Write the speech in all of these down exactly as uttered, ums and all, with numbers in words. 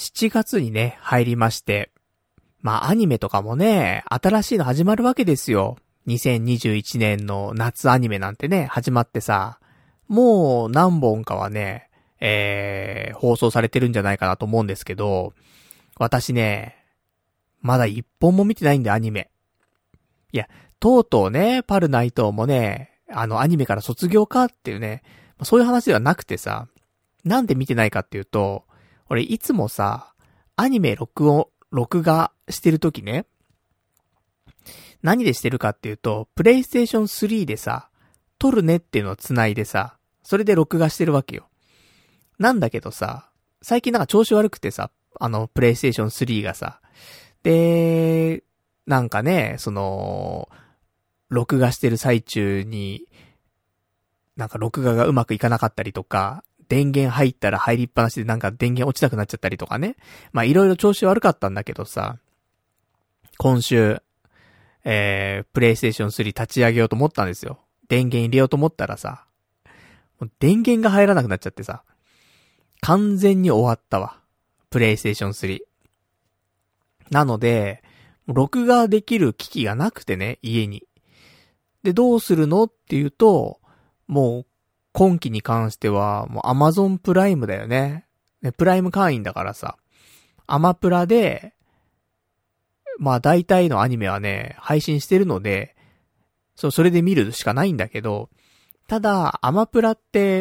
しちがつにね、入りまして、まあアニメとかもね、新しいの始まるわけですよ。にせんにじゅういちねんの夏アニメなんてね、始まってさ、もう何本かはね、えー、放送されてるんじゃないかなと思うんですけど、私ね、まだ一本も見てないんだよ、アニメ。いや、とうとうね、パルナイトもね、あのアニメから卒業かっていうね、そういう話ではなくてさ、なんで見てないかっていうと、俺いつもさ、アニメ録音、録画してるときね、何でしてるかっていうと、プレイステーションスリーでさ、撮るねっていうのを繋いでさ、それで録画してるわけよ。なんだけどさ、最近なんか調子悪くてさ、あの、プレイステーションスリーがさ、で、なんかね、その、録画してる最中に、なんか録画がうまくいかなかったりとか、電源入ったら入りっぱなしでなんか電源落ちなくなっちゃったりとかね。まあいろいろ調子悪かったんだけどさ、今週、えー、プレイステーションスリー立ち上げようと思ったんですよ。電源入れようと思ったらさ、もう電源が入らなくなっちゃってさ、完全に終わったわ。プレイステーションスリー。なので、録画できる機器がなくてね、家に。で、どうするのっていうと、もう、今期に関しては、もう Amazon プライムだよね。ね、プライム会員だからさ、アマプラで、まあ大体のアニメはね、配信してるので、そう、それで見るしかないんだけど、ただ、アマプラって、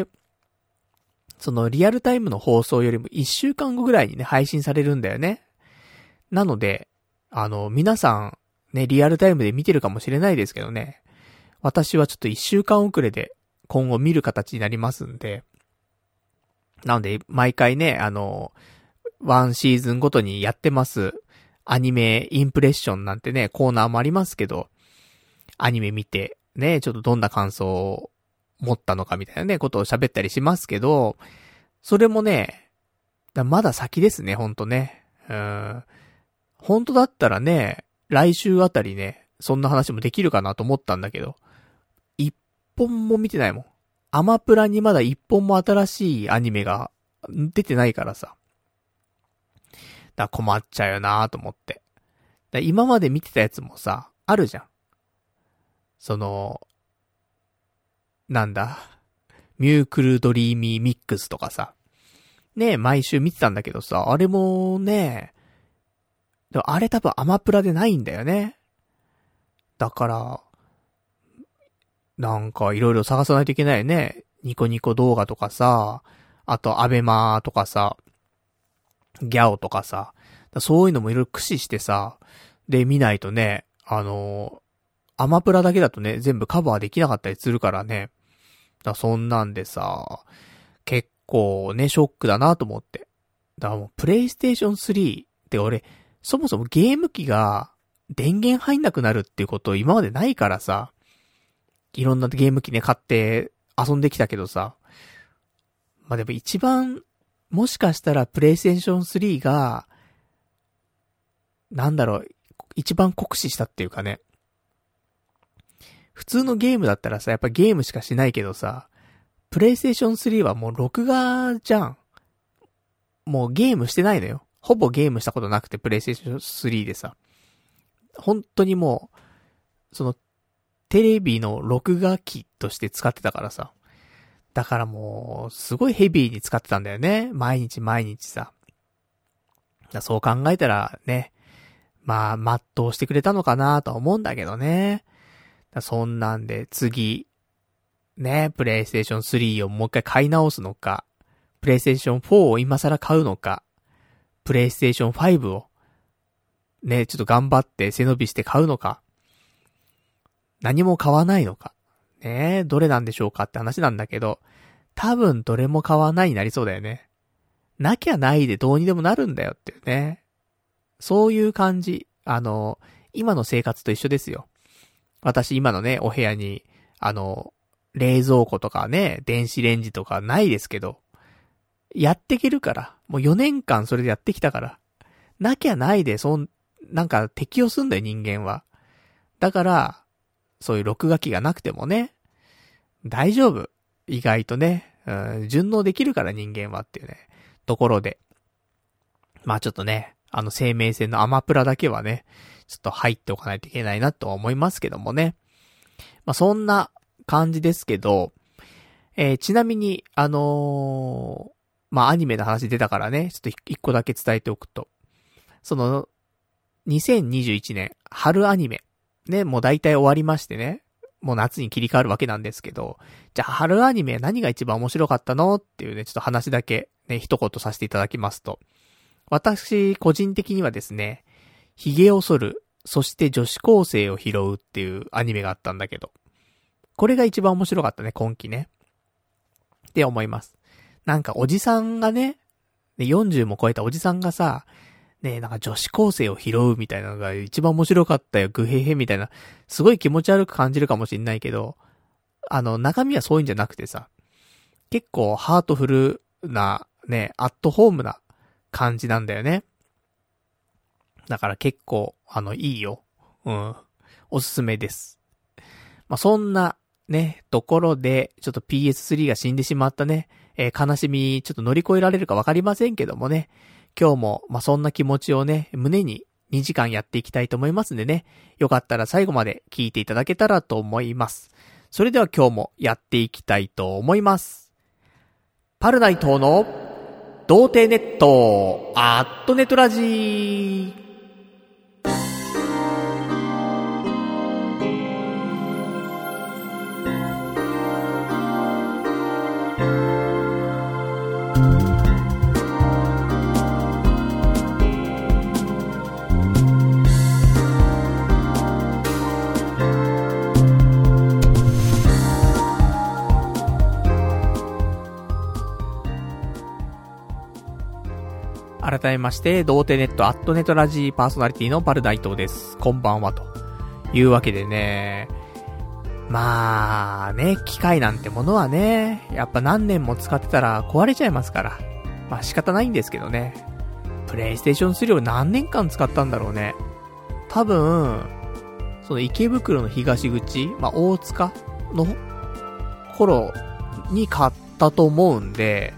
そのリアルタイムの放送よりもいっしゅうかんごぐらいにね、配信されるんだよね。なので、あの、皆さん、ね、リアルタイムで見てるかもしれないですけどね、私はちょっといっしゅうかん遅れで今後見る形になりますんで、なので、毎回ね、あの、ワンシーズンごとにやってます、アニメインプレッションなんてね、コーナーもありますけど、アニメ見て、ね、ちょっとどんな感想を持ったのかみたいなね、ことを喋ったりしますけど、それもね、まだ先ですね、ほんとね。うーん。本当だったらね、来週あたりね、そんな話もできるかなと思ったんだけど、一本も見てないもん。アマプラにまだ一本も新しいアニメが出てないからさ。だから困っちゃうよなと思って。だ今まで見てたやつもさ、あるじゃん。その、なんだ、ミュークルドリーミーミックスとかさ。ねえ、毎週見てたんだけどさ、あれもね、でもあれ多分アマプラでないんだよね。だから、なんかいろいろ探さないといけないよね。ニコニコ動画とかさ、あとアベマとかさ、ギャオとかさ、そういうのもいろいろ駆使してさ、で見ないとね、あの、アマプラだけだとね、全部カバーできなかったりするからね。だそんなんでさ、結構ね、ショックだなと思って。だからもうプレイステーションスリーって俺、そもそもゲーム機が電源入んなくなるっていうこと今までないからさ、いろんなゲーム機ね買って遊んできたけどさ、まあでも一番、もしかしたらプレイステーションスリーが、なんだろう、一番酷使したっていうかね、普通のゲームだったらさ、やっぱゲームしかしないけどさ、プレイステーションスリーはもう録画じゃん。もうゲームしてないのよ。ほぼゲームしたことなくて、プレイステーションスリーでさ。本当にもう、その、テレビの録画機として使ってたからさ。だからもう、すごいヘビーに使ってたんだよね。毎日毎日さ。そう考えたらね、まあ、全うしてくれたのかなとは思うんだけどね。そんなんで次、ね、プレイステーションスリーをもう一回買い直すのか、プレイステーションフォーを今更買うのか、プレイステーションファイブを、ね、ちょっと頑張って背伸びして買うのか、何も買わないのか、ね、どれなんでしょうかって話なんだけど、多分どれも買わないになりそうだよね。なきゃないでどうにでもなるんだよっていうね。そういう感じ。あの、今の生活と一緒ですよ。私今のね、お部屋に、あの、冷蔵庫とかね、電子レンジとかないですけど、やってけるから。もうよねんかんそれでやってきたから。なきゃないで、そん、なんか適応すんだよ人間は。だから、そういう録画機がなくてもね、大丈夫。意外とね、うん、順応できるから人間はっていうね、ところで。 まあちょっとね、あの生命線のアマプラだけはね、ちょっと入っておかないといけないなとは思いますけどもね。まあそんな感じですけど、えー、ちなみに、あのー、まあアニメの話出たからね、ちょっと一個だけ伝えておくと。その、にせんにじゅういちねん春アニメ、ね、もう大体終わりましてね、もう夏に切り替わるわけなんですけど、じゃあ春アニメ何が一番面白かったのっていうね、ちょっと話だけね、一言させていただきますと。私、個人的にはですね、髭を剃る、そして女子高生を拾うっていうアニメがあったんだけど、これが一番面白かったね、今期ね。って思います。なんかおじさんがね、よんじゅうも超えたおじさんがさ、ね、なんか女子高生を拾うみたいなのが一番面白かったよ、グヘヘみたいな、すごい気持ち悪く感じるかもしんないけど、あの、中身はそういうんじゃなくてさ、結構ハートフルな、ね、アットホームな感じなんだよね。だから結構、あの、いいよ。うん。おすすめです。まあ、そんな、ね、ところで、ちょっと ピーエススリー が死んでしまったね、えー、悲しみ、ちょっと乗り越えられるかわかりませんけどもね、今日も、まあ、そんな気持ちをね、胸ににじかんやっていきたいと思いますんでね、よかったら最後まで聞いていただけたらと思います。それでは今日もやっていきたいと思います。パルナイトの童貞ネット、アットネットラジー。改めまして、童貞ネットアットネットラジーパーソナリティのパルナイトです。こんばんはというわけでね、まあね、機械なんてものはね、やっぱ何年も使ってたら壊れちゃいますから、まあ仕方ないんですけどね。プレイステーションスリーを何年間使ったんだろうね。多分、その池袋の東口、まあ大塚の頃に買ったと思うんで、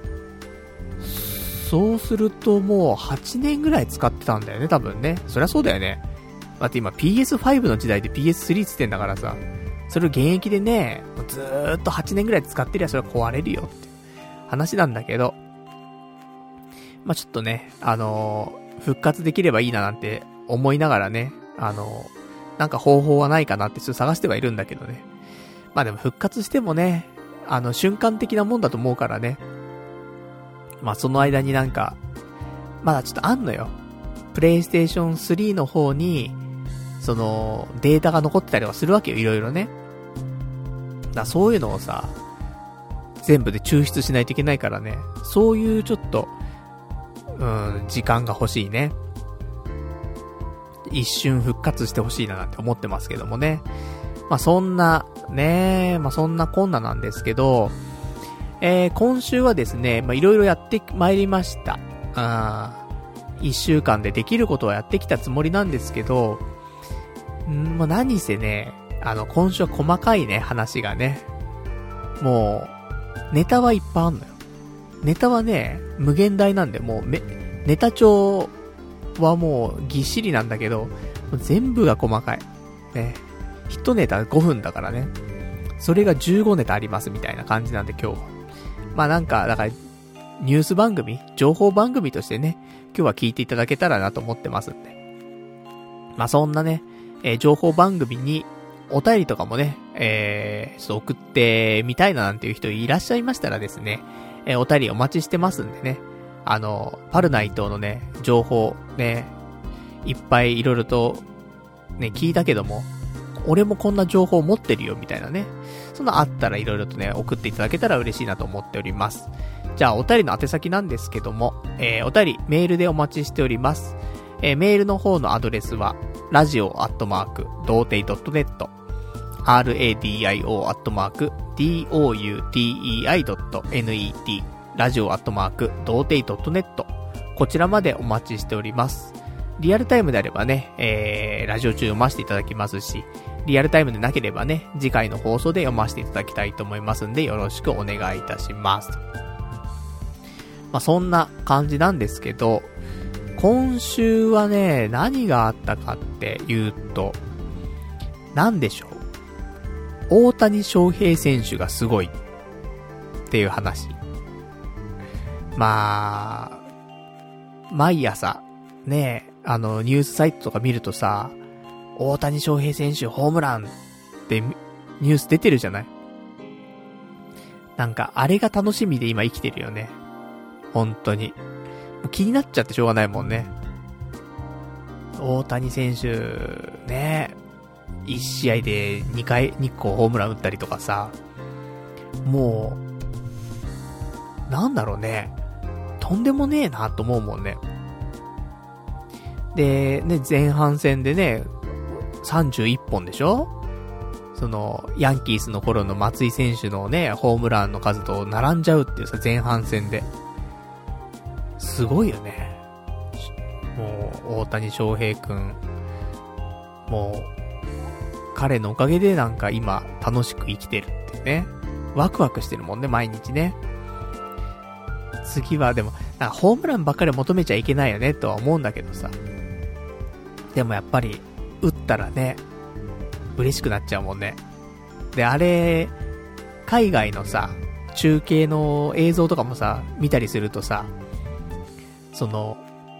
そうするともうはちねんぐらい使ってたんだよね、多分ね。そりゃそうだよね。だって今 ピーエスファイブ の時代で ピーエススリー つってんだからさ、それを現役でね、ずーっとはちねんぐらい使ってりゃそれは壊れるよって話なんだけど、まあ、ちょっとね、あのー、復活できればいいななんて思いながらね、あのー、なんか方法はないかなってちょっと探してはいるんだけどね。まあでも復活してもね、あの瞬間的なもんだと思うからね。まあその間になんか、まだちょっとあんのよ。プレイステーションスリーの方に、その、データが残ってたりはするわけよ、いろいろね。だからそういうのをさ、全部で抽出しないといけないからね。そういうちょっと、うん、時間が欲しいね。一瞬復活して欲しいななんて思ってますけどもね。まあそんな、ね、まあそんなこんななんですけど、えー、今週はですね、まあいろいろやってまいりました。あ一週間でできることはやってきたつもりなんですけど、んまあ、何せね、あの今週は細かいね話がね、もうネタはいっぱいあんのよ。ネタはね無限大なんで、もうめネタ帳はもうぎっしりなんだけど、全部が細かいね。一ネタごふんだからね、それがじゅうごネタありますみたいな感じなんで、今日まあなんかだからニュース番組、情報番組としてね、今日は聞いていただけたらなと思ってますんで。まあそんなね、えー、情報番組にお便りとかもね、えー、ちょっと送ってみたいななんていう人いらっしゃいましたらですね、えー、お便りお待ちしてますんでね、あの、パルナイトのね、情報ね、いっぱいいろいろとね、聞いたけども、俺もこんな情報持ってるよみたいなね、そんなあったらいろいろとね、送っていただけたら嬉しいなと思っております。じゃあお便りの宛先なんですけども、えー、お便りメールでお待ちしております。えー、メールの方のアドレスはラジオアットマーク童貞ドットネット ラディオアットマーク ドゥテイドットネット ラジオアットマーク童貞ドットネット、こちらまでお待ちしております。リアルタイムであればね、えー、ラジオ中読ませていただきますし、リアルタイムでなければね、次回の放送で読ませていただきたいと思いますんで、よろしくお願いいたします。まあそんな感じなんですけど、 今週はね、何があったかっていうと、なんでしょう。大谷翔平選手がすごいっていう話。まあ、毎朝、ね、あの、ニュースサイトとか見るとさ、大谷翔平選手ホームランってニュース出てるじゃない？なんか、あれが楽しみで今生きてるよね。本当に。気になっちゃってしょうがないもんね。大谷選手、ね、一試合でにかい、にこホームラン打ったりとかさ、もう、なんだろうね。とんでもねえなと思うもんね。で、ね、前半戦でね、さんじゅういっぽんでしょ？その、ヤンキースの頃の松井選手のね、ホームランの数と並んじゃうっていうさ、前半戦で。すごいよね。もう、大谷翔平くん、もう、彼のおかげでなんか今、楽しく生きてるってね。ワクワクしてるもんね、毎日ね。次はでも、なんかホームランばっかり求めちゃいけないよね、とは思うんだけどさ。でもやっぱり、打ったらね、嬉しくなっちゃうもんね。で、あれ、海外のさ、中継の映像とかもさ、見たりするとさ、その、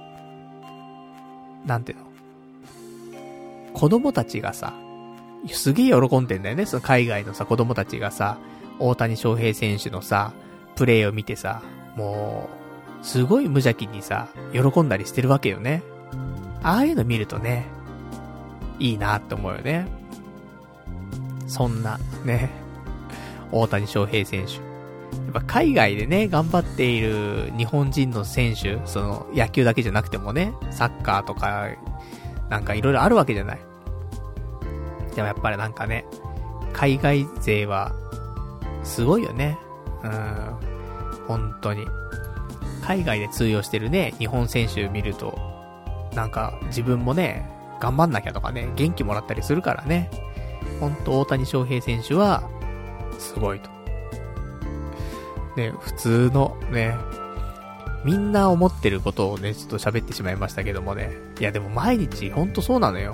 なんていうの？子供たちがさ、すげえ喜んでんだよね、その海外のさ、子供たちがさ、大谷翔平選手のさ、プレーを見てさ、もう、すごい無邪気にさ、喜んだりしてるわけよね。ああいうの見るとね、いいなって思うよね。そんな、ね、大谷翔平選手。やっぱ海外でね、頑張っている日本人の選手、その野球だけじゃなくてもね、サッカーとか、なんかいろいろあるわけじゃない。でもやっぱりなんかね、海外勢は、すごいよね。うん、本当に。海外で通用してるね、日本選手見ると、なんか自分もね、頑張んなきゃとかね、元気もらったりするからね。ほんと大谷翔平選手は、すごいと。ね、普通のね、みんな思ってることをね、ちょっと喋ってしまいましたけどもね。いやでも毎日ほんとそうなのよ。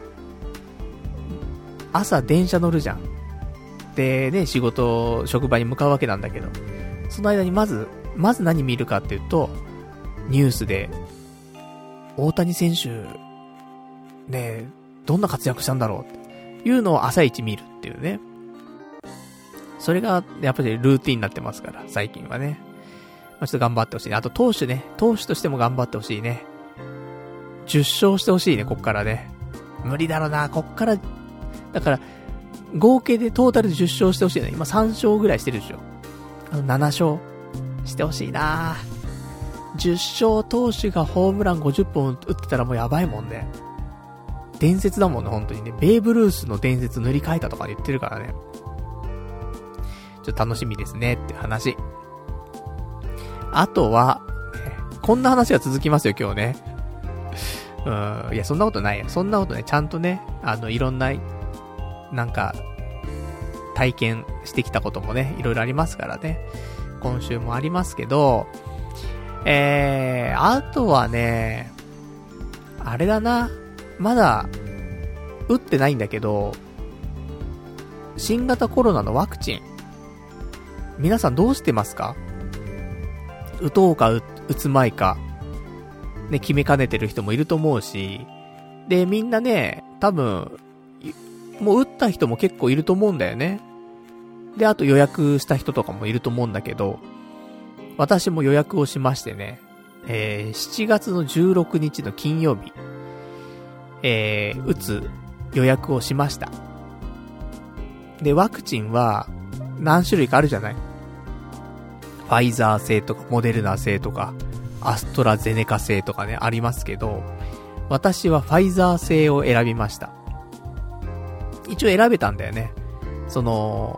朝電車乗るじゃん。でね、仕事、職場に向かうわけなんだけど、その間にまず、まず何見るかっていうと、ニュースで、大谷選手、ね、どんな活躍したんだろうっていうのを朝一見るっていうね。それが、やっぱりルーティンになってますから、最近はね。まあ、ちょっと頑張ってほしいね。あと投手ね。投手としても頑張ってほしいね。じゅっしょうしてほしいね、こっからね。無理だろうな、こっから、だから、合計でトータルでじゅっしょうしてほしいね。今さんしょうぐらいしてるでしょ。あのななしょうしてほしいな。じゅっしょう投手がホームランごじゅっぽん打ってたらもうやばいもんね。伝説だもんね、本当にね。ベーブ・ルースの伝説塗り替えたとか言ってるからね。ちょっと楽しみですねっていう話。あとは、ね、こんな話が続きますよ、今日ね。うーん、いや、そんなことないよ。そんなことね、ちゃんとね、あの、いろんな、なんか、体験してきたこともね、いろいろありますからね。今週もありますけど、えー、あとはね、あれだな。まだ、打ってないんだけど、新型コロナのワクチン、皆さんどうしてますか？打とうか打つまいか、ね、決めかねてる人もいると思うし、で、みんなね、多分、もう打った人も結構いると思うんだよね。で、あと予約した人とかもいると思うんだけど、私も予約をしましてね、えー、しちがつのじゅうろくにちの金曜日、えー、打つ予約をしました。で、ワクチンは何種類かあるじゃない？ファイザー製とかモデルナ製とかアストラゼネカ製とかね、ありますけど、私はファイザー製を選びました。一応選べたんだよね。その、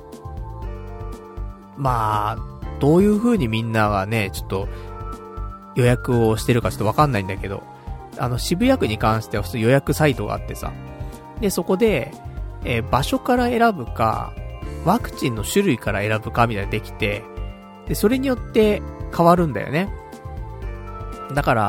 まあ、どういう風にみんながね、ちょっと予約をしてるかちょっとわかんないんだけど、あの渋谷区に関しては普通予約サイトがあってさ、で、そこで、えー、場所から選ぶか、ワクチンの種類から選ぶかみたいなできて、で、それによって変わるんだよね。だから、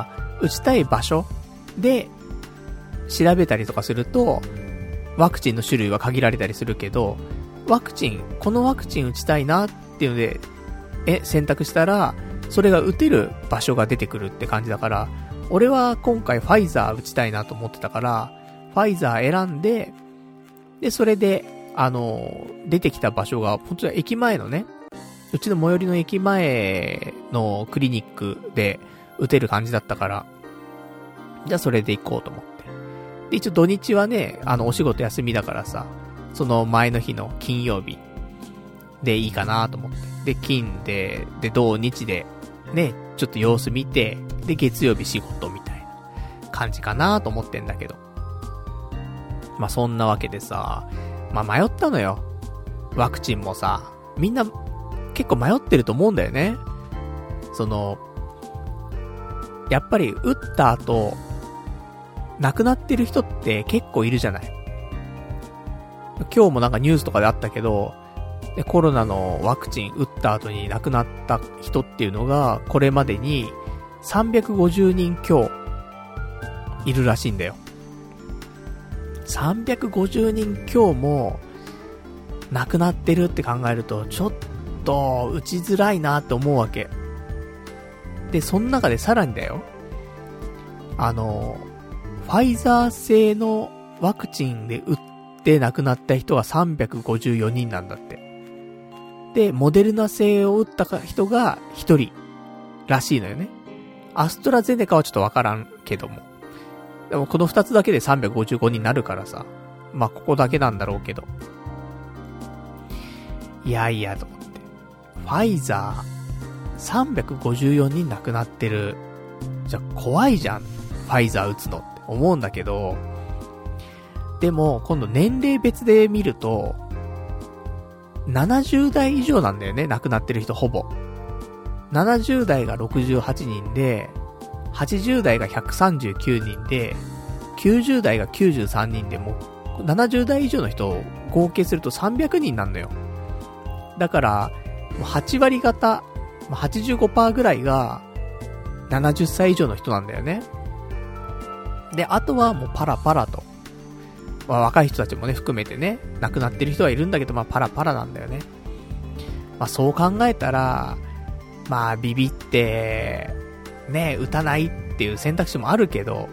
打ちたい場所で調べたりとかすると、ワクチンの種類は限られたりするけど、ワクチン、このワクチン打ちたいなっていうので、え、選択したら、それが打てる場所が出てくるって感じだから、俺は今回ファイザー打ちたいなと思ってたから、ファイザー選んで、で、それで、あの、出てきた場所が、本当に駅前のね、うちの最寄りの駅前のクリニックで打てる感じだったから、じゃあそれで行こうと思って。で、一応土日はね、あの、お仕事休みだからさ、その前の日の金曜日でいいかなと思って。で、金で、で、土日で、ね、ちょっと様子見て、で、月曜日仕事みたいな感じかなと思ってんだけど。まあ、そんなわけでさ、まあ、迷ったのよ。ワクチンもさ、みんな結構迷ってると思うんだよね。その、やっぱり打った後、亡くなってる人って結構いるじゃない。今日もなんかニュースとかであったけど、でコロナのワクチン打った後に亡くなった人っていうのが、これまでにさんびゃくごじゅうにん強いるらしいんだよ。さんびゃくごじゅうにん強も亡くなってるって考えると、ちょっと打ちづらいなって思うわけ。で、その中でさらにだよ。あの、ファイザー製のワクチンで打って亡くなった人がさんびゃくごじゅうよにんなんだって。で、モデルナ製を打った人がひとりらしいのよね。アストラゼネカはちょっとわからんけども。でもこのふたつだけでさんびゃくごじゅうごにんになるからさ。まあ、ここだけなんだろうけど。いやいやと思って。ファイザーさんびゃくごじゅうよにん亡くなってる。じゃあ怖いじゃん。ファイザー打つのって思うんだけど。でも、今度年齢別で見ると、ななじゅう代以上なんだよね、亡くなってる人ほぼ。ななじゅう代がろくじゅうはちにんで、はちじゅう代がひゃくさんじゅうきゅうにんで、きゅうじゅう代がきゅうじゅうさんにんで、もうななじゅう代以上の人を合計するとさんびゃくにんなんだよ。だから、もうはち割方、はちじゅうごパーセント ぐらいがななじゅっさい以上の人なんだよね。で、あとはもうパラパラと。まあ、若い人たちもね、含めてね、亡くなってる人はいるんだけど、まあ、パラパラなんだよね。まあ、そう考えたら、まあ、ビビって、ね、打たないっていう選択肢もあるけど、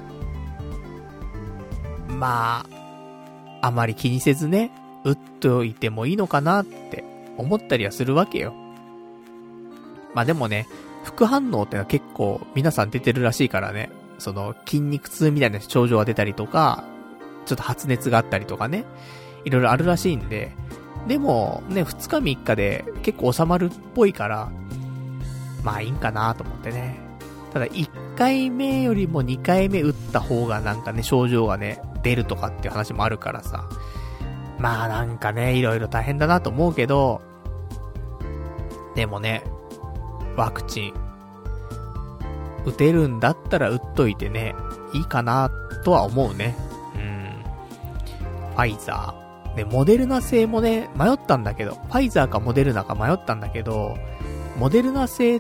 まあ、あまり気にせずね、打っておいてもいいのかなって思ったりはするわけよ。まあでもね、副反応ってのは結構皆さん出てるらしいからね、その筋肉痛みたいな症状が出たりとか、ちょっと発熱があったりとかね、いろいろあるらしいんで、でもね、ふつかみっかで結構収まるっぽいから、まあいいんかなと思ってね。ただいっかいめよりもにかいめ打った方がなんかね、症状がね、出るとかっていう話もあるからさ。まあなんかね、いろいろ大変だなと思うけど、でもね、ワクチン、打てるんだったら打っといてね、いいかなとは思うね。うん。ファイザー。で、モデルナ製もね、迷ったんだけど、ファイザーかモデルナか迷ったんだけど、モデルナ製って、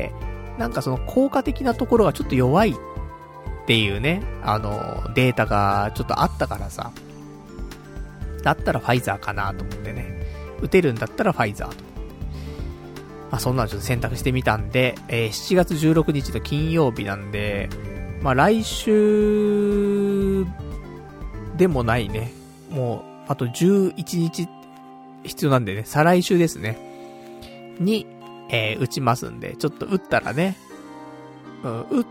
なんかその効果的なところがちょっと弱いっていうね、あの、データがちょっとあったからさ。だったらファイザーかなと思ってね。打てるんだったらファイザーと。まあそんなのちょっと選択してみたんで、えー、しちがつじゅうろくにちの金曜日なんで、まあ来週でもないね。もう、あとじゅういちにち必要なんでね、再来週ですね。に、えー、打ちますんで、ちょっと打ったらね、うん、打った、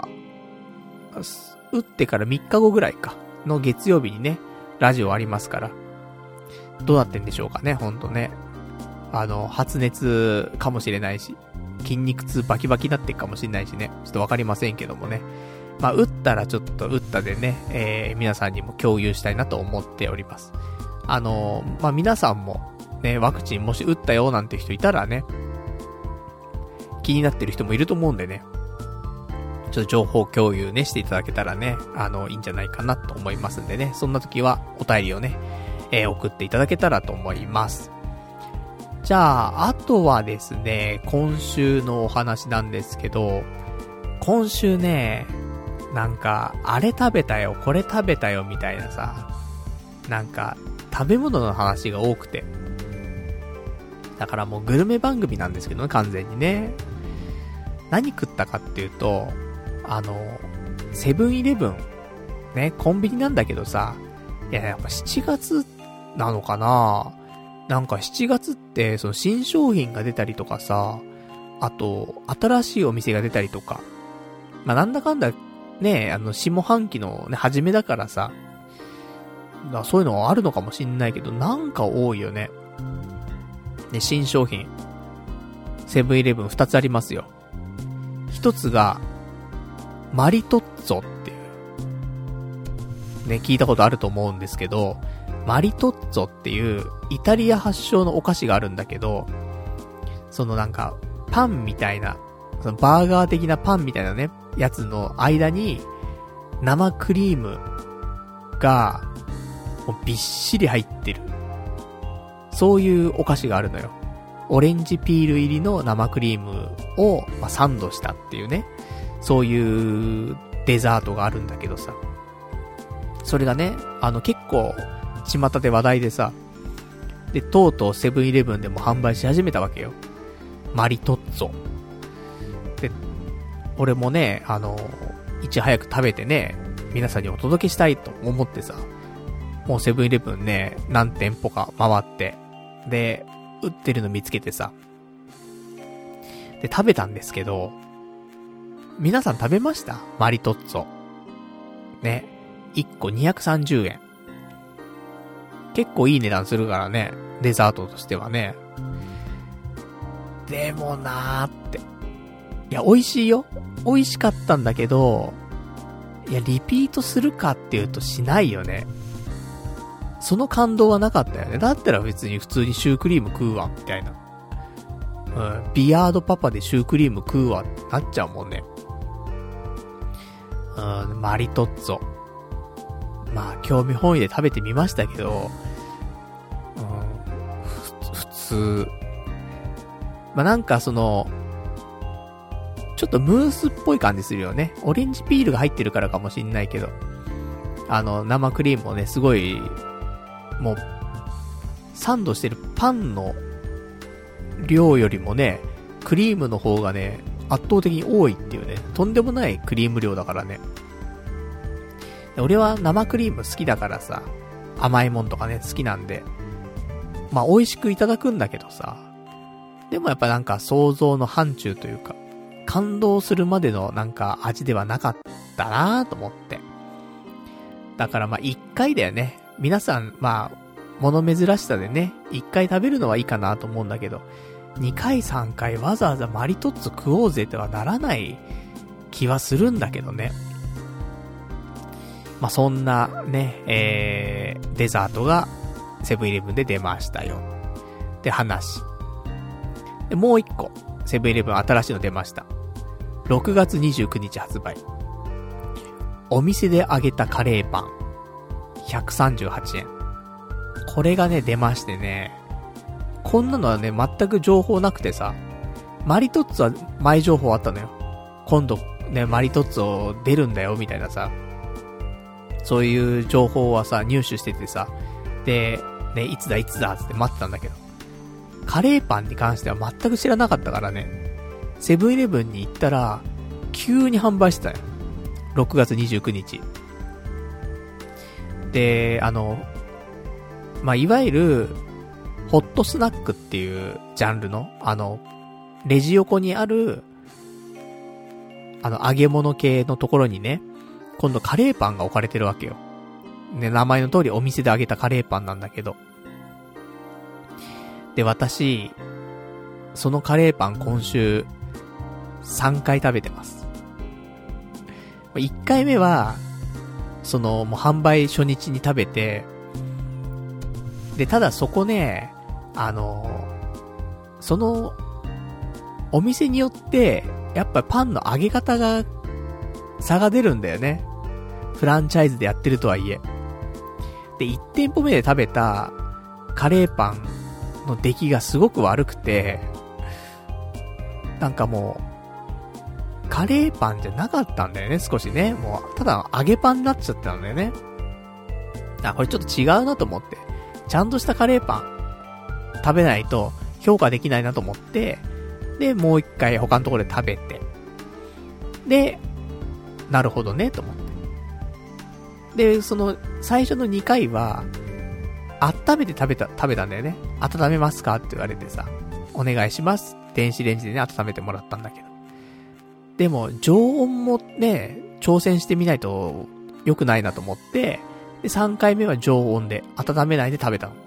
打ってからみっかごぐらいか、の月曜日にね、ラジオありますから、どうなってんでしょうかね、ほんとね。あの、発熱かもしれないし、筋肉痛バキバキになっていくかもしれないしね、ちょっとわかりませんけどもね。まあ、打ったらちょっと打ったでね、えー、皆さんにも共有したいなと思っております。あの、まあ、皆さんも、ね、ワクチンもし打ったよなんて人いたらね、気になってる人もいると思うんでね、ちょっと情報共有ね、していただけたらね、あの、いいんじゃないかなと思いますんでね、そんな時はお便りをね、えー、送っていただけたらと思います。じゃあ、あとはですね、今週のお話なんですけど、 今週ね、なんか、あれ食べたよ、これ食べたよ、みたいなさ、なんか、食べ物の話が多くて。だからもうグルメ番組なんですけどね、完全にね。何食ったかっていうと、あの、セブンイレブン、ね、コンビニなんだけどさ、いや、やっぱしちがつなのかな？なんかしちがつって、その新商品が出たりとかさ、あと、新しいお店が出たりとか、まあ、なんだかんだ、ね、あの、下半期のね、初めだからさ、だそういうのあるのかもしんないけど、なんか多いよね。ね、新商品。セブンイレブン二つありますよ。一つが、マリトッツォっていう。ね、聞いたことあると思うんですけど、マリトッツォっていうイタリア発祥のお菓子があるんだけど、そのなんか、パンみたいな、そのバーガー的なパンみたいなね、やつの間に、生クリームが、もうびっしり入ってる。そういうお菓子があるのよ。オレンジピール入りの生クリームを、まあ、サンドしたっていうね。そういうデザートがあるんだけどさ。それがね、あの結構、巷で話題でさ。で、とうとうセブンイレブンでも販売し始めたわけよ。マリトッツォ。で、俺もね、あの、いち早く食べてね、皆さんにお届けしたいと思ってさ。もうセブンイレブンね、何店舗か回って、で、売ってるの見つけてさ。で、食べたんですけど、皆さん食べました？マリトッツォ。ね。いっこにひゃくさんじゅうえん。結構いい値段するからね。デザートとしてはね。でもなーって。いや、美味しいよ。美味しかったんだけど、いや、リピートするかっていうとしないよね。その感動はなかったよね。だったら別に普通にシュークリーム食うわ、みたいな。うん。ビアードパパでシュークリーム食うわ、ってなっちゃうもんね。うん、マリトッツォ。まあ、興味本位で食べてみましたけど、うん、ふ、普通。まあなんかその、ちょっとムースっぽい感じするよね。オレンジピールが入ってるからかもしんないけど。あの、生クリームをね、すごい、もう、サンドしてるパンの量よりもね、クリームの方がね、圧倒的に多いっていうね、とんでもないクリーム量だからね。俺は生クリーム好きだからさ、甘いもんとかね、好きなんで、まあ美味しくいただくんだけどさ、でもやっぱなんか想像の範疇というか、感動するまでのなんか味ではなかったなぁと思って。だからまあ一回だよね。皆さん、まあ、物珍しさでね、一回食べるのはいいかなと思うんだけど、二回三回わざわざマリトッツォ食おうぜとはならない気はするんだけどね。まあそんなね、えー、デザートがセブンイレブンで出ましたよ。で、話。で、もう一個、セブンイレブン新しいの出ました。ろくがつにじゅうくにち発売。お店で揚げたカレーパン。ひゃくさんじゅうはちえん。これがね、出ましてね。こんなのはね、全く情報なくてさ。マリトッツォは前情報あったのよ。今度ね、マリトッツォ出るんだよ、みたいなさ。そういう情報はさ、入手しててさ。で、ね、いつだいつだつって待ってたんだけど。カレーパンに関しては全く知らなかったからね。セブンイレブンに行ったら、急に販売してたよ。ろくがつにじゅうくにち。で、あの、まあ、いわゆる、ホットスナックっていうジャンルの、あの、レジ横にある、あの、揚げ物系のところにね、今度カレーパンが置かれてるわけよ。ね、名前の通りお店で揚げたカレーパンなんだけど。で、私、そのカレーパン今週、さんかい食べてます。いっかいめは、その、もう販売初日に食べて、で、ただそこね、あの、その、お店によって、やっぱパンの揚げ方が、差が出るんだよね。フランチャイズでやってるとはいえ。で、いち店舗目で食べた、カレーパンの出来がすごく悪くて、なんかもう、 カレーパンじゃなかったんだよね、少しね。もう、ただ揚げパンになっちゃったんだよね。あ、これちょっと違うなと思って。ちゃんとしたカレーパン、食べないと評価できないなと思って、で、もう一回他のところで食べて。で、なるほどね、と思って。で、その、最初のにかいは、温めて食べた、食べたんだよね。温めますかって言われてさ、お願いします。電子レンジでね、温めてもらったんだけど。でも、常温もね、挑戦してみないと良くないなと思って、で、さんかいめは常温で、温めないで食べたの。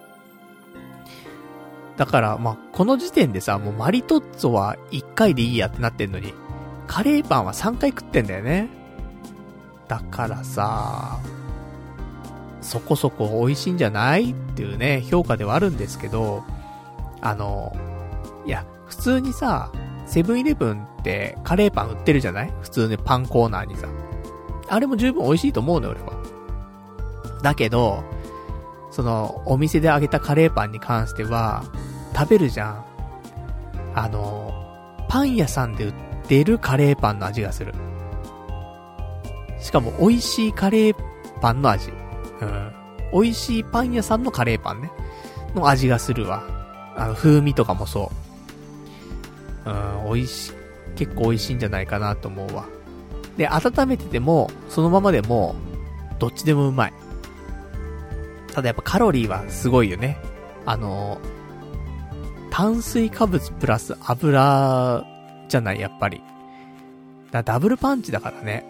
だから、まあ、この時点でさ、もうマリトッツォはいっかいでいいやってなってんのに、カレーパンはさんかい食ってんだよね。だからさ、そこそこ美味しいんじゃないっていうね、評価ではあるんですけど、あの、いや、普通にさ、セブンイレブンってカレーパン売ってるじゃない？普通にパンコーナーにさ。あれも十分美味しいと思うのよ、俺は。だけど、その、お店で揚げたカレーパンに関しては、食べるじゃん。あの、パン屋さんで売ってるカレーパンの味がする。しかも、美味しいカレーパンの味。うん。美味しいパン屋さんのカレーパンね。の味がするわ。あの、風味とかもそう。うん、美味しい。結構美味しいんじゃないかなと思うわ。で、温めてても、そのままでも、どっちでもうまい。ただやっぱカロリーはすごいよね。あの、炭水化物プラス油じゃない、やっぱり。だダブルパンチだからね。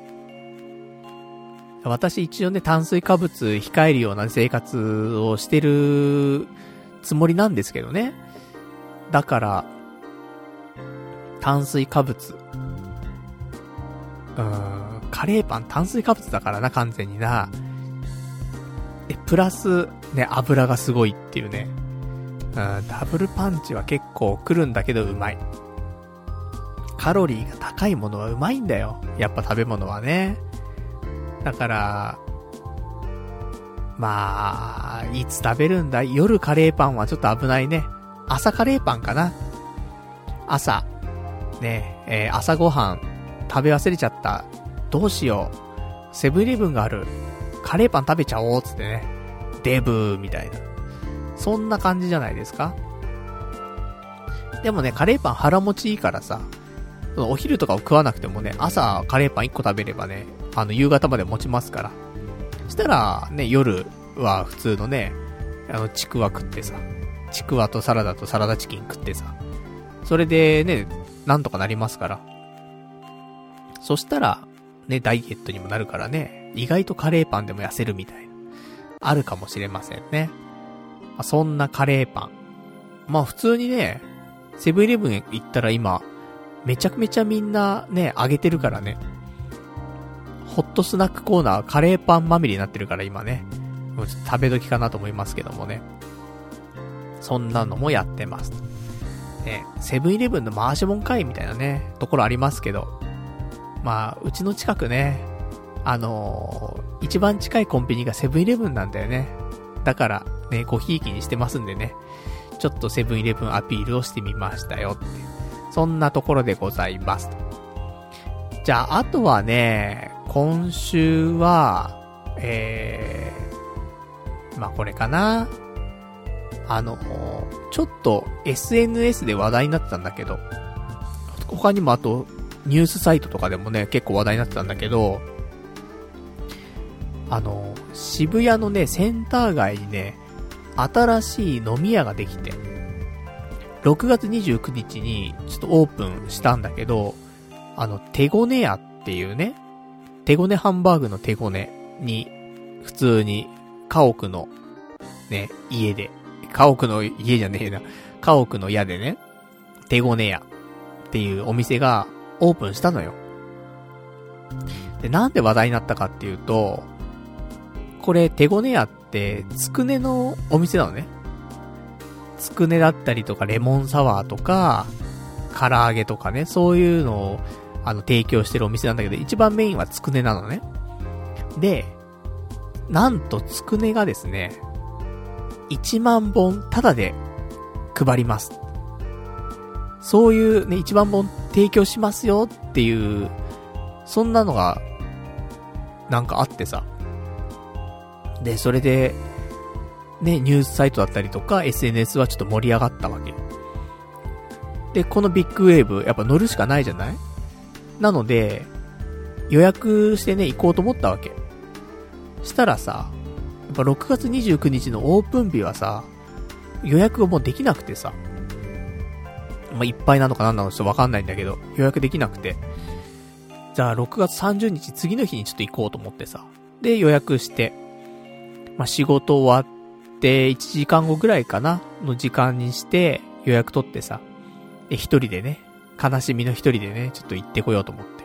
私一応ね、炭水化物控えるような生活をしてるつもりなんですけどね。だから、炭水化物。うーん、カレーパン炭水化物だからな、完全にな。で、プラス、ね、油がすごいっていうね。うん、ダブルパンチは結構来るんだけどうまい。カロリーが高いものはうまいんだよ。やっぱ食べ物はね。だから、まあ、いつ食べるんだ？夜カレーパンはちょっと危ないね。朝カレーパンかな。朝。ね、えー、朝ごはん食べ忘れちゃった。どうしよう。セブンイレブンがある。カレーパン食べちゃおうつってね。デブーみたいな。そんな感じじゃないですか。でもね、カレーパン腹持ちいいからさ、お昼とかを食わなくてもね、朝カレーパンいっこ食べればね、あの夕方まで持ちますから。したらね、夜は普通のね、あのちくわ食ってさ、ちくわとサラダとサラダチキン食ってさ、それでね、なんとかなりますから。そしたらね、ダイエットにもなるからね、意外とカレーパンでも痩せるみたいな、あるかもしれませんね。まあ、そんなカレーパン。まあ普通にね、セブンイレブン行ったら今、めちゃめちゃみんなね、揚げてるからね。ホットスナックコーナーカレーパンまみれになってるから今ね。もうちょっと食べ時かなと思いますけどもね。そんなのもやってます。ね、セブンイレブンの回しもん会みたいなね、ところありますけど。まあ、うちの近くね、あのー、一番近いコンビニがセブンイレブンなんだよね。だから、ね、ごひいきにしてますんでね。ちょっとセブンイレブンアピールをしてみましたよって。そんなところでございます。じゃあ、あとはね、今週は、えー、まあ、これかな。あの、ちょっと エスエヌエス で話題になってたんだけど、他にもあと、ニュースサイトとかでもね、結構話題になってたんだけど、あの、渋谷のね、センター街にね、新しい飲み屋ができて、ろくがつにじゅうくにちにちょっとオープンしたんだけど、あの、手ごね屋っていうね、手ごねハンバーグの手ごねに、普通に、家屋の、ね、家で、家屋の家じゃねえな、家屋の屋でね、手ごね屋っていうお店がオープンしたのよ。で、なんで話題になったかっていうと、これ手ごね屋って、つくねのお店なのね。つくねだったりとかレモンサワーとか唐揚げとかね、そういうのをあの提供してるお店なんだけど、一番メインはつくねなのね。で、なんとつくねがですね、いちまんぼんタダで配ります。 そういうね、いちまんぼん提供しますよっていう、そんなのが、なんかあってさ。で、それで、ね、ニュースサイトだったりとか、エスエヌエス はちょっと盛り上がったわけ。で、このビッグウェーブ、やっぱ乗るしかないじゃない？なので、予約してね、行こうと思ったわけ。したらさ、やっぱろくがつにじゅうくにちのオープン日はさ、予約がもうできなくてさ、まあ、いっぱいなのかなんなのかちょっとわかんないんだけど、予約できなくて。じゃあろくがつさんじゅうにち次の日にちょっと行こうと思ってさ。で、予約して、まあ、仕事終わっていちじかんごぐらいかなの時間にして予約取ってさ、で、一人でね、悲しみの一人でね、ちょっと行ってこようと思って。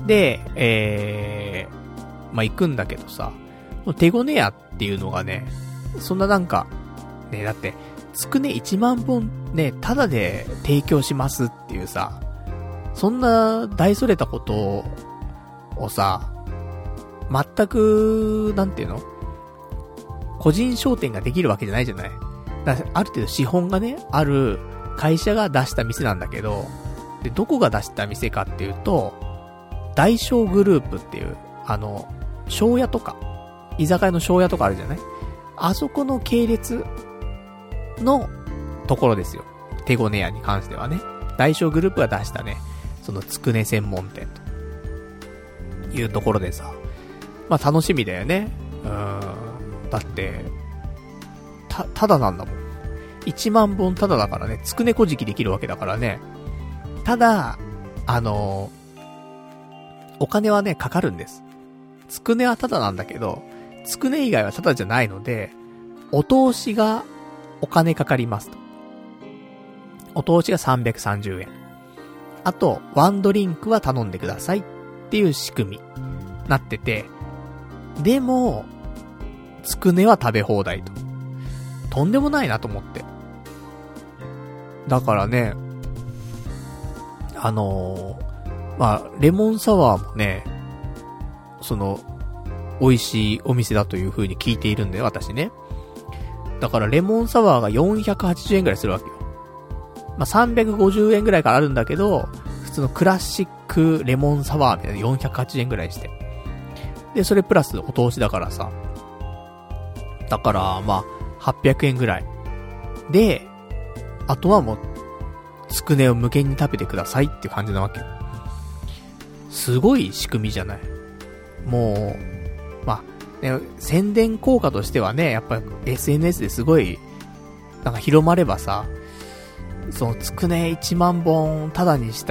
で、えー、まあ、行くんだけどさ、手ごね屋っていうのがね、そんななんか、ね、だって、つくねいちまんぼんね、ただで提供しますっていうさ、そんな大それたことをさ、全く、なんていうの？個人商店ができるわけじゃないじゃない？だからある程度資本がね、ある会社が出した店なんだけど、で、どこが出した店かっていうと、大正グループっていう、あの、庄屋とか、居酒屋の庄屋とかあるじゃない？あそこの系列のところですよ。手ごね屋に関してはね。大正グループが出したね、そのつくね専門店というところでさ、まあ楽しみだよね。うーん。だって、た、ただなんだもん。いちまんぼんただだからね、つくねこじきできるわけだからね。ただ、あのー、お金はね、かかるんです。つくねはただなんだけど、つくね以外はただじゃないので、お通しがお金かかりますと。お通しがさんびゃくさんじゅうえん。あと、ワンドリンクは頼んでくださいっていう仕組み、なってて、でも、つくねは食べ放題と。とんでもないなと思って。だからね、あのー、まあ、レモンサワーもね、その、美味しいお店だという風に聞いているんだよ、私ね。だからレモンサワーがよんひゃくはちじゅうえんぐらいするわけよ。まあ、さんびゃくごじゅうえんぐらいからあるんだけど、普通のクラシックレモンサワーみたいなよんひゃくはちじゅうえんぐらいして。で、それプラスお通しだからさ。だから、まあ、はっぴゃくえんぐらい。で、あとはもう、つくねを無限に食べてくださいっていう感じなわけよ。すごい仕組みじゃない。もう、まあ、ね、宣伝効果としてはね、やっぱり エスエヌエス ですごい、なんか広まればさ、そのつくねいちまんぼんタダにした、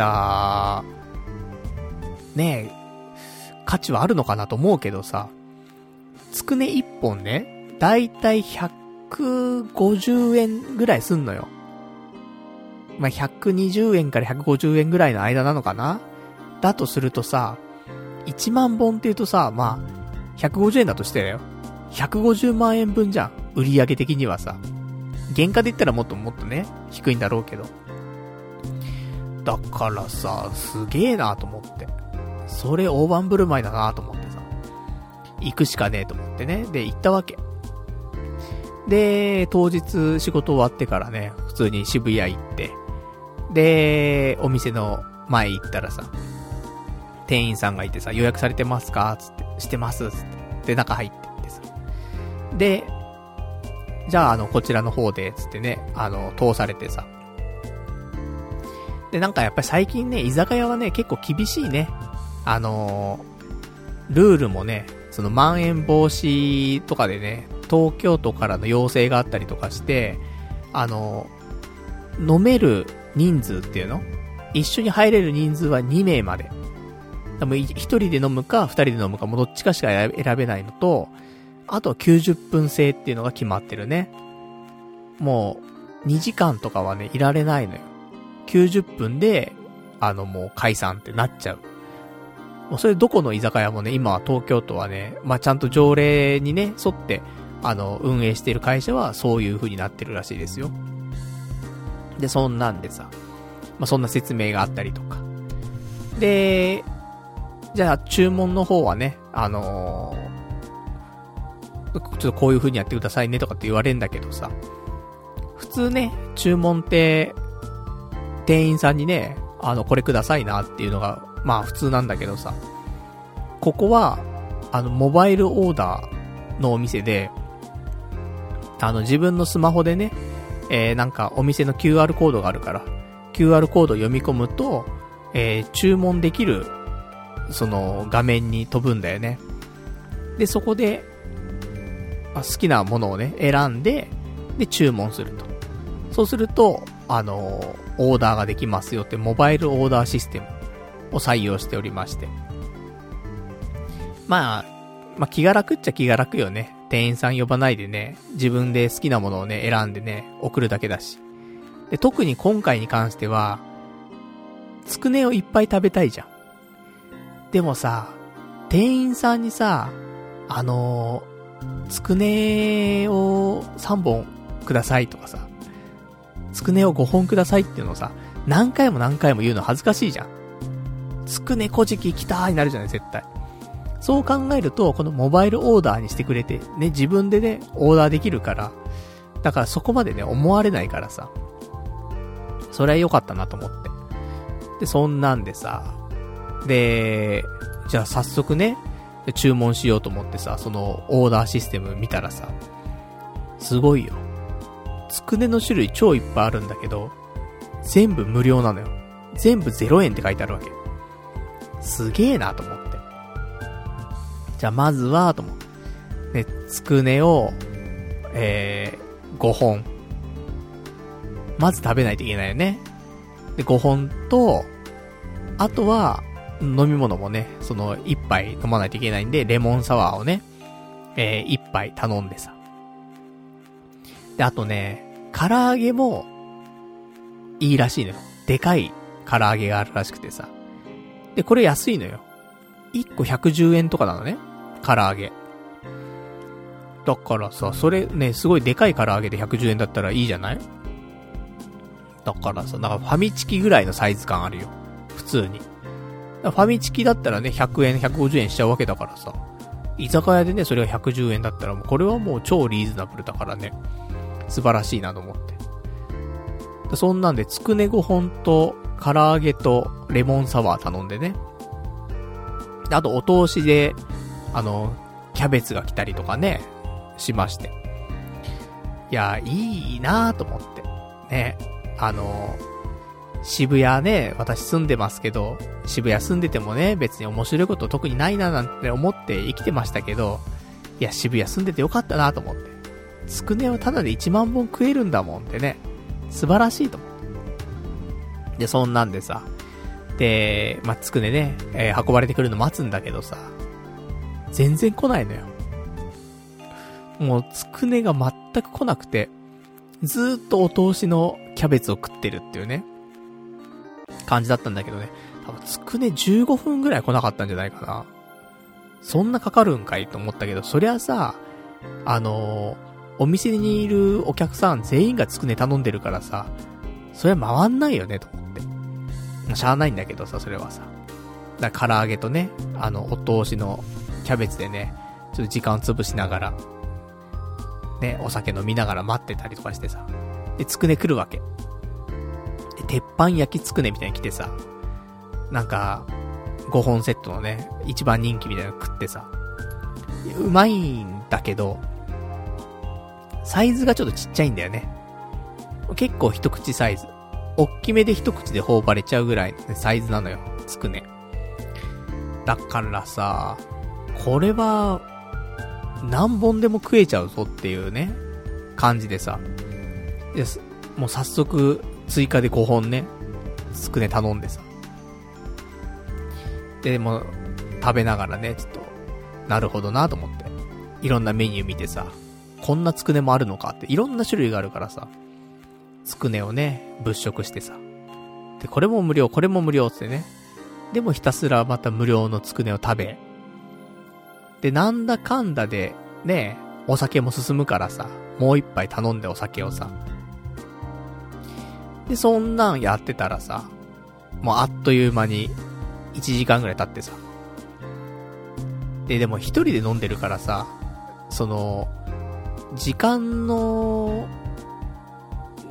ね、価値はあるのかなと思うけどさ、つくねいっぽんね、だいたいひゃくごじゅうえんぐらいすんのよ。まあ、ひゃくにじゅうえんからひゃくごじゅうえんぐらいの間なのかな？だとするとさ、いちまんぼんって言うとさ、まあ、ひゃくごじゅうえんだとしてだよ。ひゃくごじゅうまんえんぶんじゃん。売上的にはさ。原価で言ったらもっともっとね、低いんだろうけど。だからさ、すげえなと思って。それ大盤振る舞いだなと思ってさ。行くしかねえと思ってね。で、行ったわけ。で、当日仕事終わってからね、普通に渋谷行って、で、お店の前行ったらさ、店員さんがいてさ、予約されてますかつって、してますつって。で、中入ってってさ。で、じゃあ、あの、こちらの方で、つってね、あの、通されてさ。で、なんかやっぱり最近ね、居酒屋はね、結構厳しいね。あのー、ルールもね、その、まん延防止とかでね、東京都からの要請があったりとかして、あのー、飲める人数っていうの？一緒に入れる人数はにめいまで。でも、一人で飲むか、二人で飲むか、もうどっちかしか選べないのと、あとはきゅうじゅっぷん制っていうのが決まってるね。もう、にじかんとかはね、いられないのよ。きゅうじゅっぷんで、あのもう解散ってなっちゃう。もうそれどこの居酒屋もね、今は東京都はね、まあ、ちゃんと条例にね、沿って、あの、運営している会社はそういう風になってるらしいですよ。で、そんなんでさ、まあ、そんな説明があったりとか。で、じゃあ注文の方はね、あのー、ちょっとこういう風にやってくださいねとかって言われるんだけどさ、 普通ね、注文って、店員さんにね、あの、これくださいなっていうのが、まあ普通なんだけどさ、ここは、あの、モバイルオーダーのお店で、あの、自分のスマホでね、えー、なんかお店の キューアール コードがあるから、キューアール コードを読み込むと、えー、注文できる、その、画面に飛ぶんだよね。で、そこで、好きなものをね、選んで、で、注文すると。そうすると、あのー、オーダーができますよって、モバイルオーダーシステムを採用しておりまして。まあ、まあ気が楽っちゃ気が楽よね。店員さん呼ばないでね、自分で好きなものをね、選んでね、送るだけだし。で、特に今回に関しては、つくねをいっぱい食べたいじゃん。でもさ、店員さんにさ、あのー、つくねをさんぼんくださいとかさ、つくねをごほんくださいっていうのをさ、何回も何回も言うの恥ずかしいじゃん。つくねこじき来たーになるじゃない、絶対。そう考えると、このモバイルオーダーにしてくれて、ね、自分でね、オーダーできるから、だからそこまでね、思われないからさ、それは良かったなと思って。で、そんなんでさ、で、じゃあ早速ね、注文しようと思ってさ、そのオーダーシステム見たらさ、すごいよ。つくねの種類超いっぱいあるんだけど、全部無料なのよ。全部ゼロえんって書いてあるわけ。すげえなと思って。じゃあまずは、と思って。ね、つくねを、えー、ごほん。まず食べないといけないよね。で、ごほんと、あとは、飲み物もね、その、いっぱい飲まないといけないんで、レモンサワーをね、えー、いっぱい頼んでさ。で、あとね、唐揚げも、いいらしいのよ。でかい唐揚げがあるらしくてさ。で、これ安いのよ。いっこひゃくじゅうえんとかなのね。唐揚げ。だからさ、それね、すごいでかい唐揚げでひゃくじゅうえんだったらいいじゃない？だからさ、なんかファミチキぐらいのサイズ感あるよ。普通に。ファミチキだったらね、ひゃくえん、ひゃくごじゅうえんしちゃうわけだからさ。居酒屋でね、それがひゃくじゅうえんだったら、もうこれはもう超リーズナブルだからね。素晴らしいなと思って。でそんなんで、つくねごほんと、唐揚げとレモンサワー頼んでね。であと、お通しで、あの、キャベツが来たりとかね、しまして。いや、いいなぁと思って。ね。あの、渋谷ね、私住んでますけど、渋谷住んでてもね、別に面白いこと特にないななんて思って生きてましたけど、いや、渋谷住んでてよかったなと思って。つくねをただでいちまんぼん食えるんだもんってね、素晴らしいと思って。で、そんなんでさ、で、まあ、つくねね、えー、運ばれてくるの待つんだけどさ、全然来ないのよ。もう、つくねが全く来なくて、ずーっとお通しのキャベツを食ってるっていうね、感じだったんだけどね。多分つくねじゅうごふんぐらい来なかったんじゃないかな。そんなかかるんかいと思ったけど、そりゃさ、あのー、お店にいるお客さん全員がつくね頼んでるからさ、そりゃ回んないよねと思って。しゃあないんだけどさ、それはさ。だから唐揚げとね、あの、お通しのキャベツでね、ちょっと時間潰しながら、ね、お酒飲みながら待ってたりとかしてさ。で、つくね来るわけ。で、鉄板焼きつくねみたいに来てさ、なんか、ごほんセットのね、一番人気みたいなの食ってさ、うまいんだけど、サイズがちょっとちっちゃいんだよね。結構一口サイズ。おっきめで一口で頬張れちゃうぐらいのサイズなのよ、つくね。だからさ、これは、何本でも食えちゃうぞっていうね、感じでさ。で、もう早速、追加でごほんね、つくね頼んでさ。で、もう、食べながらね、ちょっと、なるほどなと思って。いろんなメニュー見てさ、こんなつくねもあるのかって、いろんな種類があるからさ、つくねをね、物色してさ。で、これも無料、これも無料ってね。でもひたすらまた無料のつくねを食べ。で、なんだかんだで、ね、お酒も進むからさ、もう一杯頼んでお酒をさ。で、そんなんやってたらさ、もうあっという間に、いちじかんぐらい経ってさ。で、でも一人で飲んでるからさ、その、時間の、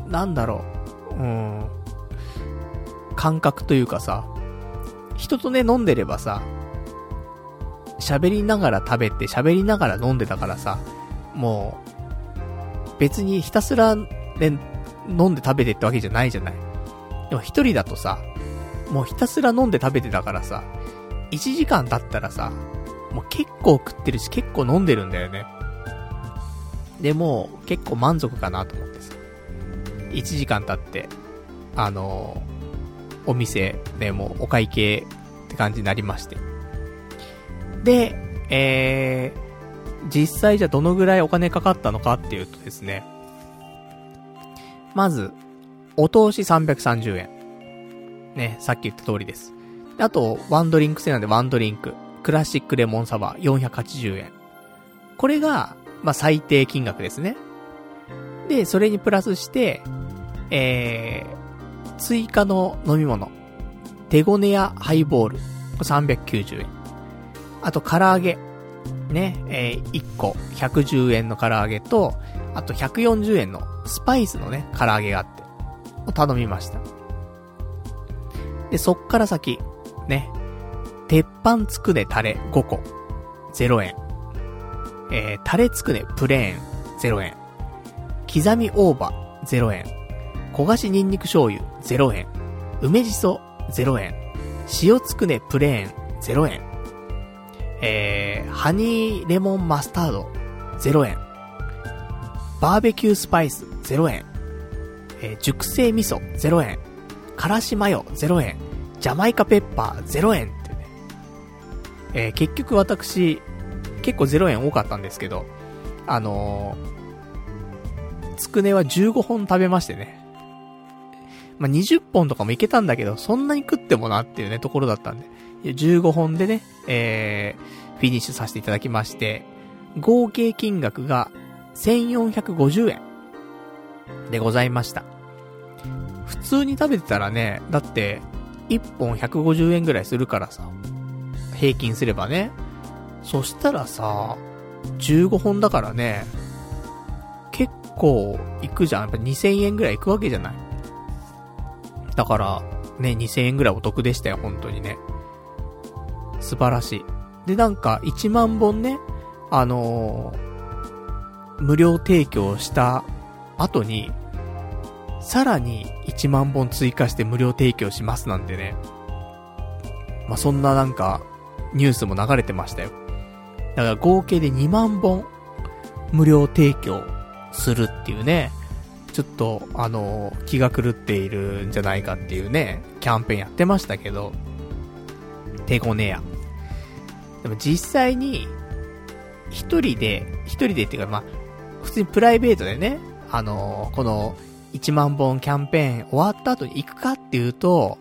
なんだろう、うん、感覚というかさ、人とね、飲んでればさ、喋りながら食べて、喋りながら飲んでたからさ、もう、別にひたすら、ね、飲んで食べてってわけじゃないじゃない。でも一人だとさ、もうひたすら飲んで食べてたからさ、いちじかん経ったらさ、もう結構食ってるし、結構飲んでるんだよね。で、もう結構満足かなと思ってさ、いちじかん経って、あのー、お店でもうお会計って感じになりまして。で、えー、実際じゃどのぐらいお金かかったのかっていうとですね、まず、お通しさんびゃくさんじゅうえん。ね、さっき言った通りです。あと、ワンドリンク制なんでワンドリンク。クラシックレモンサワーよんひゃくはちじゅうえん。これが、まあ、最低金額ですね。で、それにプラスして、えー、追加の飲み物。手ごねやハイボール。さんびゃくきゅうじゅうえん。あと、唐揚げ。ね、えー、いっこひゃくじゅうえんの唐揚げと、あとひゃくよんじゅうえんのスパイスのね、唐揚げがあって、を頼みました。で、そっから先、ね、鉄板つくねタレごこ、ゼロえん。えー、タレつくねプレーン、ゼロえん。刻み大葉、ゼロえん。焦がしニンニク醤油、ゼロえん。梅じそ、ゼロえん。塩つくねプレーン、ゼロえん。えー、ハニーレモンマスタード、ゼロえん。バーベキュースパイス、ゼロえん。えー、熟成味噌、ゼロえん。からしマヨ、ゼロえん。ジャマイカペッパー、ゼロえんってね。えー、結局私、結構ゼロえん多かったんですけど、あのー、つくねはじゅうごほん食べましてね。まあ、にじゅっぽんとかもいけたんだけど、そんなに食ってもなっていうね、ところだったんで。じゅうごほんでね、えー、フィニッシュさせていただきまして、合計金額がせんよんひゃくごじゅうえんでございました。普通に食べてたらね、だって、いっぽんひゃくごじゅうえんぐらいするからさ、平均すればね。そしたらさ、じゅうごほんだからね、結構いくじゃん。やっぱにせんえんぐらいいくわけじゃない。だから、ね、にせんえんぐらいお得でしたよ、本当にね。素晴らしい。で、なんか、いちまんぼんね、あのー、無料提供した後に、さらにいちまんぼん追加して無料提供しますなんてね。まあ、そんななんか、ニュースも流れてましたよ。だから合計でにまんぼん無料提供するっていうね、ちょっと、あのー、気が狂っているんじゃないかっていうね、キャンペーンやってましたけど、手ごねや。でも実際に、一人で、一人でっていうか、まあ、普通にプライベートでね、あのー、この、いちまんぼんキャンペーン終わった後に行くかっていうと、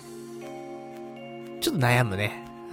ちょっと悩むね。うん。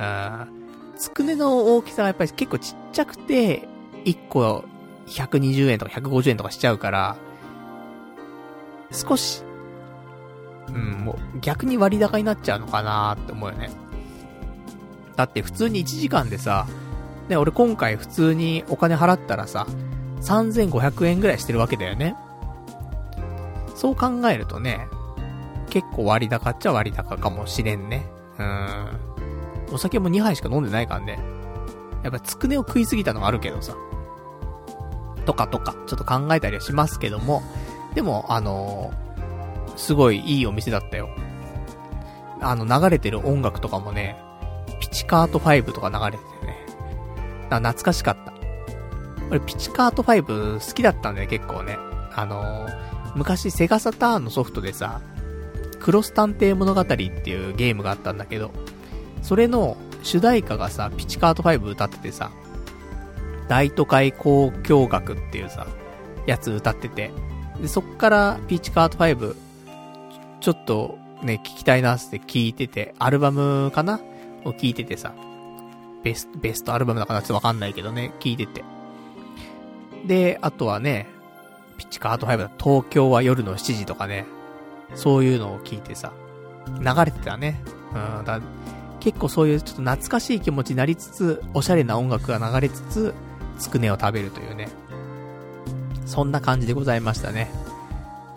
つくねの大きさがやっぱり結構ちっちゃくて、いっこひゃくにじゅうえんとかひゃくごじゅうえんとかしちゃうから、少し、うん、もう逆に割高になっちゃうのかなーって思うよね。だって普通にいちじかんでさ、ね、俺今回普通にお金払ったらさ、さんぜんごひゃくえんぐらいしてるわけだよね。そう考えるとね、結構割高っちゃ割高かもしれんね。うーん。お酒もにはいしか飲んでないからね。やっぱつくねを食いすぎたのがあるけどさ。とかとか、ちょっと考えたりはしますけども、でも、あのー、すごいいいお店だったよ。あの、流れてる音楽とかもね、ピチカートファイブとか流れててね。だ懐かしかった。俺、ピチカートファイブ好きだったんだよ、結構ね。あのー、昔セガサターンのソフトでさ、クロス探偵物語っていうゲームがあったんだけど、それの主題歌がさ、ピチカートファイブ歌っててさ、大都会交響楽っていうさ、やつ歌ってて、で、そっからピチカートファイブ、ちょっとね、聞きたいなって聞いてて、アルバムかなを聞いててさ、ベスト、ベストアルバムだからちょっとわかんないけどね、聞いてて。で、あとはね、ピチカートファイブだ、東京は夜のしちじとかね、そういうのを聞いてさ、流れてたね。うん、だ結構そういうちょっと懐かしい気持ちになりつつ、おしゃれな音楽が流れつつ、つくねを食べるというね。そんな感じでございましたね。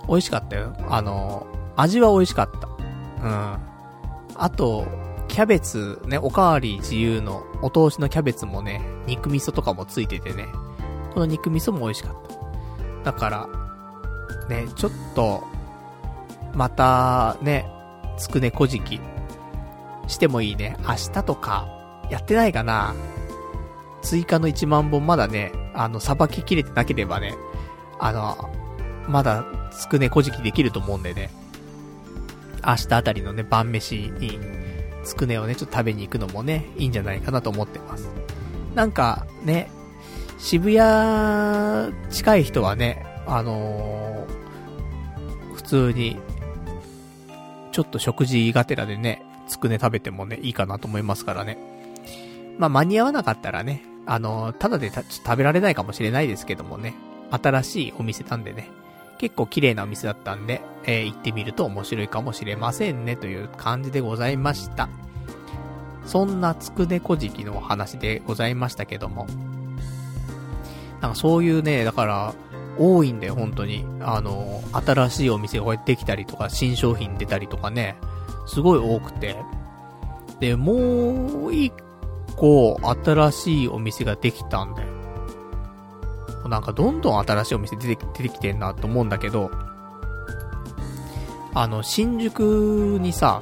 美味しかったよ。あの、味は美味しかった。うん。あと、キャベツね、おかわり自由のお通しのキャベツもね、肉味噌とかもついててね、この肉味噌も美味しかった。だから、ね、ちょっと、また、ね、つくねこじき、してもいいね。明日とか、やってないかな。追加のいちまんぼんまだね、あの、さばききれてなければね、あの、まだ、つくねこじきできると思うんでね。明日あたりのね、晩飯に、つくねをね、ちょっと食べに行くのもね、いいんじゃないかなと思ってます。なんか、ね、渋谷、近い人はね、あのー、普通に、ちょっと食事がてらでね、つくね食べてもね、いいかなと思いますからね。まあ、間に合わなかったらね、あのー、ただでた食べられないかもしれないですけどもね、新しいお店なんでね、結構綺麗なお店だったんで、えー、行ってみると面白いかもしれませんね、という感じでございました。そんなつくねこじきのお話でございましたけども。なんかそういうね、だから、多いんだよ、本当に。あの、新しいお店がこうやってできたりとか、新商品出たりとかね、すごい多くて。で、もう一個新しいお店ができたんだよ。なんかどんどん新しいお店出て、出てきてんなと思うんだけど、あの、新宿にさ、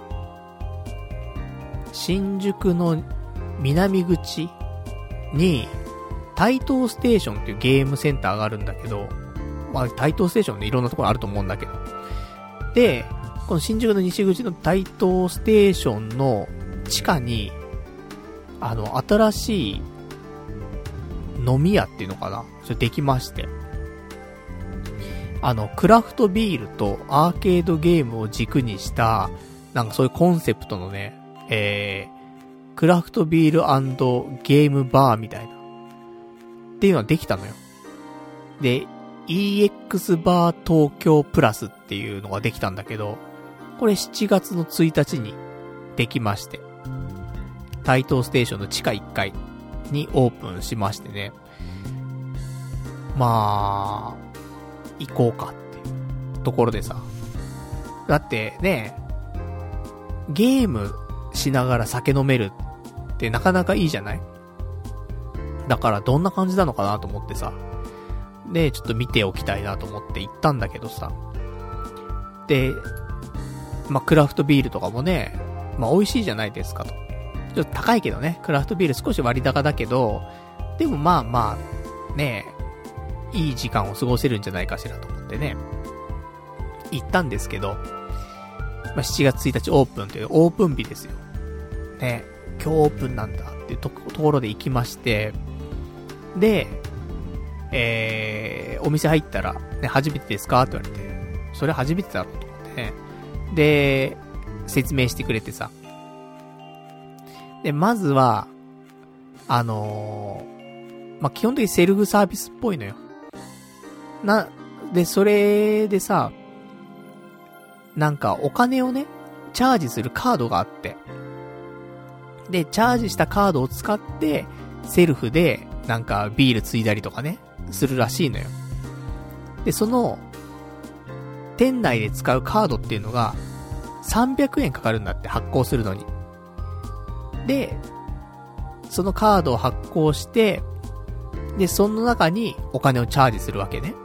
新宿の南口に、台東ステーションっていうゲームセンターがあるんだけど、まあ、台東ステーションでいろんなところあると思うんだけど。で、この新宿の西口の台東ステーションの地下に、あの、新しい飲み屋っていうのかな？それできまして。あの、クラフトビールとアーケードゲームを軸にした、なんかそういうコンセプトのね、えー、クラフトビール&ゲームバーみたいな。っていうのはできたのよ。で、イーエックス バー東京プラスっていうのができたんだけど、これしちがつのついたちにできまして、台東ステーションの地下いっかいにオープンしましてね。まあ、行こうかっていうところでさ。だってね、ゲームしながら酒飲めるってなかなかいいじゃない？だからどんな感じなのかなと思ってさ。で、ちょっと見ておきたいなと思って行ったんだけどさ。で、まあ、クラフトビールとかもね、まあ、美味しいじゃないですかと。ちょっと高いけどね、クラフトビール少し割高だけど、でもまあまあ、ね、いい時間を過ごせるんじゃないかしらと思ってね、行ったんですけど、まあ、しちがつついたちオープンというオープン日ですよ。ね、今日オープンなんだっていうところで行きまして、で、えー、お店入ったら、ね、初めてですかって言われて、それ初めてだろうと思ってね。で、説明してくれてさ。で、まずは、あのー、まあ、基本的にセルフサービスっぽいのよ。な、で、それでさ、なんかお金をね、チャージするカードがあって、で、チャージしたカードを使って、セルフで、なんかビールついだりとかね、するらしいのよ。で、その、店内で使うカードっていうのが、さんびゃくえんかかるんだって、発行するのに。で、そのカードを発行して、で、その中にお金をチャージするわけね。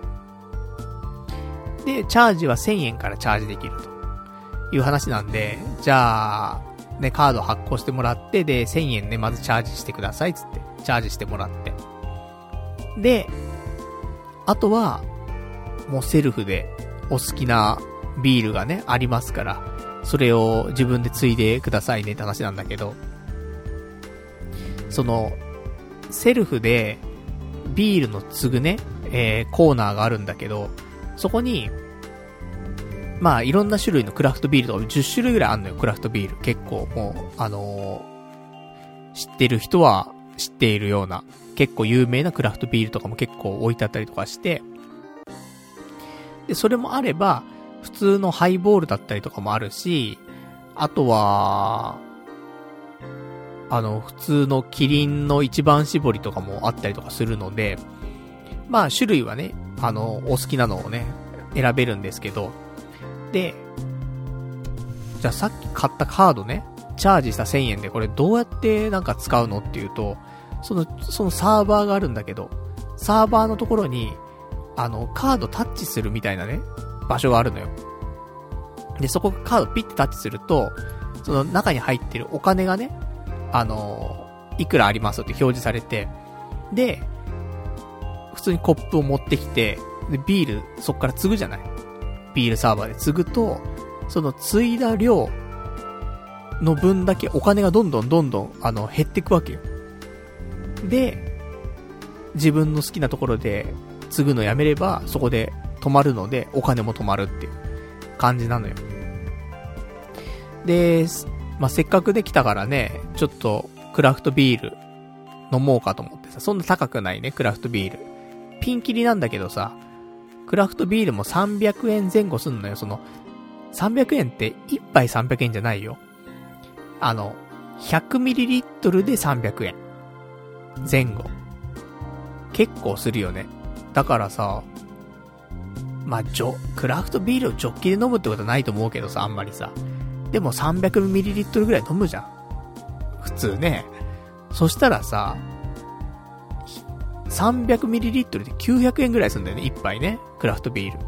で、チャージはせんえんからチャージできるという話なんで、じゃあ、ね、カード発行してもらって、で、せんえんね、まずチャージしてください、つって、チャージしてもらって。で、あとは、もうセルフで、お好きなビールがね、ありますから、それを自分でついでくださいねって話なんだけど、その、セルフで、ビールの継ぐね、えー、コーナーがあるんだけど、そこに、まあ、いろんな種類のクラフトビールとかじゅっしゅるいぐらいあんのよ、クラフトビール。結構、もう、あのー、知ってる人は知っているような、結構有名なクラフトビールとかも結構置いてあったりとかして、で、それもあれば、普通のハイボールだったりとかもあるし、あとは、あの、普通のキリンの一番搾りとかもあったりとかするので、まあ、種類はね、あの、お好きなのをね、 選べるんですけど、で、じゃあさっき買ったカードね、チャージしたせんえんでこれどうやってなんか使うのっていうと、その、そのサーバーがあるんだけど、サーバーのところに、あの、カードタッチするみたいなね、場所があるのよ。で、そこカードピッてタッチすると、その中に入ってるお金がね、あの、いくらありますって表示されて、で、普通にコップを持ってきて、で、ビール、そっから継ぐじゃない？ビールサーバーで継ぐと、その継いだ量の分だけお金がどんどんどんどん、あの、減っていくわけよ。で、自分の好きなところで継ぐのやめれば、そこで止まるので、お金も止まるっていう感じなのよ。で、まあ、せっかくできたからね、ちょっとクラフトビール飲もうかと思ってさ、そんな高くないね、クラフトビール。ピンキリなんだけどさ、クラフトビールもさんびゃくえんぜん後すんのよ。その、さんびゃくえんっていっぱいさんびゃくえんじゃないよ。あの、ひゃくミリリットルでさんびゃくえん。前後。結構するよね。だからさ、まあ、ジョ、クラフトビールをジョッキで飲むってことはないと思うけどさ、あんまりさ。でもさんびゃくミリリットルぐらい飲むじゃん。普通ね。そしたらさ、さんびゃくミリリットルできゅうひゃくえんぐらいするんだよね、一杯ね。クラフトビール。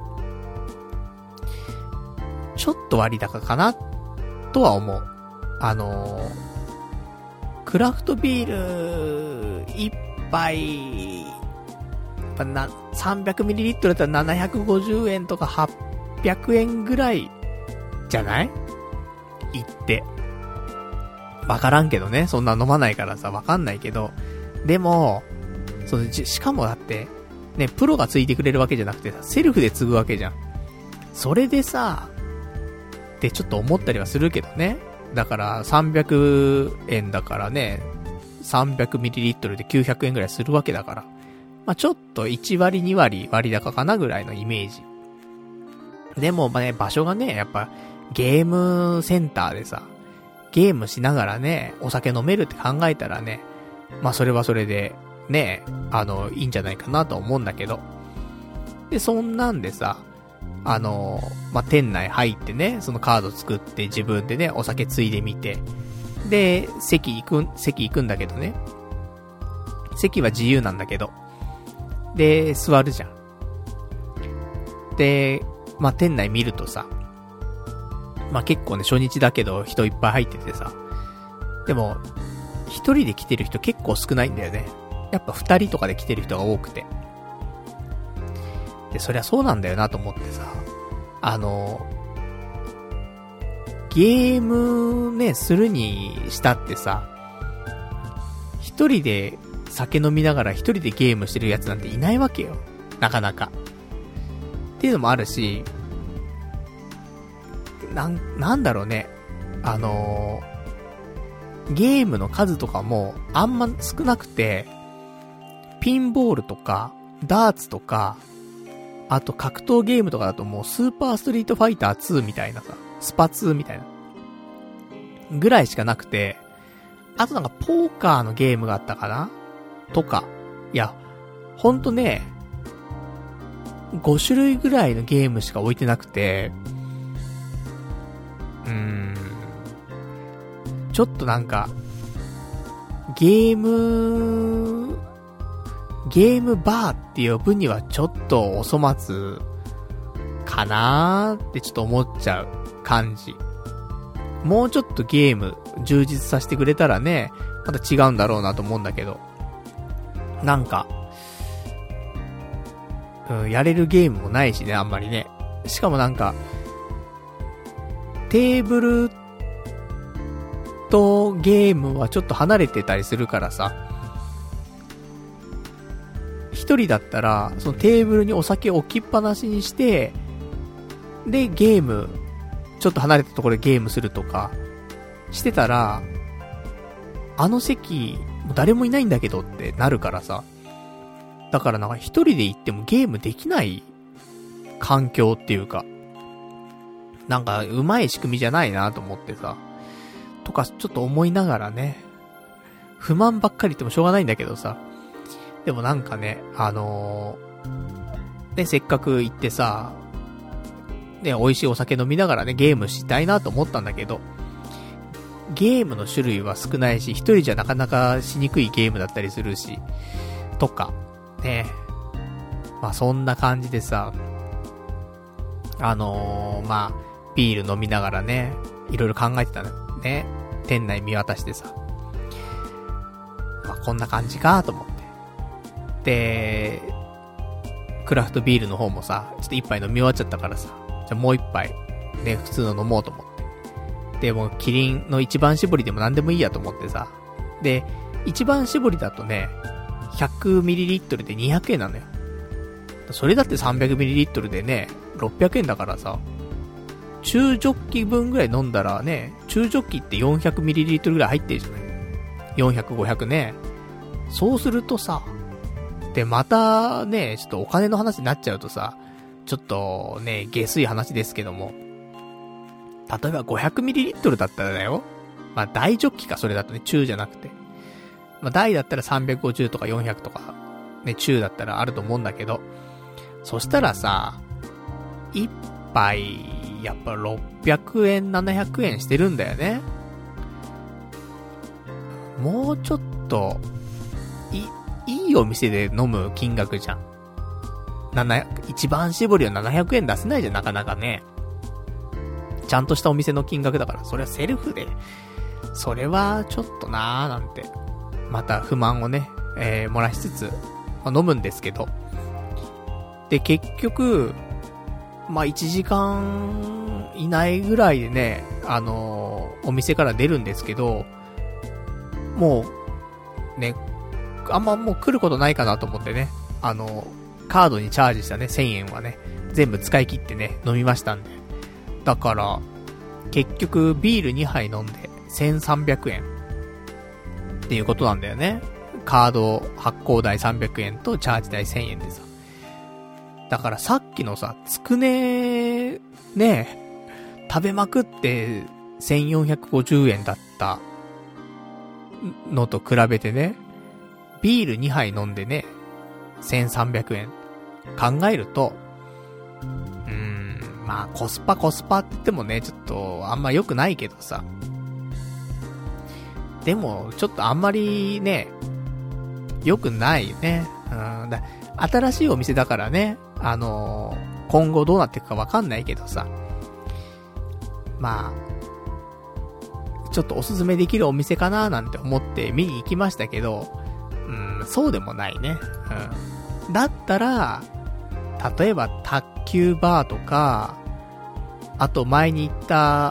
ちょっと割高かなとは思う。あのー、クラフトビール一杯、な、さんびゃくミリリットルだったらななひゃくごじゅうえんとかはっぴゃくえんぐらいじゃない？言って。わからんけどね。そんな飲まないからさ、わかんないけど。でも、その、しかもだって、ね、プロがついてくれるわけじゃなくてさ、セルフで継ぐわけじゃん。それでさ、ってちょっと思ったりはするけどね。だからさんびゃくえんだからね、さんびゃくミリリットルできゅうひゃくえんぐらいするわけだから。まあ、ちょっといち割に割割高かなぐらいのイメージ。でもまあね、場所がね、やっぱゲームセンターでさ、ゲームしながらね、お酒飲めるって考えたらね、まあそれはそれで、ね、あの、いいんじゃないかなと思うんだけど。で、そんなんでさ、あの、まあ、店内入ってね、そのカード作って自分でね、お酒ついでみて、で、席行く、席行くんだけどね。席は自由なんだけど。で、座るじゃん。で、まあ、店内見るとさ、まあ、結構ね、初日だけど人いっぱい入っててさ、でも、一人で来てる人結構少ないんだよね。やっぱ二人とかで来てる人が多くて。で、そりゃそうなんだよなと思ってさ、あの、ゲームね、するにしたってさ、一人で酒飲みながら一人でゲームしてるやつなんていないわけよ。なかなか。っていうのもあるし、なん、なんだろうね。あのー、ゲームの数とかもあんま少なくて、ピンボールとか、ダーツとか、あと格闘ゲームとかだともうスーパーストリートファイターツーみたいなさ、スパツーみたいな。ぐらいしかなくて、あとなんかポーカーのゲームがあったかなとか。いや、ほんとね、ご種類ぐらいのゲームしか置いてなくて、うーん、ちょっとなんか、ゲーム、ゲームバーって呼ぶにはちょっとお粗末かなーってちょっと思っちゃう感じ。もうちょっとゲーム充実させてくれたらね、また違うんだろうなと思うんだけど。なんか、うん、やれるゲームもないしね、あんまりね。しかもなんか、テーブルとゲームはちょっと離れてたりするからさ、一人だったら、そのテーブルにお酒置きっぱなしにして、で、ゲーム、ちょっと離れたところでゲームするとか、してたら、あの席、誰もいないんだけどってなるからさ。だからなんか一人で行ってもゲームできない環境っていうか、なんか上手い仕組みじゃないなと思ってさ、とかちょっと思いながらね、不満ばっかり言ってもしょうがないんだけどさ、でもなんかね、あのー、ね、せっかく行ってさ、 ね、美味しいお酒飲みながらね、ゲームしたいなと思ったんだけど、ゲームの種類は少ないし、一人じゃなかなかしにくいゲームだったりするし、とか、ね。まあそんな感じでさ、あのー、まあ、ビール飲みながらね、いろいろ考えてたね。店内見渡してさ。まあこんな感じかと思って。で、クラフトビールの方もさ、ちょっと一杯飲み終わっちゃったからさ、じゃあもう一杯、ね、普通の飲もうと思って。で、もうキリンの一番搾りでも何でもいいやと思ってさ。で、一番搾りだとね、ひゃくミリリットル でにひゃくえんなのよ。それだって さんびゃくミリリットル でね、ろっぴゃくえんだからさ、中ジョッキ分ぐらい飲んだらね、中ジョッキって よんひゃくミリリットル ぐらい入ってるじゃない。よんひゃく、ごひゃくね。そうするとさ、で、またね、ちょっとお金の話になっちゃうとさ、ちょっとね、下水話ですけども、例えば ごひゃくミリリットル だったらだよ。まあ大ジョッキか、それだとね、中じゃなくて。まあ大だったらさんびゃくごじゅうとかよんひゃくとか、ね、中だったらあると思うんだけど、そしたらさ、一杯、やっぱろっぴゃくえん、ななひゃくえんしてるんだよね。もうちょっと、い、いいお店で飲む金額じゃん。なな、一番搾りはななひゃくえん出せないじゃん、なかなかね。ちゃんとしたお店の金額だから、それはセルフで、それはちょっとなーなんて、また不満をね、えー、漏らしつつ、まあ、飲むんですけど。で、結局、まあ、いちじかん以内ぐらいでね、あのー、お店から出るんですけど、もう、ね、あんまもう来ることないかなと思ってね、あのー、カードにチャージしたね、せんえんはね、全部使い切ってね、飲みましたんで。だから、結局、ビールにはい飲んで、せんさんびゃくえん。っていうことなんだよね。カード発行代さんびゃくえんとチャージ代せんえんでさ。だからさっきのさ、つくね、ね、食べまくってせんよんひゃくごじゅうえんだったのと比べてね、ビールにはい飲んでね、せんさんびゃくえん考えると、うーん、まあコスパコスパって言ってもね、ちょっとあんま良くないけどさ。でも、ちょっとあんまりね、良くないね。うんだ、新しいお店だからね、あのー、今後どうなっていくかわかんないけどさ。まあ、ちょっとおすすめできるお店かななんて思って見に行きましたけど、うん、そうでもないね。うん。だったら、例えば卓球バーとか、あと前に行った、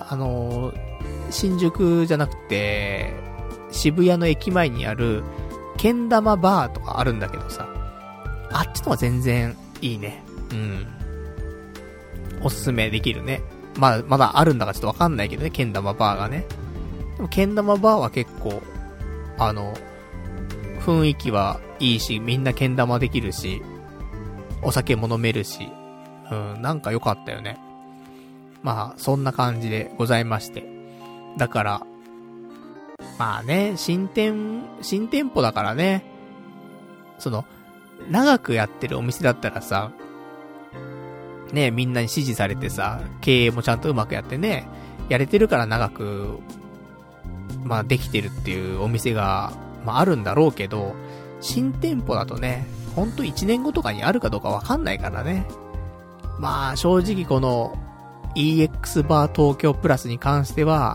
あのー、新宿じゃなくて、渋谷の駅前にある、けん玉バーとかあるんだけどさ、あっちの方が全然いいね。うん。おすすめできるね。まだ、まだあるんだかちょっとわかんないけどね、けん玉バーがね。でもけん玉バーは結構、あの、雰囲気はいいし、みんなけん玉できるし、お酒も飲めるし、うん、なんか良かったよね。まあ、そんな感じでございまして。だから、まあね、新店、新店舗だからね、その、長くやってるお店だったらさ、ね、みんなに支持されてさ、経営もちゃんとうまくやってね、やれてるから長く、まあできてるっていうお店が、まああるんだろうけど、新店舗だとね、ほんといちねんごとかにあるかどうかわかんないからね。まあ正直この イーエックス バー東京プラスに関しては、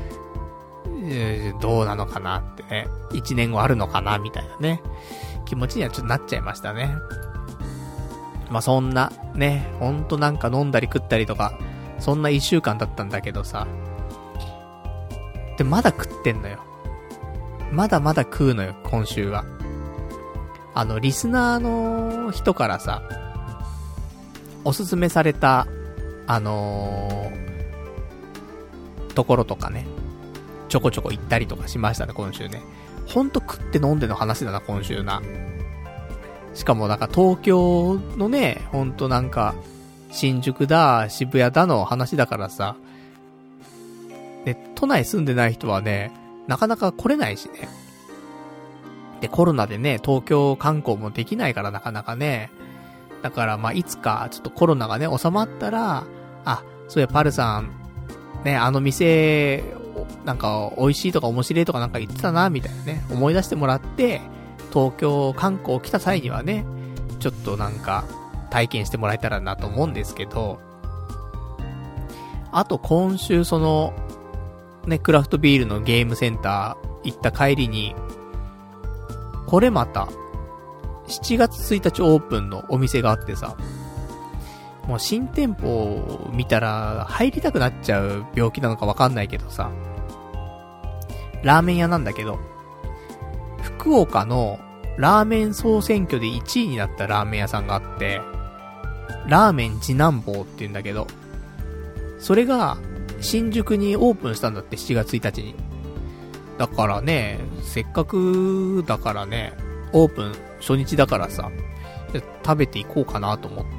どうなのかなってね、いちねんごあるのかなみたいなね、気持ちにはちょっとなっちゃいましたね。まあそんなね、ほんとなんか飲んだり食ったりとか、そんないっしゅうかんだったんだけどさ、でまだ食ってんのよ。まだまだ食うのよ、今週は。あのリスナーの人からさ、おすすめされたあのー、ところとかね、ちょこちょこ行ったりとかしましたね、今週ね。ほんと食って飲んでの話だな、今週な。しかもなんか東京のね、ほんとなんか、新宿だ、渋谷だの話だからさ、で、都内住んでない人はね、なかなか来れないしね。で、コロナでね、東京観光もできないからなかなかね。だからまあいつかちょっとコロナがね、収まったら、 あ、そういや、パルさん、ね、あの店、なんか、美味しいとか面白いとかなんか言ってたな、みたいなね、思い出してもらって、東京観光来た際にはね、ちょっとなんか、体験してもらえたらなと思うんですけど、あと今週その、ね、クラフトビールのゲームセンター行った帰りに、これまた、しちがつついたちオープンのお店があってさ、もう新店舗を見たら入りたくなっちゃう病気なのかわかんないけどさ、ラーメン屋なんだけど、福岡のラーメン総選挙でいちいになったラーメン屋さんがあって、ラーメン次男坊って言うんだけど、それが新宿にオープンしたんだって、しちがつついたちに。だからね、せっかくだからね、オープン初日だからさ、食べていこうかなと思って。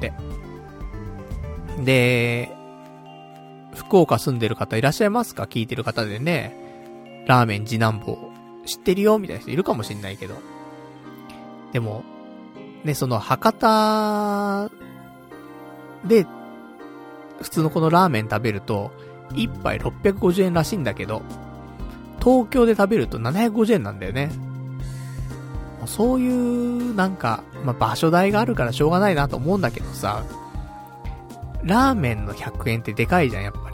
で、福岡住んでる方いらっしゃいますか？聞いてる方でね、ラーメン次男坊知ってるよみたいな人いるかもしんないけど。でも、ね、その博多で、普通のこのラーメン食べると、一杯ろっぴゃくごじゅうえんらしいんだけど、東京で食べるとななひゃくごじゅうえんなんだよね。そういう、なんか、まあ、場所代があるからしょうがないなと思うんだけどさ、ラーメンのひゃくえんってでかいじゃん、やっぱ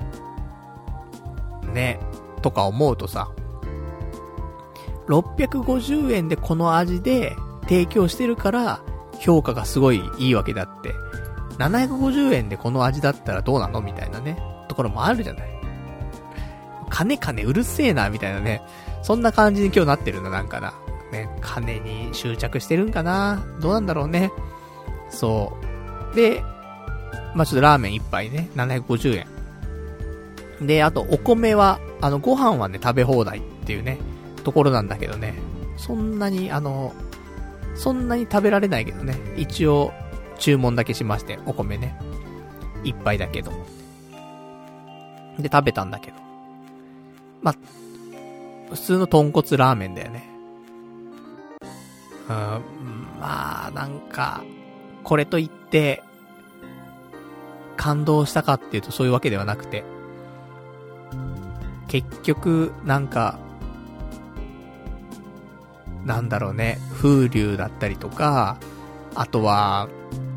り。ね。とか思うとさ、ろっぴゃくごじゅうえんでこの味で提供してるから評価がすごいいいわけだって、ななひゃくごじゅうえんでこの味だったらどうなのみたいなね、ところもあるじゃない。金金うるせえな、みたいなね。そんな感じに今日なってるんだ、なんかな。ね、金に執着してるんかな、どうなんだろうね。そう。で、まあ、ちょっとラーメン一杯ね、ななひゃくごじゅうえん。で、あとお米は、あの、ご飯はね、食べ放題っていうね、ところなんだけどね。そんなに、あの、そんなに食べられないけどね。一応、注文だけしまして、お米ね。一杯だけど。で、食べたんだけど。ま、普通の豚骨ラーメンだよね。うん、まあ、なんか、これといって、感動したかっていうとそういうわけではなくて、結局、なんか、なんだろうね、風流だったりとか、あとは、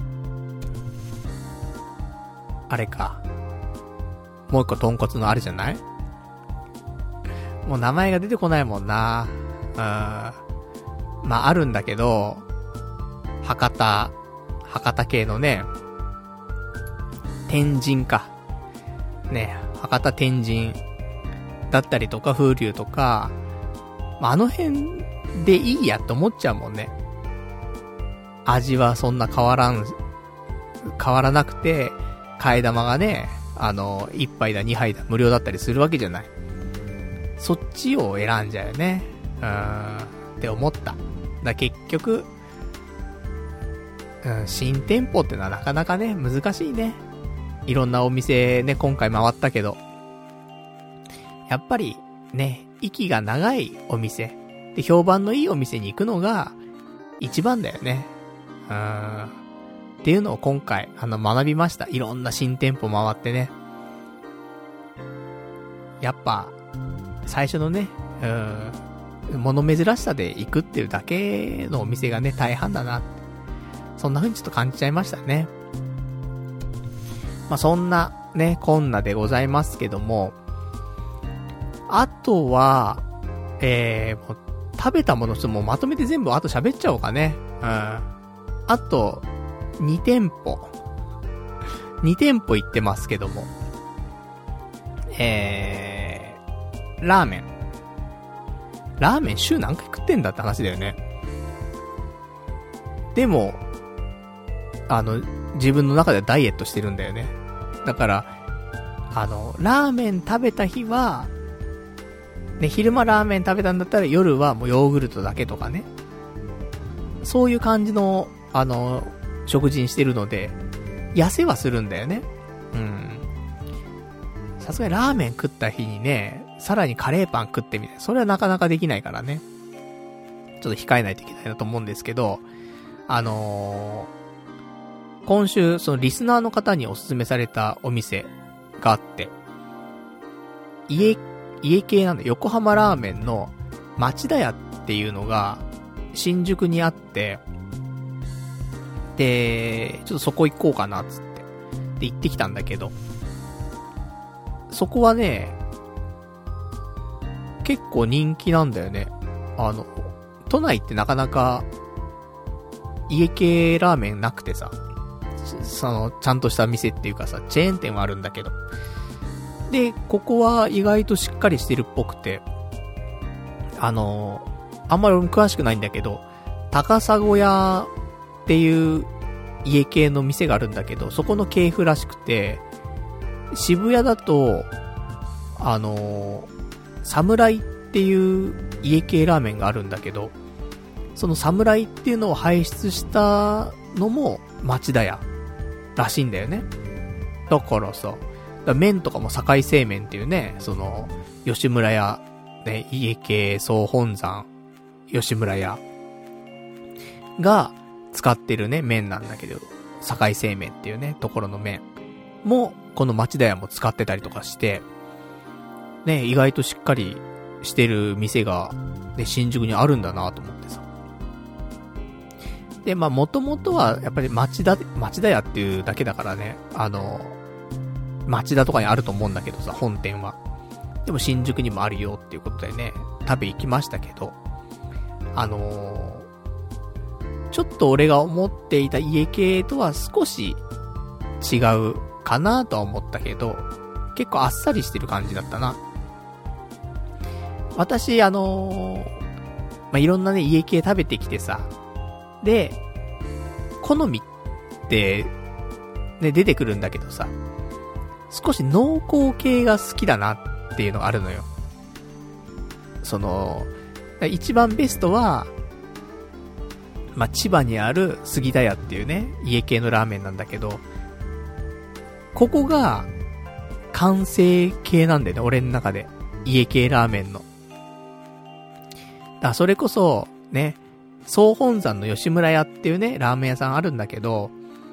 あれか、もう一個豚骨のあるじゃない？もう名前が出てこないもんな。うん。まああるんだけど、博多、博多系のね、天神か。ね、博多天神だったりとか風流とか、あの辺でいいやって思っちゃうもんね。味はそんな変わらん、変わらなくて、替え玉がね、あの、一杯だ二杯だ無料だったりするわけじゃない。そっちを選んじゃうよね。うーん、って思った。だ結局、うん、新店舗ってのはなかなかね、難しいね。いろんなお店ね、今回回ったけど。やっぱり、ね、息が長いお店。で、評判のいいお店に行くのが、一番だよね。うーん。っていうのを今回、あの、学びました。いろんな新店舗回ってね。やっぱ、最初のね、うーん、物珍しさで行くっていうだけのお店がね、大半だなって。そんな風にちょっと感じちゃいましたね。まあ、そんな、ね、こんなでございますけども、あとは、えー、もう食べたもの、ちょっともうまとめて全部あと喋っちゃおうかね。うん。あと、に店舗。に店舗行ってますけども。えー、ラーメン。ラーメン週何回食ってんだって話だよね。でも、あの、自分の中ではダイエットしてるんだよね。だから、あの、ラーメン食べた日は、ね、昼間ラーメン食べたんだったら夜はもうヨーグルトだけとかね。そういう感じの、あの、食事にしてるので、痩せはするんだよね。うん。さすがにラーメン食った日にね、さらにカレーパン食ってみたい。それはなかなかできないからね。ちょっと控えないといけないなと思うんですけど、あの今週、そのリスナーの方におすすめされたお店があって、家、家系なんだ、横浜ラーメンの町田屋っていうのが、新宿にあって、で、ちょっとそこ行こうかな、つって。で、行ってきたんだけど、そこはね、結構人気なんだよね。あの、都内ってなかなか、家系ラーメンなくてさ、その、ちゃんとした店っていうかさ、チェーン店はあるんだけど。で、ここは意外としっかりしてるっぽくて、あの、あんまり俺も詳しくないんだけど、高砂屋っていう家系の店があるんだけど、そこの系譜らしくて、渋谷だと、あの、侍っていう家系ラーメンがあるんだけど、その侍っていうのを輩出したのも町田屋らしいんだよね。だからさ、だ麺とかも堺製麺っていうね、その、吉村屋、ね、家系総本山、吉村屋が使ってるね、麺なんだけど、堺製麺っていうね、ところの麺も、この町田屋も使ってたりとかして、ね、意外としっかりしてる店が、ね、新宿にあるんだなと思ってさ。で、まあ、もともとは、やっぱり町田、町田屋っていうだけだからね、あの、町田とかにあると思うんだけどさ、本店は。でも新宿にもあるよっていうことでね、食べ行きましたけど、あのー、ちょっと俺が思っていた家系とは少し違うかなとは思ったけど、結構あっさりしてる感じだったな。私、あのー、まあ、いろんなね、家系食べてきてさ、で、好みって、ね、出てくるんだけどさ、少し濃厚系が好きだなっていうのがあるのよ。その、一番ベストは、まあ、千葉にある杉田屋っていうね、家系のラーメンなんだけど、ここが、完成系なんだよね、俺の中で。家系ラーメンの。だからそれこそ、ね、総本山の吉村屋っていうね、ラーメン屋さんあるんだけど、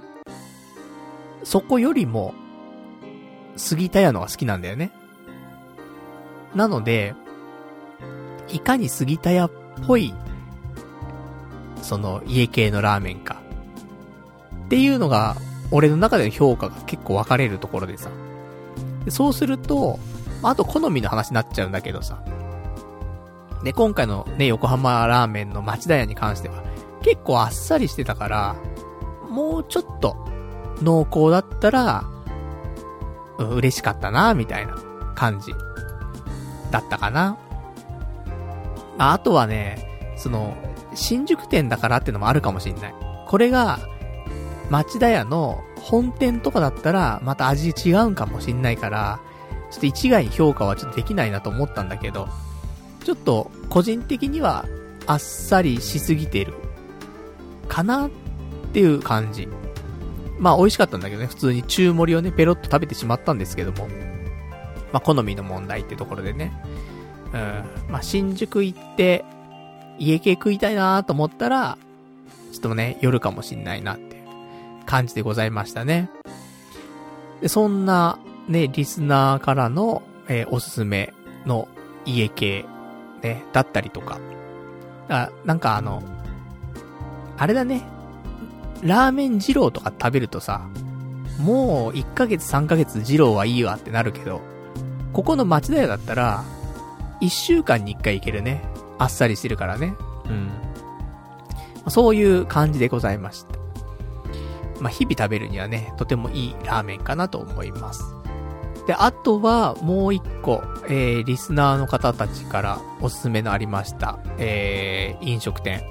そこよりも、杉田屋のが好きなんだよね。なので、いかに杉田屋っぽい、その家系のラーメンか。っていうのが、俺の中での評価が結構分かれるところでさ。でそうすると、あと好みの話になっちゃうんだけどさ。で、今回のね、横浜ラーメンの町田屋に関しては、結構あっさりしてたから、もうちょっと濃厚だったら、うん、嬉しかったな、みたいな感じだったかな。あ, あとはね、その、新宿店だからってのもあるかもしんない。これが、町田屋の本店とかだったら、また味違うんかもしんないから、ちょっと一概に評価はちょっとできないなと思ったんだけど、ちょっと、個人的には、あっさりしすぎてる、かなっていう感じ。まあ、美味しかったんだけどね、普通に中盛りをね、ペロッと食べてしまったんですけども、まあ、好みの問題ってところでね、うん、まあ、新宿行って、家系食いたいなと思ったら、ちょっとね、夜かもしんないなっていう感じでございましたね。で、そんな、ね、リスナーからの、えー、おすすめの家系、ね、だったりとか。あ、なんかあの、あれだね、ラーメン二郎とか食べるとさ、もういっかげつさんかげつ二郎はいいわってなるけど、ここの町田屋だったら、いっしゅうかんにいっかい行けるね。あっさりしてるからね。うん。そういう感じでございました。まあ、日々食べるにはね、とてもいいラーメンかなと思います。で、あとは、もう一個、えー、リスナーの方たちからおすすめのありました、えー、飲食店。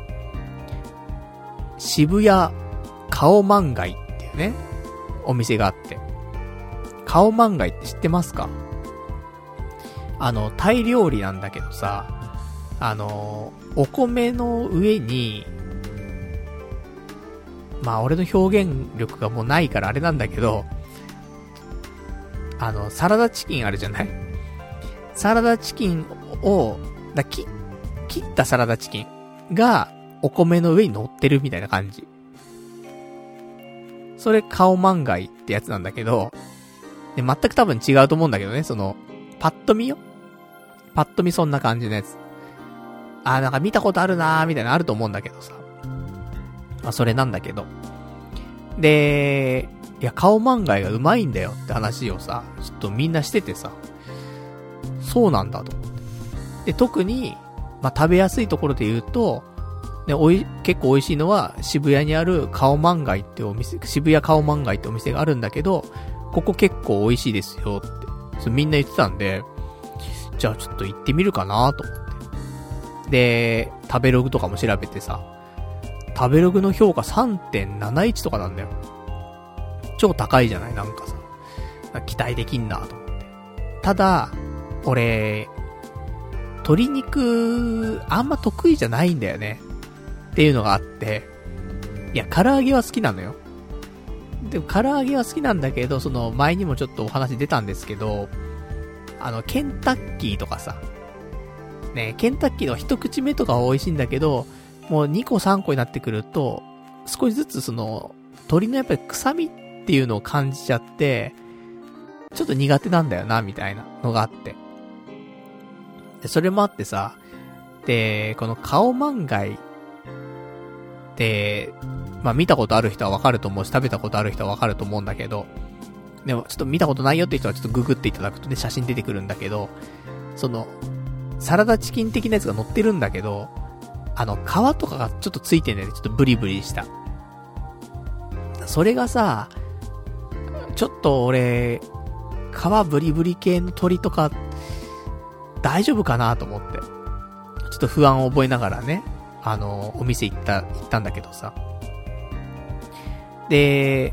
渋谷顔満街っていうね、お店があって。顔満街って知ってますか？あの、タイ料理なんだけどさ、あの、お米の上に、まあ俺の表現力がもうないからあれなんだけど、あの、サラダチキンあるじゃない？サラダチキンを、だき切ったサラダチキンがお米の上に乗ってるみたいな感じ。 それカオマンガイってやつなんだけど、で全く多分違うと思うんだけどね、その、パッと見よ。パッと見そんな感じのやつ。あーなんか見たことあるなーみたいなのあると思うんだけどさ。まあそれなんだけど。で、いや、カオマンガイがうまいんだよって話をさ、ちょっとみんなしててさ、そうなんだと思って。で、特に、まあ食べやすいところで言うと、ね、おい、結構美味しいのは渋谷にあるカオマンガイってお店、渋谷カオマンガイってお店があるんだけど、ここ結構美味しいですよって、それみんな言ってたんで、じゃあちょっと行ってみるかなと思って。で、食べログとかも調べてさ、食べログの評価 さんてんなないち とかなんだよ。超高いじゃないなんかさ。期待できんなと思って。ただ、俺、鶏肉、あんま得意じゃないんだよね。っていうのがあって、いや、唐揚げは好きなのよ。でも、唐揚げは好きなんだけど、その、前にもちょっとお話出たんですけど、あの、ケンタッキーとかさ、ね、ケンタッキーの一口目とかは美味しいんだけど、もうにこさんこになってくると、少しずつその、鶏のやっぱり臭みっていうのを感じちゃって、ちょっと苦手なんだよな、みたいなのがあって。で、それもあってさ、で、このカオマンガイで、まあ見たことある人はわかると思うし、食べたことある人はわかると思うんだけど、でもちょっと見たことないよって人はちょっとググっていただくとね、写真出てくるんだけど、その、サラダチキン的なやつが乗ってるんだけど、あの、皮とかがちょっとついてんだよね、ちょっとブリブリした。それがさ、ちょっと俺、皮ブリブリ系の鳥とか、大丈夫かなと思って。ちょっと不安を覚えながらね、あの、お店行った、行ったんだけどさ。で、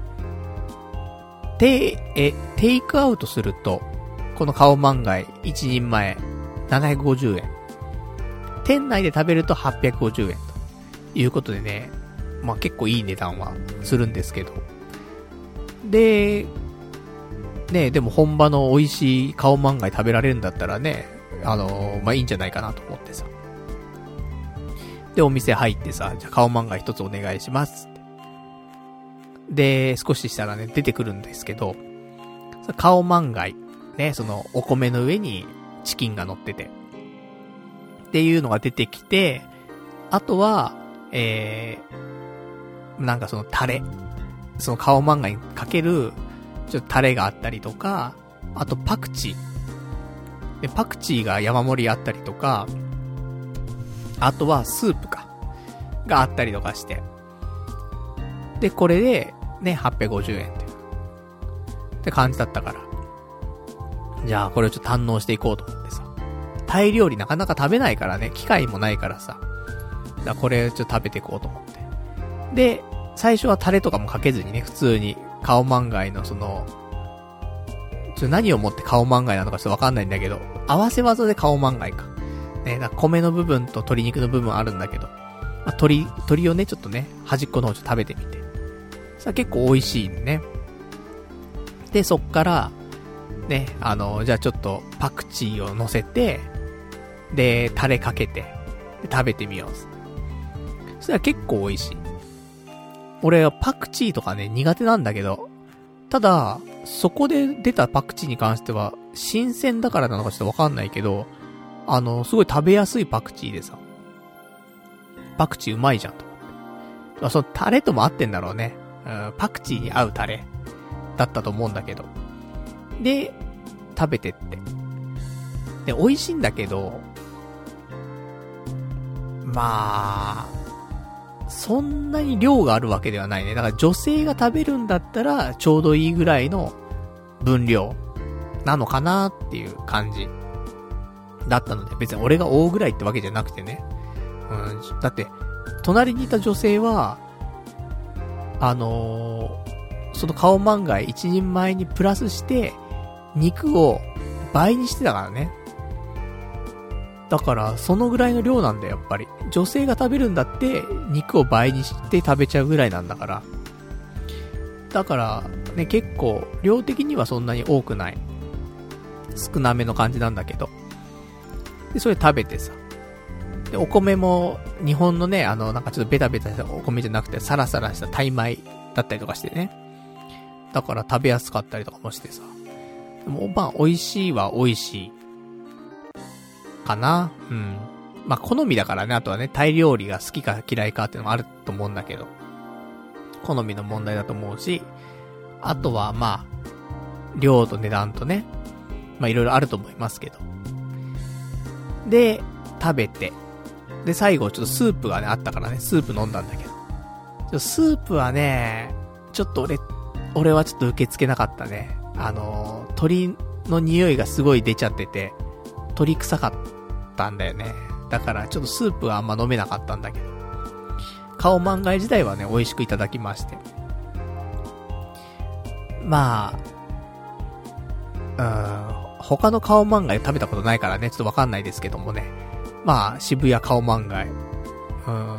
テ、え、テイクアウトすると、このカオマンガイいちにんまえななひゃくごじゅうえん。店内で食べるとはっぴゃくごじゅうえんということでね、まあ結構いい値段はするんですけど。で、ね、でも本場の美味しいカオマンガイ食べられるんだったらね、あのー、まあいいんじゃないかなと思ってさ。で、お店入ってさ、じゃあカオマンガイ一つお願いしますって。で、少ししたらね、出てくるんですけど、カオマンガイ、ね、そのお米の上にチキンが乗ってて、っていうのが出てきて、あとは、えー、なんかそのタレ、そのカオマンガイにかける、ちょっとタレがあったりとか、あとパクチー。で、パクチーが山盛りあったりとか、あとはスープか、があったりとかして。で、これで、ね、はっぴゃくごじゅうえんって。って感じだったから。じゃあ、これをちょっと堪能していこうと思ってさ。タイ料理なかなか食べないからね、機会もないからさ。だからこれちょっと食べていこうと思って。で、最初はタレとかもかけずにね、普通に、カオマンガイのその、ちょっと何をもってカオマンガイなのかちょっとわかんないんだけど、合わせ技でカオマンガイか。ね、なんか米の部分と鶏肉の部分あるんだけど、まあ、鶏、鶏をね、ちょっとね、端っこの方ちょっと食べてみて。さあ結構美味しいね。で、そっから、ね、あの、じゃあちょっとパクチーを乗せて、で、タレかけて、で食べてみよう。そしたら結構美味しい。俺はパクチーとかね、苦手なんだけど、ただ、そこで出たパクチーに関しては、新鮮だからなのかちょっとわかんないけど、あの、すごい食べやすいパクチーでさ、パクチーうまいじゃんと思って。そのタレとも合ってんだろうね。うん、パクチーに合うタレだったと思うんだけど。で、食べてって。で、美味しいんだけど、まあ、そんなに量があるわけではないね。だから女性が食べるんだったらちょうどいいぐらいの分量なのかなっていう感じだったので、別に俺が大ぐらいってわけじゃなくてね。うん、だって隣にいた女性はあのー、そのカオマンガイ一人前にプラスして肉を倍にしてたからね。だからそのぐらいの量なんだよ、やっぱり。女性が食べるんだって肉を倍にして食べちゃうぐらいなんだから。だからね、結構量的にはそんなに多くない、少なめの感じなんだけど、でそれ食べてさ、でお米も日本のね、あのなんかちょっとベタベタしたお米じゃなくてサラサラしたタイ米だったりとかしてね、 だから食べやすかったりとかもしてさ。でもまあ美味しいは美味しい。かな。うん。まあ好みだからね、あとはね、タイ料理が好きか嫌いかっていうのもあると思うんだけど。好みの問題だと思うし、あとはまあ、量と値段とね、まあいろいろあると思いますけど。で、食べて、で最後ちょっとスープがね、あったからね、スープ飲んだんだけど。ちょっとスープはね、ちょっと俺、俺はちょっと受け付けなかったね。あの、鶏の匂いがすごい出ちゃってて、鶏臭かったんだよね。だからちょっとスープはあんま飲めなかったんだけど。カオマンガイ自体はね、美味しくいただきまして。まあ、うーん、他のカオマンガイ食べたことないからね、ちょっとわかんないですけどもね。まあ、渋谷カオマンガイ。うーん。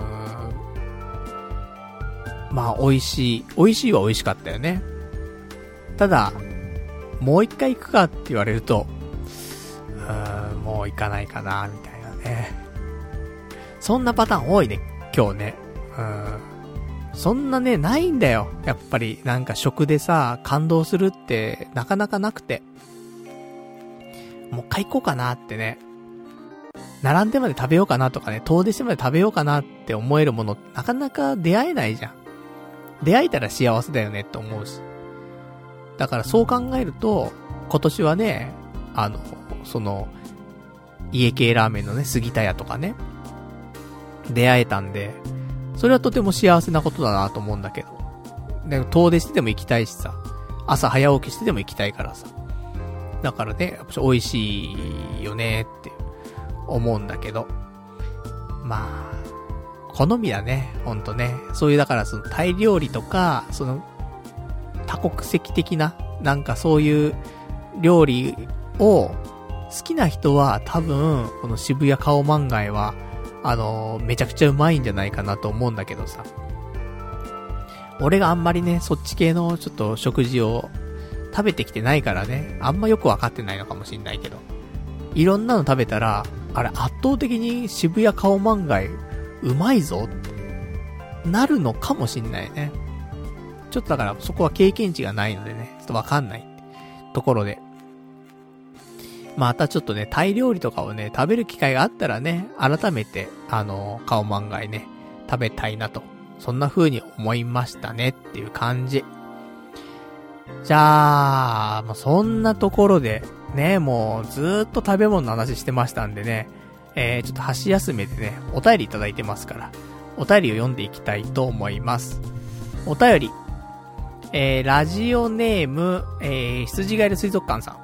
まあ、美味しい。美味しいは美味しかったよね。ただ、もう一回行くかって言われると、うーん、もう行かないかな、みたいなね。そんなパターン多いね、今日ね。うん。そんなね、ないんだよ。やっぱり、なんか食でさ、感動するって、なかなかなくて。もう一回行こうかなってね。並んでまで食べようかなとかね、遠出してまで食べようかなって思えるもの、なかなか出会えないじゃん。出会えたら幸せだよねって思うし。だからそう考えると、今年はね、あの、その、家系ラーメンのね、杉田屋とかね、出会えたんで、それはとても幸せなことだなと思うんだけど。でも遠出してでも行きたいしさ、朝早起きしてでも行きたいからさ。だからね、やっぱ美味しいよねって思うんだけど。まあ、好みだね、ほんとね。そういうだからそのタイ料理とか、その、多国籍的な、なんかそういう料理を好きな人は多分、この渋谷カオマンガイは、あのー、めちゃくちゃうまいんじゃないかなと思うんだけどさ。俺があんまりね、そっち系のちょっと食事を食べてきてないからね、あんまよくわかってないのかもしんないけど。いろんなの食べたら、あれ圧倒的に渋谷カオマンガイうまいぞってなるのかもしんないね。ちょっとだからそこは経験値がないのでね、ちょっとわかんないところで。またちょっとね、タイ料理とかをね、食べる機会があったらね、改めて、あの、カオマンガイね、食べたいなと。そんな風に思いましたねっていう感じ。じゃあ、まあ、そんなところで、ね、もうずーっと食べ物の話してましたんでね、えー、ちょっと箸休めでね、お便りいただいてますから、お便りを読んでいきたいと思います。お便り、えー、ラジオネーム、えー、羊ガエル水族館さん。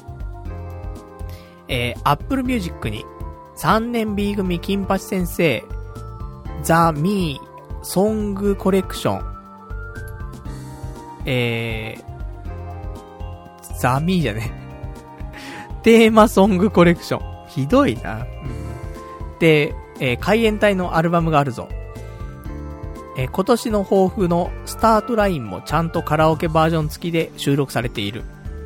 えー、Apple Music にさんねん B 組金八先生、ザ・ミー、ソングコレクション、えー、ザ・ミーじゃね。テーマソングコレクション。ひどいな。うん、で、えー、海援隊のアルバムがあるぞ。えー、今年の抱負のスタートラインもちゃんとカラオケバージョン付きで収録されている。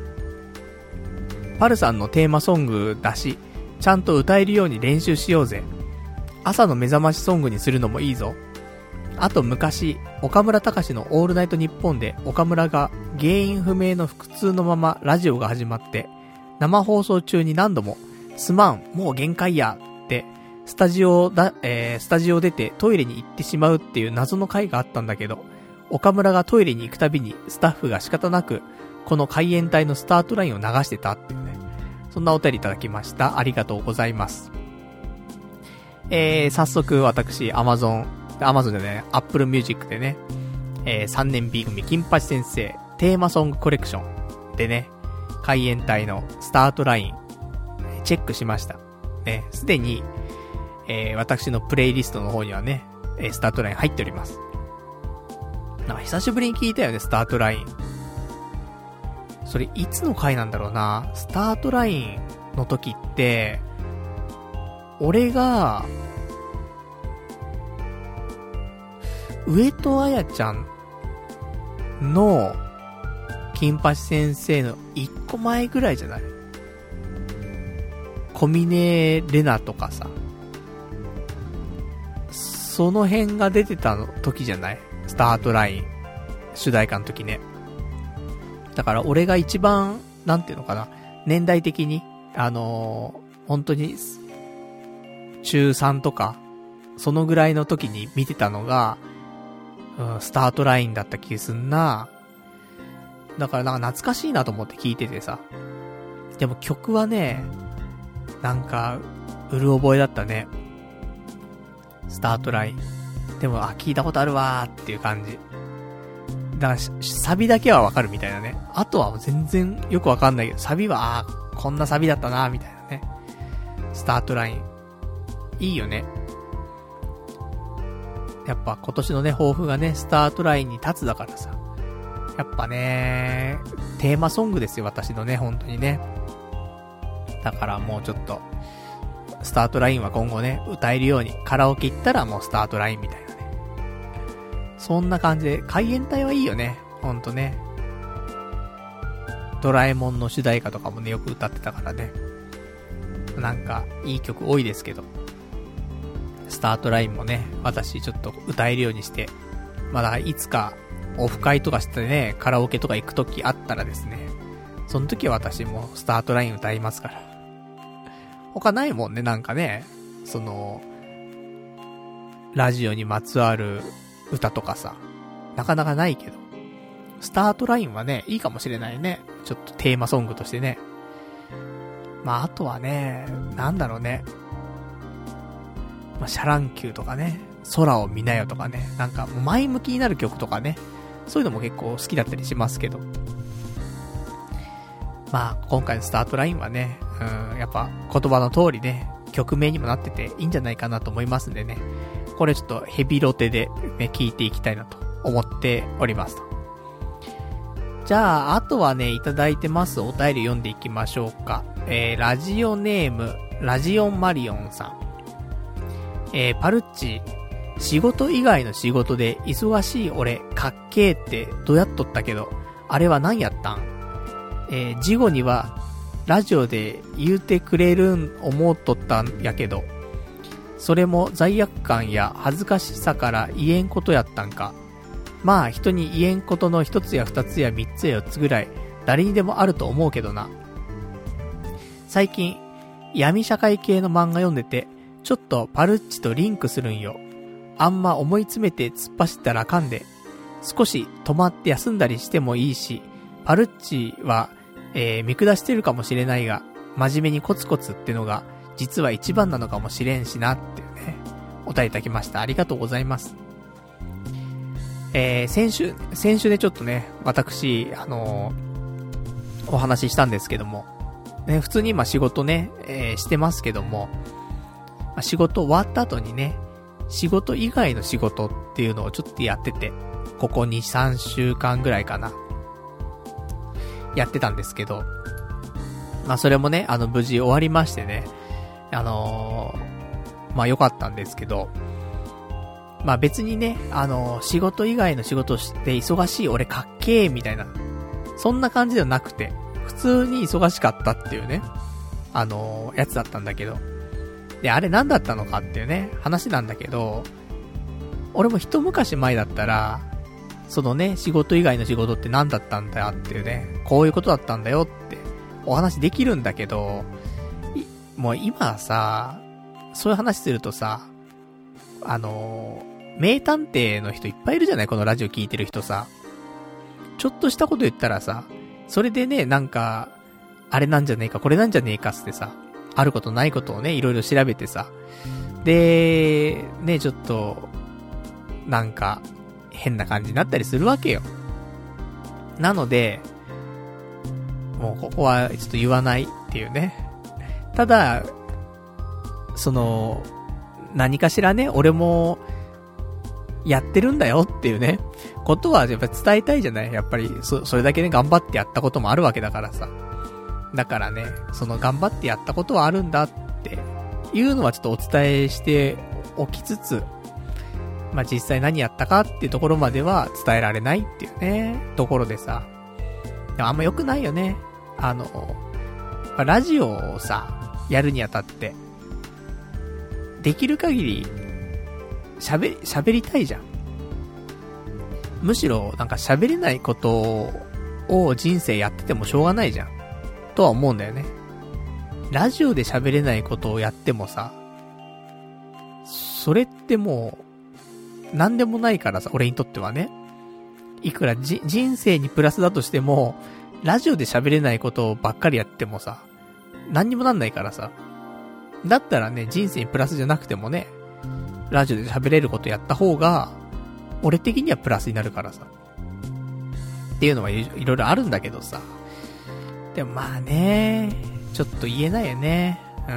パルさんのテーマソングだし、ちゃんと歌えるように練習しようぜ。朝の目覚ましソングにするのもいいぞ。あと昔、岡村隆史のオールナイトニッポンで岡村が原因不明の腹痛のままラジオが始まって、生放送中に何度も、すまん、もう限界や、って、スタジオだ、えー、スタジオ出てトイレに行ってしまうっていう謎の回があったんだけど、岡村がトイレに行くたびにスタッフが仕方なく、この海援隊のスタートラインを流してたっていうね。そんなお便りいただきました。ありがとうございます。えー、早速私、Amazon、Amazon でね、Apple Music でね、えー、さんねん B 組金八先生、テーマソングコレクションでね、海援隊のスタートライン、チェックしました。ね、すでに、えー、私のプレイリストの方にはね、スタートライン入っております。なんか久しぶりに聞いたよね、スタートライン。それいつの回なんだろうな。スタートラインの時って、俺が、上戸彩ちゃんの金八先生の一個前ぐらいじゃない？小峰レナとかさ、その辺が出てたの時じゃない？スタートライン主題歌の時ね。 だから俺が一番、なんていうのかな、年代的に、あのー、本当に、中さんとか、そのぐらいの時に見てたのが、うん、スタートラインだった気すんな。だからなんか懐かしいなと思って聞いててさ。でも曲はね、なんか、うる覚えだったね。スタートライン。でも、あ、聞いたことあるわーっていう感じ。だから、サビだけはわかるみたいなね。あとは全然よくわかんないけど、サビは、あー、こんなサビだったなーみたいなね。スタートライン。いいよね。やっぱ今年のね、抱負がね、スタートラインに立つだからさ。やっぱね、テーマソングですよ、私のね、本当にね。だからもうちょっと、スタートラインは今後ね、歌えるように、カラオケ行ったらもうスタートラインみたいなね。そんな感じで、海援隊はいいよね、ほんとね。ドラえもんの主題歌とかもね、よく歌ってたからね。なんか、いい曲多いですけど。スタートラインもね、私ちょっと歌えるようにして、まだいつかオフ会とかしてね、カラオケとか行くときあったらですね、その時は私もスタートライン歌いますから。他ないもんね、なんかね、その、ラジオにまつわる歌とかさ、なかなかないけど、スタートラインはね、いいかもしれないね。ちょっとテーマソングとしてね。まあ、あとはね、なんだろうね。まあ、シャランキューとかね、空を見なよとかね、なんか前向きになる曲とかね、そういうのも結構好きだったりしますけど。まあ、今回のスタートラインはね、うん、やっぱ言葉の通りね、曲名にもなってていいんじゃないかなと思いますんでね、これちょっとヘビロテでね、聞いていきたいなと思っておりますと。じゃあ、あとはね、いただいてますお便り読んでいきましょうか。えー、ラジオネーム、ラジオンマリオンさん。えー、パルッチ、仕事以外の仕事で忙しい俺、かっけーってどうやっとったけど、あれは何やったん？えー、事後には、ラジオで言うてくれるん思うとったんやけど、それも罪悪感や恥ずかしさから言えんことやったんか。まあ人に言えんことの一つや二つや三つや四つぐらい、誰にでもあると思うけどな。最近、闇社会系の漫画読んでて、ちょっとパルッチとリンクするんよ。あんま思い詰めて突っ走ったらあかんで。少し止まって休んだりしてもいいし、パルッチは、えー、見下してるかもしれないが、真面目にコツコツってのが、実は一番なのかもしれんしなっていうね、お便りいただきました。ありがとうございます。えー、先週、先週でちょっとね、私、あのー、お話ししたんですけども、ね、普通に今仕事ね、えー、してますけども、仕事終わった後にね、仕事以外の仕事っていうのをちょっとやってて、ここに、さんしゅうかんぐらいかな。やってたんですけど、まあそれもね、あの無事終わりましてね、あのー、まあ良かったんですけど、まあ別にね、あのー、仕事以外の仕事をして忙しい俺かっけーみたいな、そんな感じではなくて、普通に忙しかったっていうね、あのー、やつだったんだけど、で、あれ何だったのかっていうね、話なんだけど、俺も一昔前だったら、そのね、仕事以外の仕事って何だったんだよっていうね、こういうことだったんだよってお話できるんだけど、もう今はさ、そういう話するとさ、あのー、名探偵の人いっぱいいるじゃない？このラジオ聞いてる人さ。ちょっとしたこと言ったらさ、それでね、なんか、あれなんじゃねえか、これなんじゃねえかってさ、あることないことをね、いろいろ調べてさ、で、ね、ちょっと、なんか、変な感じになったりするわけよ。なので、もうここはちょっと言わないっていうね。ただ、その、何かしらね、俺も、やってるんだよっていうね、ことはやっぱり伝えたいじゃない？やっぱり、そ、それだけね、頑張ってやったこともあるわけだからさ。だからね、その頑張ってやったことはあるんだっていうのはちょっとお伝えしておきつつ、まあ、実際何やったかっていうところまでは伝えられないっていうね、ところでさ。でもあんま良くないよね。あの、ラジオをさ、やるにあたって、できる限り、喋り、喋りたいじゃん。むしろ、なんか喋れないことを人生やっててもしょうがないじゃん。とは思うんだよね。ラジオで喋れないことをやってもさ、それってもう、なんでもないからさ、俺にとってはね。いくらじ人生にプラスだとしても、ラジオで喋れないことばっかりやってもさ、何にもなんないからさ。だったらね、人生にプラスじゃなくてもね、ラジオで喋れることやった方が、俺的にはプラスになるからさ。っていうのはいろいろあるんだけどさ。でもまあね、ちょっと言えないよね。うん。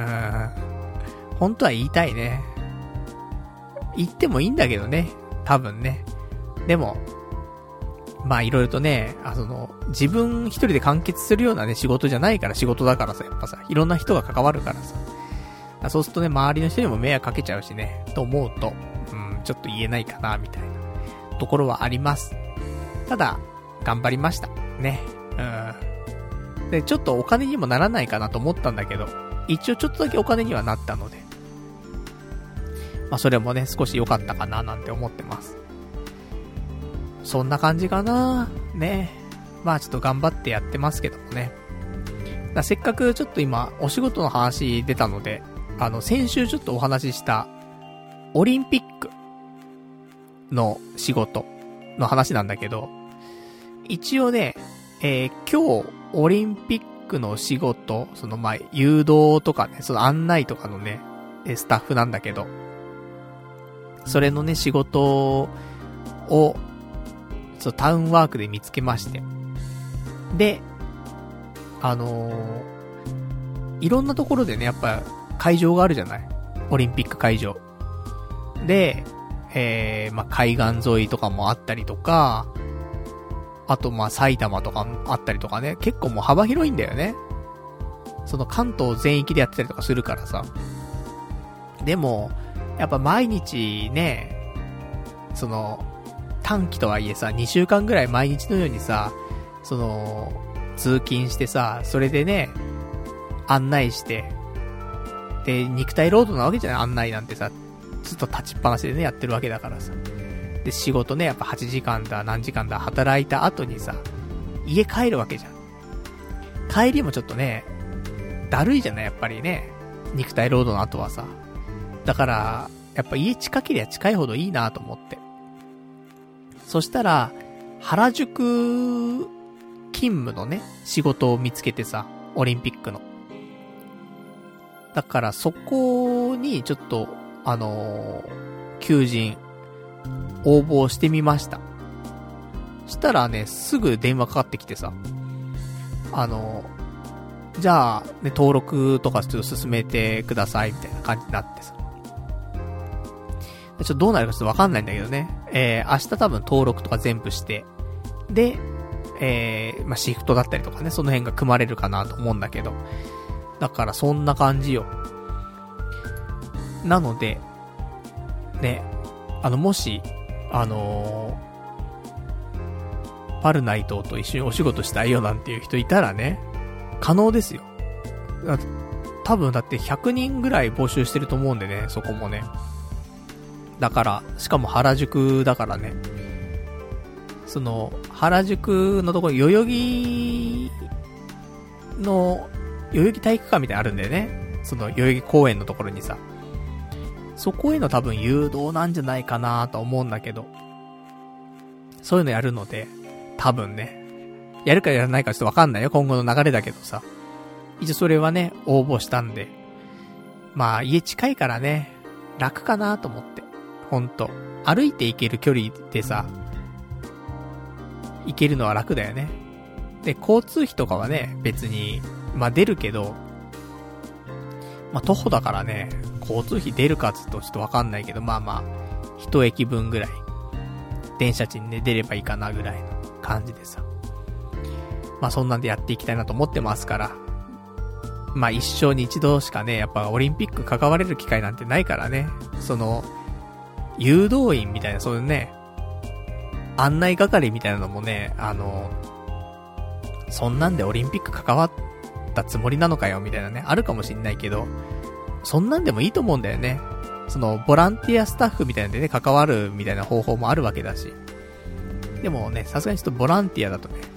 本当は言いたいね。言ってもいいんだけどね。多分ね。でも、まあいろいろとね、あその、自分一人で完結するようなね、仕事じゃないから、仕事だからさ、やっぱさ、いろんな人が関わるからさ。そうするとね、周りの人にも迷惑かけちゃうしね、と思うと、うん、ちょっと言えないかな、みたいなところはあります。ただ、頑張りました。ね。うん。で、ちょっとお金にもならないかなと思ったんだけど、一応ちょっとだけお金にはなったので、まあそれもね、少し良かったかな、なんて思ってます。そんな感じかなね。まあちょっと頑張ってやってますけどもね。だせっかくちょっと今お仕事の話出たので、あの先週ちょっとお話ししたオリンピックの仕事の話なんだけど、一応ね、えー、今日オリンピックの仕事、そのまあ誘導とかね、その案内とかのね、スタッフなんだけど、それのね仕事をそうタウンワークで見つけまして。で、あのー、いろんなところでね、やっぱ会場があるじゃない。オリンピック会場。で、えー、まあ、海岸沿いとかもあったりとか、あとまあ、埼玉とかもあったりとかね、結構もう幅広いんだよね。その関東全域でやってたりとかするからさ。でも、やっぱ毎日ね、その、短期とはいえさ、にしゅうかんぐらい毎日のようにさ、その、通勤してさ、それでね、案内して、で、肉体労働なわけじゃない、案内なんてさ、ずっと立ちっぱなしでね、やってるわけだからさ。で、仕事ね、やっぱはちじかんだ、何時間だ、働いた後にさ、家帰るわけじゃん。帰りもちょっとね、だるいじゃない、やっぱりね。肉体労働の後はさ。だから、やっぱ家近ければ近いほどいいなと思って。そしたら、原宿勤務のね、仕事を見つけてさ、オリンピックの。だからそこにちょっと、あのー、求人、応募してみました。したらね、すぐ電話かかってきてさ、あのー、じゃあ、ね、登録とかちょっと進めてください、みたいな感じになってさ。ちょっとどうなるかちょっとわかんないんだけどね。えー、明日多分登録とか全部して、で、えー、まあ、シフトだったりとかね、その辺が組まれるかなと思うんだけど。だからそんな感じよ。なので、ね、あの、もし、あのー、パルナイトと一緒にお仕事したいよなんていう人いたらね、可能ですよ。多分だってひゃくにんぐらい募集してると思うんでね、そこもね。だから、しかも原宿だからね。その、原宿のところ、代々木の、代々木体育館みたいなのあるんだよね。その、代々木公園のところにさ。そこへの多分誘導なんじゃないかなと思うんだけど。そういうのやるので、多分ね。やるかやらないかちょっとわかんないよ。今後の流れだけどさ。一応それはね、応募したんで。まあ、家近いからね、楽かなと思って。ほんと。歩いて行ける距離でさ、行けるのは楽だよね。で、交通費とかはね、別に、まあ出るけど、まあ徒歩だからね、交通費出るかつとちょっとわかんないけど、まあまあ、一駅分ぐらい、電車賃ね、出ればいいかなぐらいの感じでさ。まあそんなんでやっていきたいなと思ってますから、まあ一生に一度しかね、やっぱオリンピック関われる機会なんてないからね、その、誘導員みたいな、そういうね、案内係みたいなのもね、あの、そんなんでオリンピック関わったつもりなのかよ、みたいなね、あるかもしんないけど、そんなんでもいいと思うんだよね。その、ボランティアスタッフみたいなんでね、関わるみたいな方法もあるわけだし。でもね、さすがにちょっとボランティアだとね、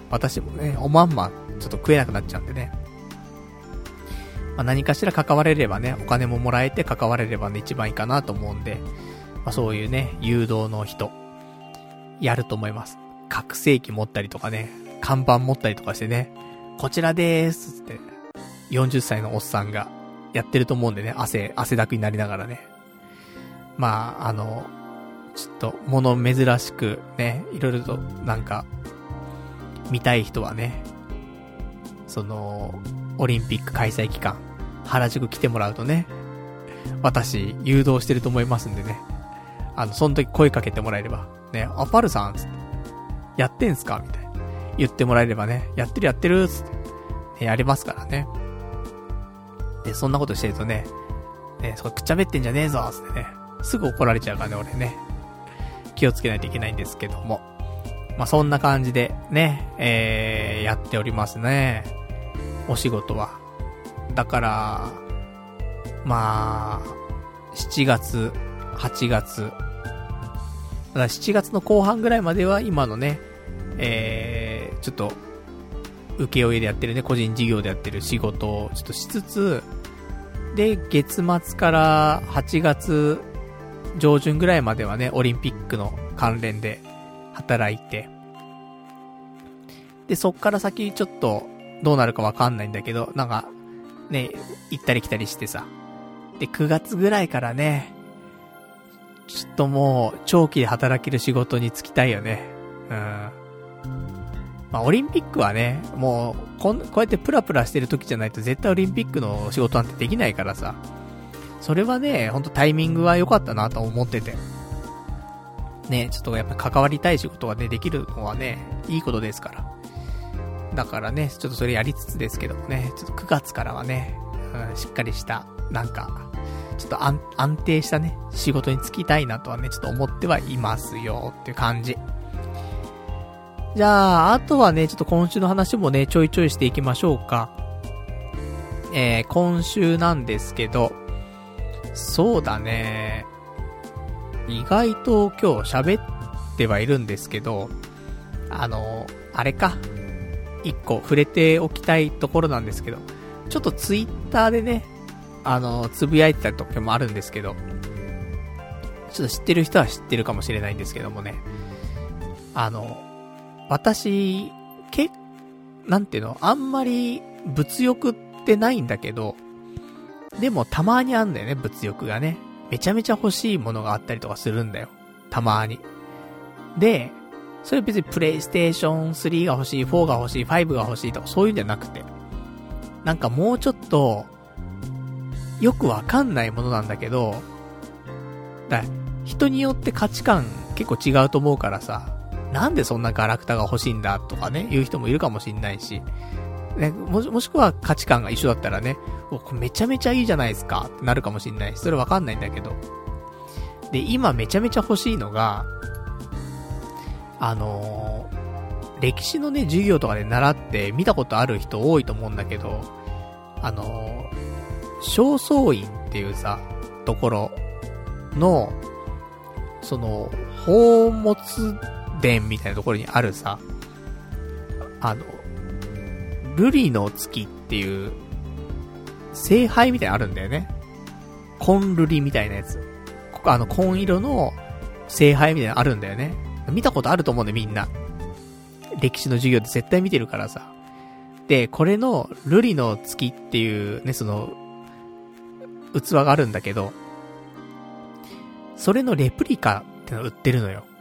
私もね、おまんまちょっと食えなくなっちゃうんでね。まあ、何かしら関われればね、お金ももらえて関われればね、一番いいかなと思うんで、まあ、そういうね、誘導の人、やると思います。拡声器持ったりとかね、看板持ったりとかしてね、こちらでーすって、よんじゅっさいのおっさんがやってると思うんでね、汗、汗だくになりながらね。まあ、あの、ちょっと、物珍しくね、いろいろとなんか、見たい人はね、その、オリンピック開催期間、原宿来てもらうとね、私、誘導してると思いますんでね。あの、その時声かけてもらえれば、ね、あ、パルさん、つって、やってんすかみたいな。言ってもらえればね、やってるやってる、つって、ね、やれますからね。で、そんなことしてるとね、ね、そこくっちゃべってんじゃねえぞ、つってね、すぐ怒られちゃうからね、俺ね。気をつけないといけないんですけども。まあ、そんな感じで、ね、えー、やっておりますね。お仕事は。だから、まあ、しちがつ、はちがつ、だからしちがつの後半ぐらいまでは今のね、えー、ちょっと、請負でやってるね、個人事業でやってる仕事をちょっとしつつ、で、月末からはちがつ上旬ぐらいまではね、オリンピックの関連で働いて、で、そっから先ちょっとどうなるかわかんないんだけど、なんか、ね、行ったり来たりしてさ。で、くがつぐらいからね、ちょっともう、長期で働ける仕事に就きたいよね。うん。まあ、オリンピックはね、もう、こん、こうやってプラプラしてる時じゃないと絶対オリンピックの仕事なんてできないからさ。それはね、ほんとタイミングは良かったなと思ってて。ね、ちょっとやっぱ関わりたい仕事がね、できるのはね、いいことですから。だからね、ちょっとそれやりつつですけどもね、ちょっとくがつからはね、うん、しっかりした、なんか、ちょっと安、安定したね、仕事に就きたいなとはね、ちょっと思ってはいますよっていう感じ。じゃあ、あとはね、ちょっと今週の話もね、ちょいちょいしていきましょうか。えー、今週なんですけど、そうだね、意外と今日喋ってはいるんですけど、あの、あれか、一個触れておきたいところなんですけど、ちょっとツイッターでね、あの、つぶやいてた時もあるんですけど、ちょっと知ってる人は知ってるかもしれないんですけどもね、あの、私、け、なんていうの、あんまり物欲ってないんだけど、でもたまにあんだよね、物欲がね。めちゃめちゃ欲しいものがあったりとかするんだよ。たまに。で、それ別にプレイステーションスリーが欲しい、フォーが欲しい、ファイブが欲しいとかそういうんじゃなくて。なんかもうちょっと、よくわかんないものなんだけど、だ人によって価値観結構違うと思うからさ、なんでそんなガラクタが欲しいんだとかね、言う人もいるかもしんないし、ね、もし、もしくは価値観が一緒だったらね、お、これめちゃめちゃいいじゃないですかってなるかもしんないし、それわかんないんだけど。で、今めちゃめちゃ欲しいのが、あのー、歴史のね、授業とかで習って見たことある人多いと思うんだけど、あのー、正倉院っていうさ、ところの、その、宝物殿みたいなところにあるさ、あの、瑠璃の月っていう、聖杯みたいなのあるんだよね。紺瑠璃みたいなやつ。ここあの、紺色の聖杯みたいなのあるんだよね。見たことあると思うんだよ、みんな。歴史の授業で絶対見てるからさ。で、これの瑠璃の月っていうね、その、器があるんだけど、それのレプリカっての売ってるのよ。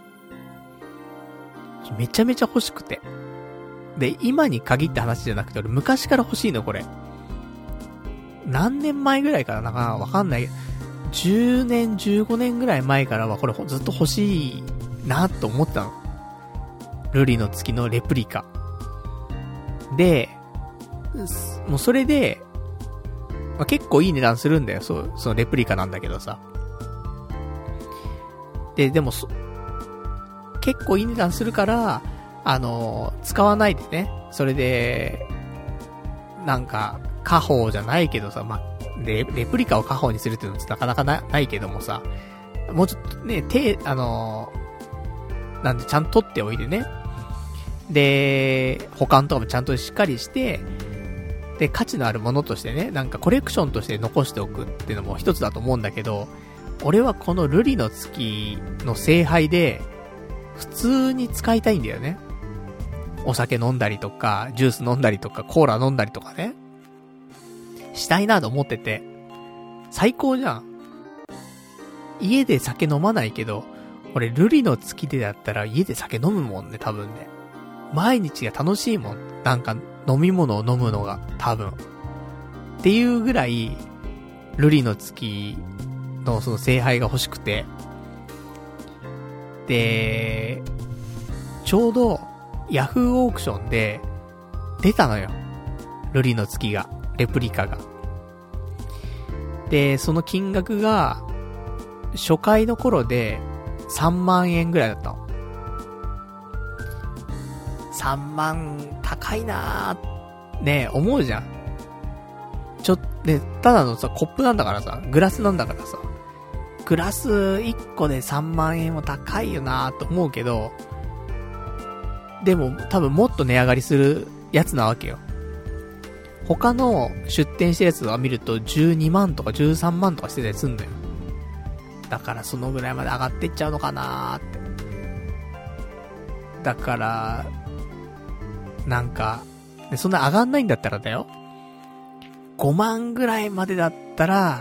めちゃめちゃ欲しくて。で、今に限って話じゃなくて、俺昔から欲しいの、これ。何年前ぐらいからなわかんない。じゅうねん、じゅうごねんぐらい前からはこれずっと欲しいなと思ったの。瑠璃の月のレプリカ。で、もうそれで、まあ、結構いい値段するんだよ。そう、そのレプリカなんだけどさ。で、でもそ、結構いい値段するから、あのー、使わないでね。それで、なんか、家宝じゃないけどさ、まあ、レ、レプリカを家宝にするっていうのはなかなかな、ないけどもさ、もうちょっとね、手、あのー、なんでちゃんと取っておいてね。 で、保管とかもちゃんとしっかりして、で、価値のあるものとしてね、なんかコレクションとして残しておくっていうのも一つだと思うんだけど、俺はこの瑠璃の月の聖杯で、普通に使いたいんだよね。お酒飲んだりとか、ジュース飲んだりとか、コーラ飲んだりとかね。したいなと思ってて。最高じゃん。家で酒飲まないけど、俺瑠璃の月でだったら家で酒飲むもんね、多分ね。毎日が楽しいもん。なんか飲み物を飲むのが、多分。っていうぐらい、瑠璃の月のその聖杯が欲しくて。で、ちょうど、ヤフーオークションで、出たのよ。瑠璃の月が、レプリカが。で、その金額が、初回の頃で、さんまんえんぐらいだったの。さんまん、高いなーねえ、思うじゃん。ちょっと、ね、ただのさ、コップなんだからさ、グラスなんだからさ、グラスいっこでさんまんえんも高いよなーと思うけど、でも多分もっと値上がりするやつなわけよ。他の出店してるやつを見るとじゅうにまんとかじゅうさんまんとかしてたりすんだよ。だからそのぐらいまで上がってっちゃうのかなーって。だから、なんか、でそんな上がんないんだったらだよ。ごまんぐらいまでだったら、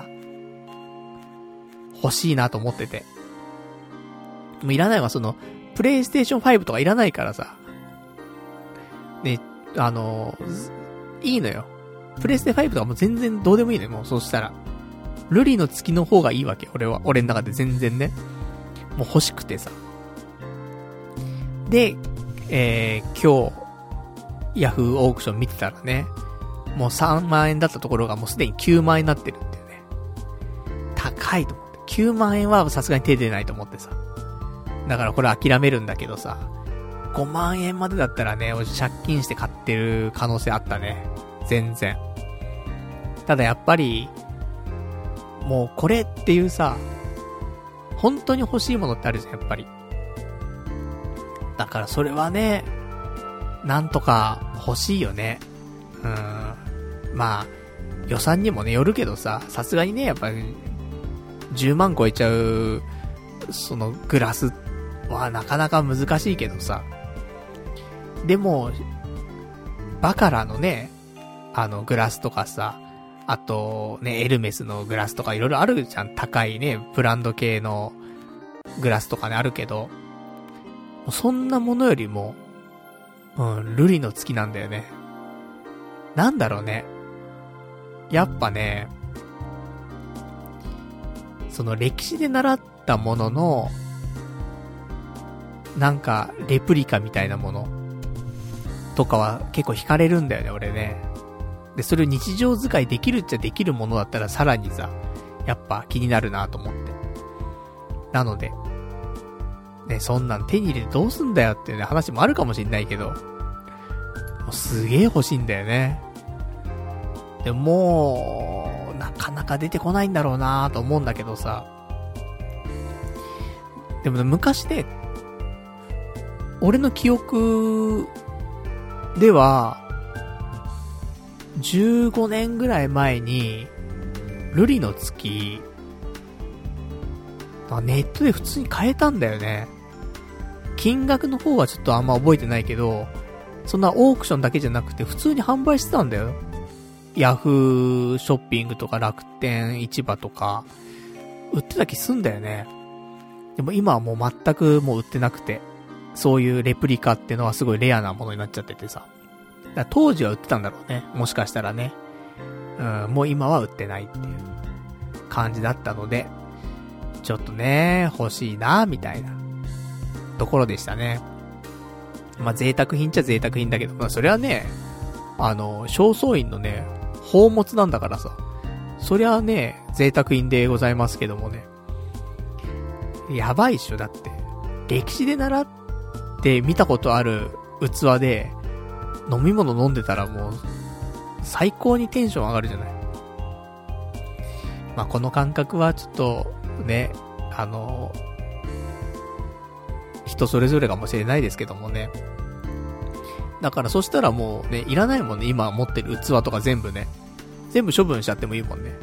欲しいなと思ってて。もういらないわ、その、プレイステーションファイブとかいらないからさ。ね、あの、いいのよ。プレイステファイブとかもう全然どうでもいいのよ、もうそうしたら。瑠璃の月の方がいいわけ、俺は。俺の中で全然ね。もう欲しくてさ。で、えー、今日、ヤフーオークション見てたらね、もうさんまんえんだったところがもうすでにきゅうまんえんになってるっていうね。高いと思って。きゅうまんえんはさすがに手出ないと思ってさ。だからこれ諦めるんだけどさ、ごまんえんまでだったらね、俺借金して買ってる可能性あったね。全然。ただやっぱり、もうこれっていうさ、本当に欲しいものってあるじゃん、やっぱり。だからそれはね、なんとか欲しいよね。うーん。まあ、予算にもね、よるけどさ、さすがにね、やっぱり、じゅうまん超えちゃう、そのグラスはなかなか難しいけどさ。でも、バカラのね、あのグラスとかさ、あとね、エルメスのグラスとかいろいろあるじゃん。高いね、ブランド系のグラスとかね、あるけど、そんなものよりも、うん、瑠璃の月なんだよね。なんだろうね。やっぱね、その歴史で習ったものの、なんか、レプリカみたいなものとかは結構惹かれるんだよね、俺ね。で、それを日常使いできるっちゃできるものだったらさらにさ、やっぱ気になるなと思って。なので、ね、そんなん手に入れてどうすんだよっていうね、話もあるかもしんないけど、もうすげえ欲しいんだよね。でも、もう、なかなか出てこないんだろうなと思うんだけどさ。でもね、昔ね、俺の記憶では、じゅうごねんぐらい前に、瑠璃の月、ネットで普通に買えたんだよね。金額の方はちょっとあんま覚えてないけど、そんなオークションだけじゃなくて普通に販売してたんだよ。ヤフーショッピングとか楽天市場とか、売ってた気すんだよね。でも今はもう全くもう売ってなくて、そういうレプリカってのはすごいレアなものになっちゃっててさ。だから当時は売ってたんだろうね。もしかしたらね。うん、もう今は売ってないっていう感じだったので、ちょっとね、欲しいな、みたいなところでしたね。まあ、贅沢品っちゃ贅沢品だけど、まあ、それはね、あの、正倉院のね、宝物なんだからさ、そりゃね、贅沢品でございますけどもね。やばいっしょ、だって。歴史で習って見たことある器で、飲み物飲んでたらもう、最高にテンション上がるじゃない。まあ、この感覚はちょっと、ね、あの、人それぞれかもしれないですけどもね。 だからそしたらもうね、いらないもんね、今持ってる器とか全部ね。全部処分しちゃってもいいもんね。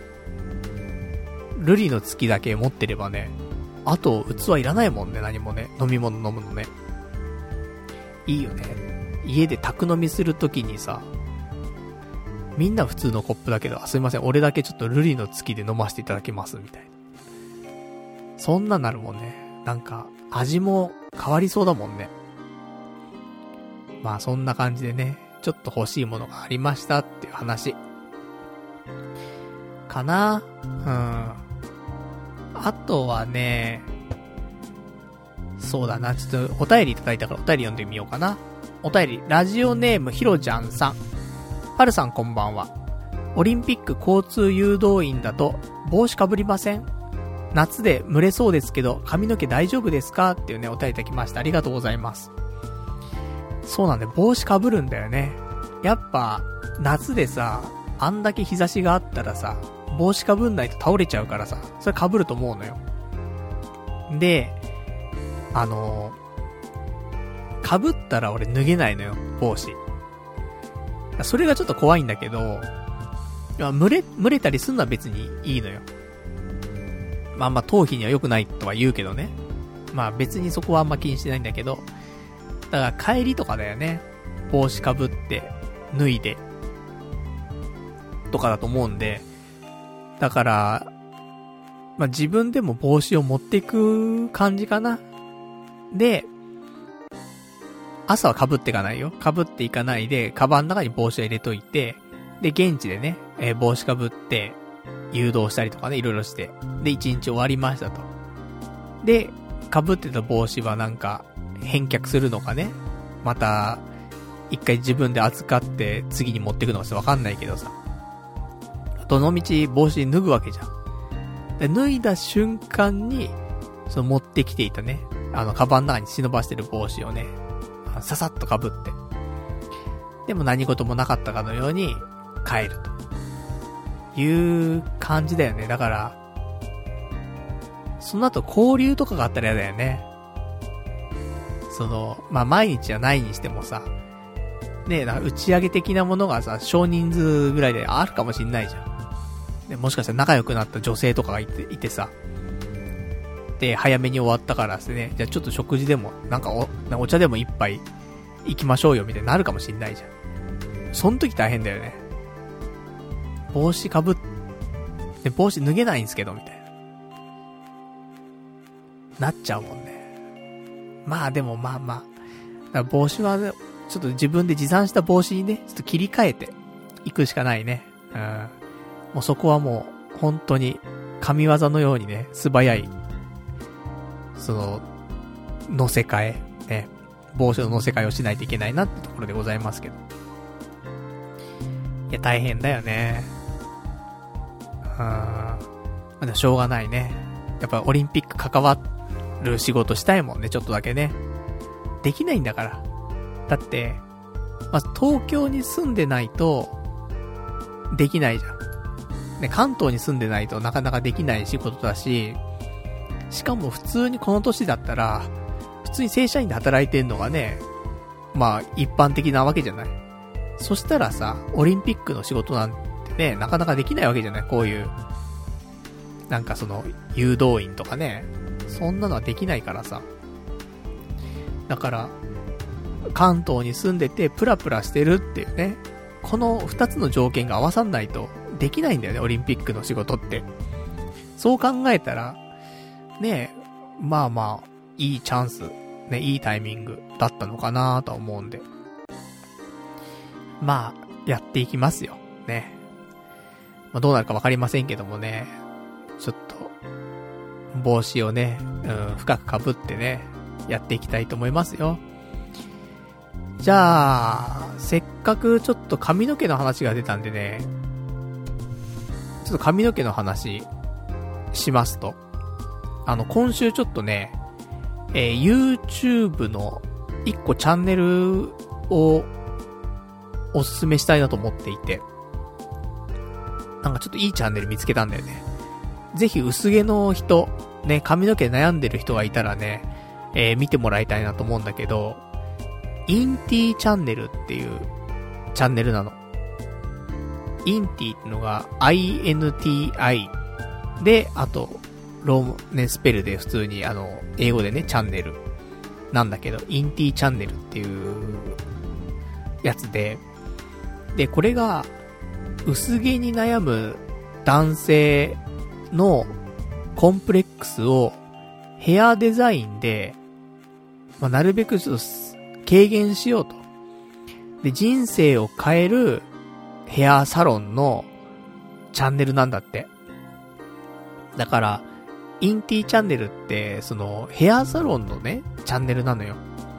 瑠璃の月だけ持ってればね、あと器いらないもんね、何もね。飲み物飲むのね。いいよね。家で宅飲みするときにさ、みんな普通のコップだけど、すいません、俺だけちょっと瑠璃の月で飲ませていただきます、みたいな。そんななるもんね。なんか、味も変わりそうだもんね。まあそんな感じでね、ちょっと欲しいものがありましたっていう話。かな？うん。あとはね、そうだな、ちょっとお便りいただいたからお便り読んでみようかな。お便り、ラジオネームひろちゃんさん。パルさんこんばんは。オリンピック交通誘導員だと帽子かぶりません？夏で蒸れそうですけど髪の毛大丈夫ですかっていうね、お便りいただきました。ありがとうございます。そうなんだよ、帽子かぶるんだよね。やっぱ夏でさ、あんだけ日差しがあったらさ、帽子かぶんないと倒れちゃうからさ、それかぶると思うのよ。で、あのー、かぶったら俺脱げないのよ、帽子。それがちょっと怖いんだけど、蒸れ、蒸れたりすんのは別にいいのよ。まあまあ頭皮には良くないとは言うけどね。まあ別にそこはあんま気にしてないんだけど、だから帰りとかだよね。帽子かぶって脱いでとかだと思うんで、だからまあ自分でも帽子を持っていく感じかな。で、朝は被っていかないよ。被っていかないで、カバンの中に帽子を入れといて、で、現地でね、えー、帽子被って、誘導したりとかね、いろいろして。で、一日終わりましたと。で、被ってた帽子はなんか、返却するのかね。また、一回自分で預かって、次に持ってくのかわかんないけどさ。どのみち帽子脱ぐわけじゃん。で、脱いだ瞬間に、その持ってきていたね、あの、カバンの中に忍ばしてる帽子をね、ささっと被って。でも何事もなかったかのように帰るという感じだよね。だから、その後交流とかがあったら嫌だよね。その、まあ、毎日はないにしてもさ、ねえ、なんか打ち上げ的なものがさ、少人数ぐらいであるかもしんないじゃん。で、もしかしたら仲良くなった女性とかがいて、いてさ、で、早めに終わったからですね、じゃあちょっと食事でも、なんかお、お茶でも一杯行きましょうよみたいになるかもしんないじゃん。そん時大変だよね。帽子かぶって、帽子脱げないんすけど、みたいな。なっちゃうもんね。まあでもまあまあ。だから帽子は、ね、ちょっと自分で持参した帽子にね、ちょっと切り替えて行くしかないね。うん。もうそこはもう、本当に、神業のようにね、素早い、その、乗せ替え、ね、帽子の乗せ替えをしないといけないなってところでございますけど。いや、大変だよね。うん。まあ、でもしょうがないね。やっぱオリンピック関わる仕事したいもんね、ちょっとだけね。できないんだから。だって、まず東京に住んでないと、できないじゃん。ね、関東に住んでないとなかなかできない仕事だし、しかも普通にこの年だったら、普通に正社員で働いてんのがね、まあ一般的なわけじゃない。そしたらさ、オリンピックの仕事なんてね、なかなかできないわけじゃない。こういう、なんかその、誘導員とかね、そんなのはできないからさ。だから、関東に住んでてプラプラしてるっていうね、この二つの条件が合わさんないとできないんだよね、オリンピックの仕事って。そう考えたら、ねえ、まあまあ、いいチャンス、ね、いいタイミングだったのかなとは思うんで。まあ、やっていきますよ。ね。まあ、どうなるかわかりませんけどもね、ちょっと、帽子をね、うん、深く被ってね、やっていきたいと思いますよ。じゃあ、せっかくちょっと髪の毛の話が出たんでね、ちょっと髪の毛の話しますと、あの、今週ちょっとね、えー、YouTube の一個チャンネルをおすすめしたいなと思っていて、なんかちょっといいチャンネル見つけたんだよね。ぜひ薄毛の人、ね、髪の毛悩んでる人がいたらね、えー、見てもらいたいなと思うんだけど、 インティチャンネルっていうチャンネルなの。インティってのが アイエヌティーアイ で、あと、ローム、ね、スペルで普通にあの、英語でね、チャンネルなんだけど、インティチャンネルっていうやつで、で、これが、薄毛に悩む男性のコンプレックスをヘアデザインで、まあ、なるべくちょっと軽減しようと。で、人生を変えるヘアサロンのチャンネルなんだって。だから、インティチャンネルって、その、ヘアサロンのね、チャンネルなのよ。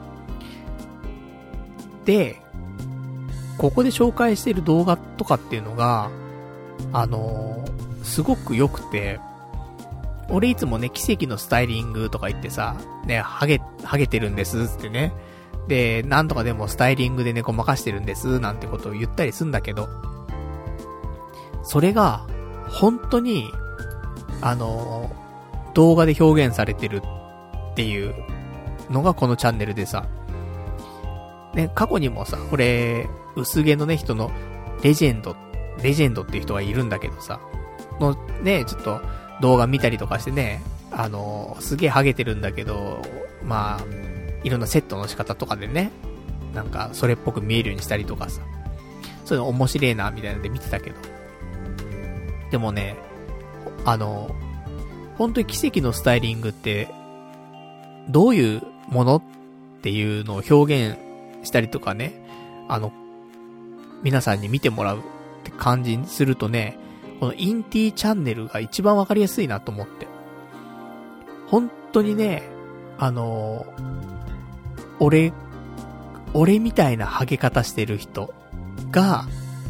で、ここで紹介している動画とかっていうのが、あのー、すごく良くて、俺いつもね、奇跡のスタイリングとか言ってさ、ね、ハゲ、ハゲてるんですってね。で、なんとかでもスタイリングでね、ごまかしてるんですなんてことを言ったりすんだけど、それが、本当に、あのー、動画で表現されてるっていうのがこのチャンネルでさ、ね、過去にもさ、これ、薄毛のね、人のレジェンド、レジェンドっていう人がいるんだけどさ、のね、ちょっと動画見たりとかしてね、あのー、すげえハゲてるんだけど、まあ、いろんなセットの仕方とかでね、なんかそれっぽく見えるようにしたりとかさ、そういうの面白いな、みたいなんで見てたけど。でもね、あの、本当に奇跡のスタイリングって、どういうものっていうのを表現したりとかね、あの、皆さんに見てもらうって感じにするとね、このインティチャンネルが一番わかりやすいなと思って。本当にね、あの、俺、俺みたいなハゲ方してる人が、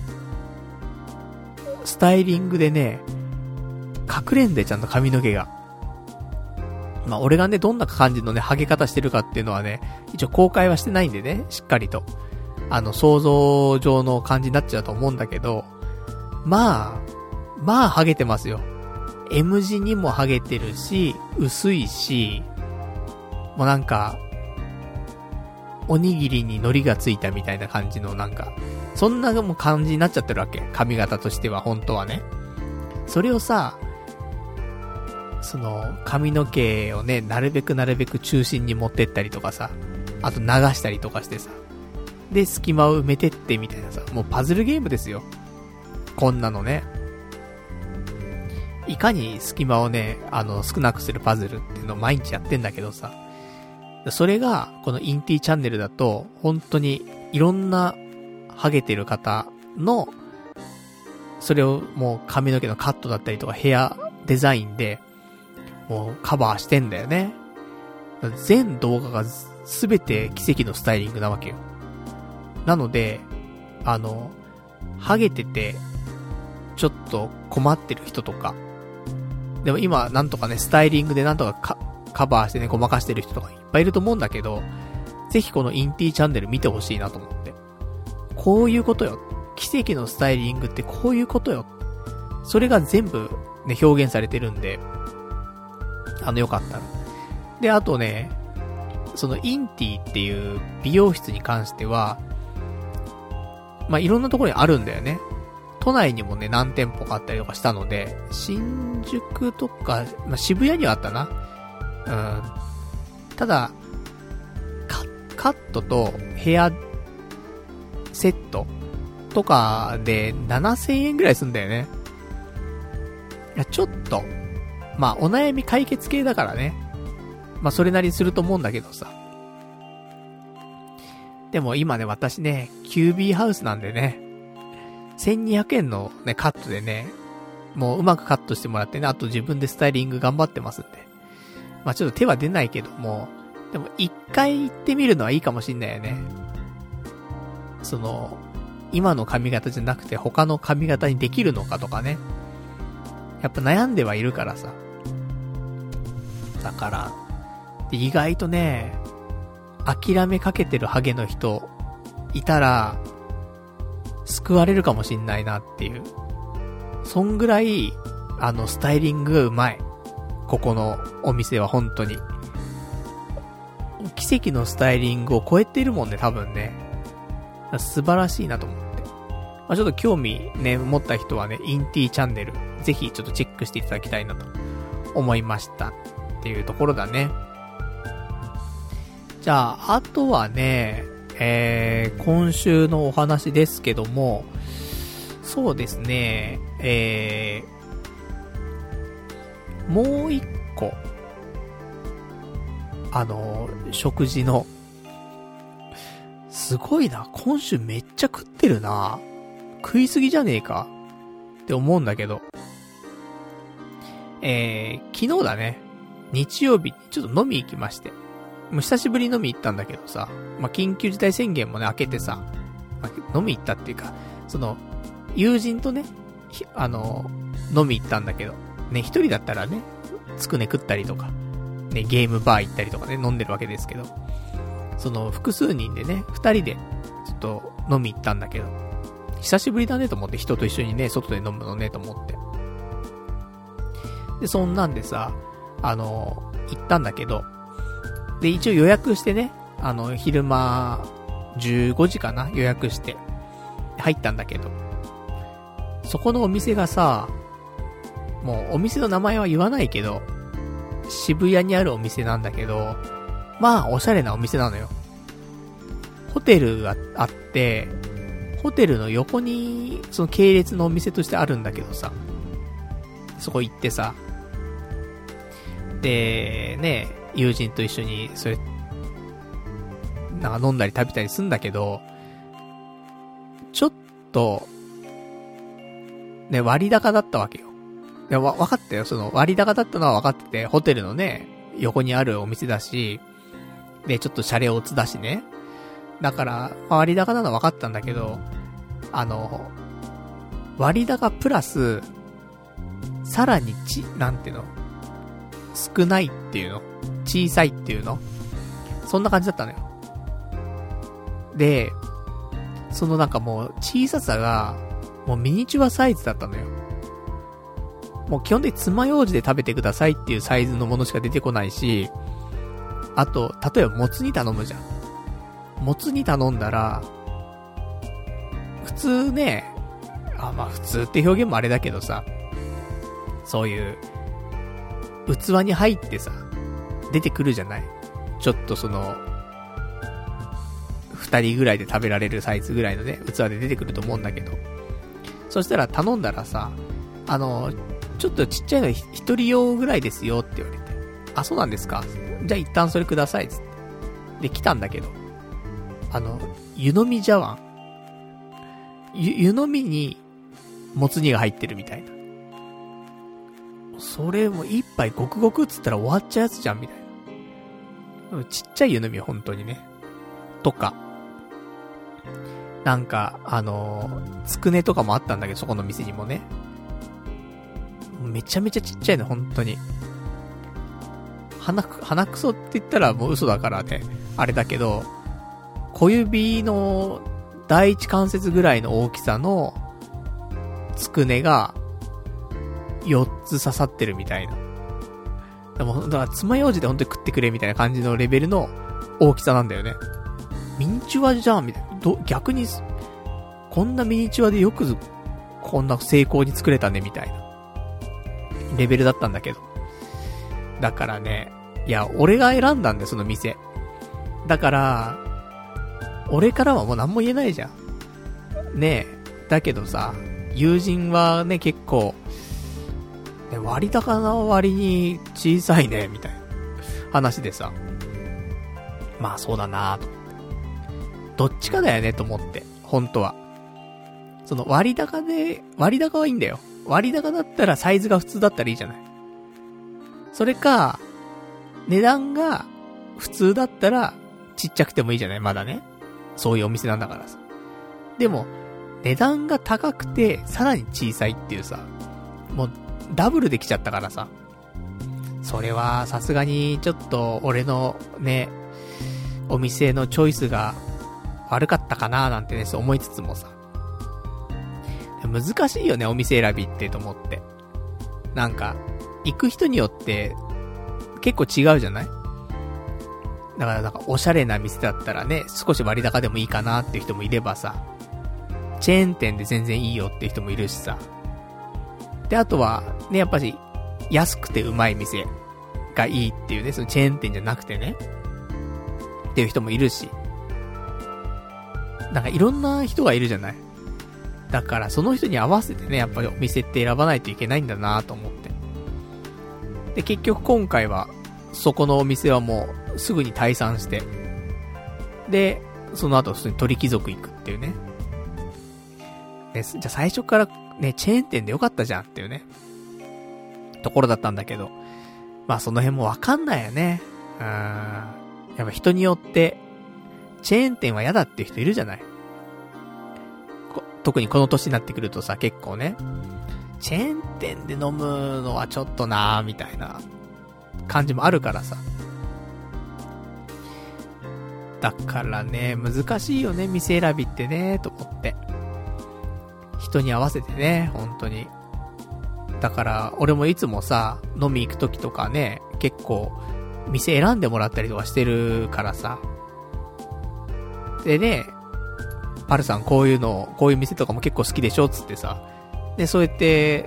スタイリングでね、隠れんでちゃんと髪の毛が。まあ、俺がね、どんな感じのね、ハゲ方してるかっていうのはね、一応公開はしてないんでね、しっかりと。あの、想像上の感じになっちゃうと思うんだけど、まあ、まあ、ハゲてますよ。M 字にもハゲてるし、薄いし、もうなんか、おにぎりに海苔がついたみたいな感じのなんか、そんなもう感じになっちゃってるわけ。髪型としては、本当はね。それをさ、その、髪の毛をね、なるべくなるべく中心に持ってったりとかさ、あと流したりとかしてさ、で、隙間を埋めてってみたいなさ、もうパズルゲームですよ。こんなのね。いかに隙間をね、あの、少なくするパズルっていうのを毎日やってんだけどさ、それが、このインティチャンネルだと、本当にいろんなハゲてる方の、それをもう髪の毛のカットだったりとかヘアデザインで、もうカバーしてんだよね。全動画がすべて奇跡のスタイリングなわけよ。なので、あの、ハゲてて、ちょっと困ってる人とか、でも今なんとかね、スタイリングでなんとかカ、カバーしてね、ごまかしてる人とかいっぱいいると思うんだけど、ぜひこのインティチャンネル見てほしいなと思って。こういうことよ。奇跡のスタイリングってこういうことよ。それが全部ね、表現されてるんで、あの、よかったら。で、あとね、そのインティっていう美容室に関しては、まあ、いろんなところにあるんだよね。都内にもね、何店舗かあったりとかしたので、新宿とか、まあ、渋谷にはあったな。うん。ただ、カ、カットとヘアセットとかでななせんえんぐらいすんだよね。いや、ちょっと、まあ、お悩み解決系だからね。まあ、それなりにすると思うんだけどさ。でも今ね、私ね、キュービーハウスなんでね、せんにひゃくえんのね、カットでね、もううまくカットしてもらってね、あと自分でスタイリング頑張ってますんで。まあちょっと手は出ないけども、でも一回行ってみるのはいいかもしんないよね。その、今の髪型じゃなくて他の髪型にできるのかとかね。やっぱ悩んではいるからさ。だから、意外とね、諦めかけてるハゲの人いたら救われるかもしんないなっていう。そんぐらいあのスタイリングがうまい。ここのお店は本当に。 奇跡のスタイリングを超えているもんね、多分ね。素晴らしいなと思って。まあ、ちょっと興味ね、持った人はね、インティチャンネル、ぜひちょっとチェックしていただきたいなと思いましたっていうところだね。じゃあ、あとはね、えー、今週のお話ですけども、そうですね、えー、もう一個、あの、食事の、すごいな、今週めっちゃ食ってるな。食いすぎじゃねえかって思うんだけど、えー、昨日だね、日曜日にちょっと飲み行きまして、もう久しぶりに飲み行ったんだけどさ、まあ、緊急事態宣言もね、明けてさ、まあ、飲み行ったっていうか、その、友人とね、あの、飲み行ったんだけど、ね、一人だったらね、つくね食ったりとか、ね、ゲームバー行ったりとかね、飲んでるわけですけど、その、複数人でね、二人で、ちょっと飲み行ったんだけど、久しぶりだねと思って、人と一緒にね、外で飲むのねと思って。で、そんなんでさ、あの、行ったんだけど、で、一応予約してね、あの、昼間、じゅうごじかな予約して、入ったんだけど、そこのお店がさ、もうお店の名前は言わないけど、渋谷にあるお店なんだけど、まあ、おしゃれなお店なのよ。ホテルがあって、ホテルの横に、その系列のお店としてあるんだけどさ、そこ行ってさ、で、ね、友人と一緒に、それ、なんか飲んだり食べたりすんだけど、ちょっと、ね、割高だったわけよ。いや、わ、わかったよ。その、割高だったのはわかってて、ホテルのね、横にあるお店だし、で、ちょっとシャレオツだしね。だから、まあ、割高なのはわかったんだけど、あの、割高プラス、さらにち、なんていうの？少ないっていうの？小さいっていうの？そんな感じだったのよ。で、そのなんかもう小ささが、もうミニチュアサイズだったのよ。もう基本的に爪楊枝で食べてくださいっていうサイズのものしか出てこないし、あと、例えばもつ煮頼むじゃん。もつ煮頼んだら、普通ね、あ、まあ普通って表現もあれだけどさ、そういう、器に入ってさ、出てくるじゃない。ちょっとその、二人ぐらいで食べられるサイズぐらいのね、器で出てくると思うんだけど。そしたら頼んだらさ、あの、ちょっとちっちゃいの一人用ぐらいですよって言われて。あ、そうなんですか。じゃあ一旦それくださいっつって。で、来たんだけど。あの、湯飲み茶碗。湯、湯飲みに、もつ煮が入ってるみたいな。それも一杯ごくごくっつったら終わっちゃうやつじゃんみたいな。ちっちゃい湯飲み本当にね。とか。なんか、あのー、つくねとかもあったんだけど、そこの店にもね。めちゃめちゃちっちゃいの、本当に。鼻く、鼻くそって言ったらもう嘘だからね。あれだけど、小指の第一関節ぐらいの大きさのつくねがよっつ刺さってるみたいな。でも、だから爪楊枝で本当に食ってくれみたいな感じのレベルの大きさなんだよね。ミニチュアじゃんみたいな。ど、逆に、こんなミニチュアでよくこんな成功に作れたねみたいなレベルだったんだけど。だからね、いや、俺が選んだんだよ、その店。だから、俺からはもう何も言えないじゃん。ねえ。だけどさ、友人はね、結構、ね、割高な割に小さいね、みたいな話でさ。まあそうだなぁと。どっちかだよね、と思って。本当は。その割高で、割高はいいんだよ。割高だったらサイズが普通だったらいいじゃない。それか、値段が普通だったらちっちゃくてもいいじゃない、まだね。そういうお店なんだからさ。でも、値段が高くて、さらに小さいっていうさ、もう、ダブルできちゃったからさ。それは、さすがに、ちょっと、俺の、ね、お店のチョイスが悪かったかなーなんてね、そう思いつつもさ。難しいよね、お店選びってと思って。なんか、行く人によって、結構違うじゃない？ だからなんかおしゃれな店だったらね、少し割高でもいいかなっていう人もいればさ、チェーン店で全然いいよっていう人もいるしさ。で、あとは、ね、やっぱり、安くてうまい店がいいっていうね、そのチェーン店じゃなくてね、っていう人もいるし。なんかいろんな人がいるじゃない。だからその人に合わせてね、やっぱりお店って選ばないといけないんだなと思って。で、結局今回は、そこのお店はもうすぐに退散して、で、その後普通に鳥貴族行くっていうね。で、じゃあ最初からね、チェーン店でよかったじゃんっていうね、ところだったんだけど、まあその辺もわかんないよね。うーん。やっぱ人によって、チェーン店は嫌だっていう人いるじゃない。特にこの年になってくるとさ、結構ね、チェーン店で飲むのはちょっとなーみたいな感じもあるからさ。だからね、難しいよね、店選びってね、と思って。人に合わせてね、本当に。だから、俺もいつもさ、飲み行くときとかね、結構、店選んでもらったりとかしてるからさ。でね、パルさんこういうの、こういう店とかも結構好きでしょつってさ。で、そうやって、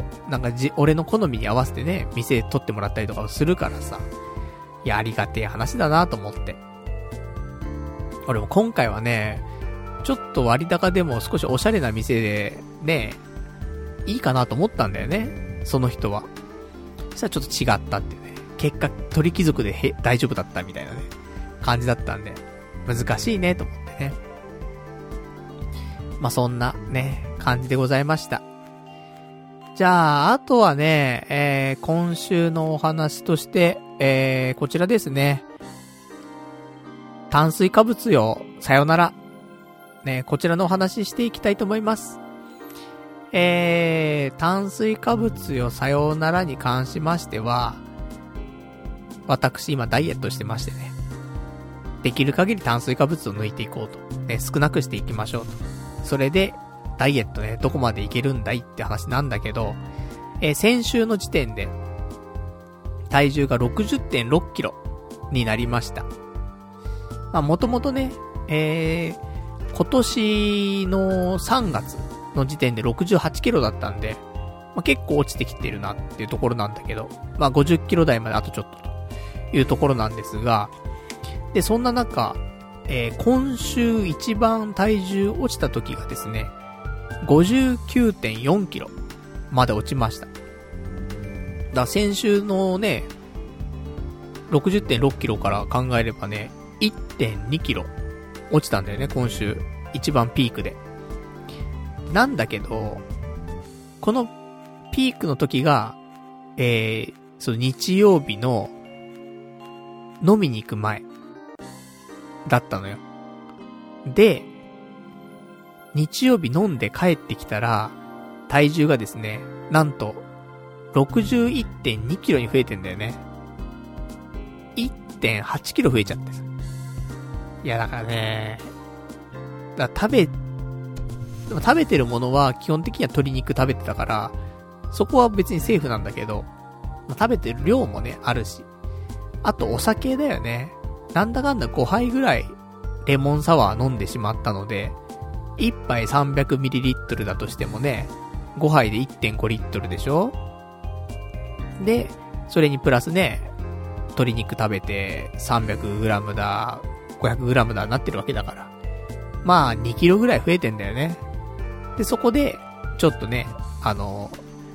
なんかじ、俺の好みに合わせてね、店取ってもらったりとかするからさ。いや、ありがてえ話だなと思って。俺も今回はね、ちょっと割高でも少しおしゃれな店で、ね、いいかなと思ったんだよね。その人は。そしたらちょっと違ったってね。結果、鳥貴族でへ大丈夫だったみたいなね、感じだったんで、難しいねと思ってね。まあ、そんなね、感じでございました。じゃあ、あとはね、えー、今週のお話として、えー、こちらですね。炭水化物よ、さよなら。ね、こちらのお話ししていきたいと思います。えー、炭水化物よ、さよならに関しましては、私今ダイエットしてましてね。できる限り炭水化物を抜いていこうと。ね、少なくしていきましょうと。それで、ダイエットね、どこまでいけるんだいって話なんだけど、えー、先週の時点で、体重が ろくじゅってんろっキロになりました。まあ、もともとね、えー、今年のさんがつの時点でろくじゅうはちキロだったんで、まあ、結構落ちてきてるなっていうところなんだけど、まあ、ごじゅっキロ台まであとちょっとというところなんですが、で、そんな中、えー、今週一番体重落ちた時がですね、ごじゅうきゅうてんよんキロまで落ちました。だから先週のね、ろくじゅってんろっキロから考えればね、いってんにキロ落ちたんだよね、今週。一番ピークで。なんだけど、このピークの時が、えー、その日曜日の飲みに行く前だったのよ。で、日曜日飲んで帰ってきたら、体重がですね、なんと ろくじゅういってんにキロに増えてんだよね。いってんはちキロ増えちゃってさ。いやだからね、だから食べ、でも食べてるものは基本的には鶏肉食べてたから、そこは別にセーフなんだけど、まあ、食べてる量もね、あるし。あとお酒だよね。なんだかんだごはいぐらいレモンサワー飲んでしまったので、いっぱい さんびゃくミリリットル だとしてもね、ごはいで いってんごリットルでしょ。で、それにプラスね、鶏肉食べて さんびゃくグラム だ、ごひゃくグラム だなってるわけだから。まあにキロぐらい増えてんだよね。で、そこで、ちょっとね、あの、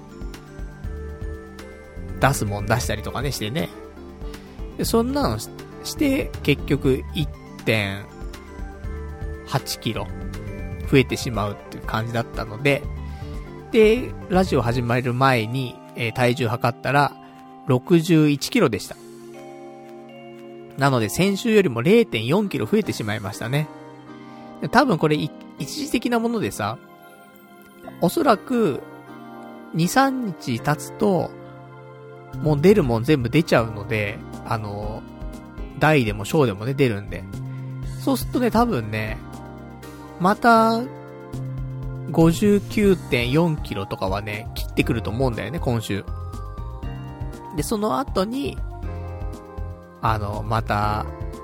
出すもん出したりとかねしてね。で、そんなのし、して結局 いってんはちキロ増えてしまうっていう感じだったので、で、ラジオ始まる前に、えー、体重測ったらろくじゅういちキロでした。なので先週よりも れいてんよんキロ増えてしまいましたね。多分これ一時的なものでさ、おそらくに、さんにち経つともう出るもん全部出ちゃうので、あの大でも小でもね出るんで、そうするとね多分ねまた ごじゅうきゅうてんよんキロとかはね切ってくると思うんだよね今週で。その後にあのまた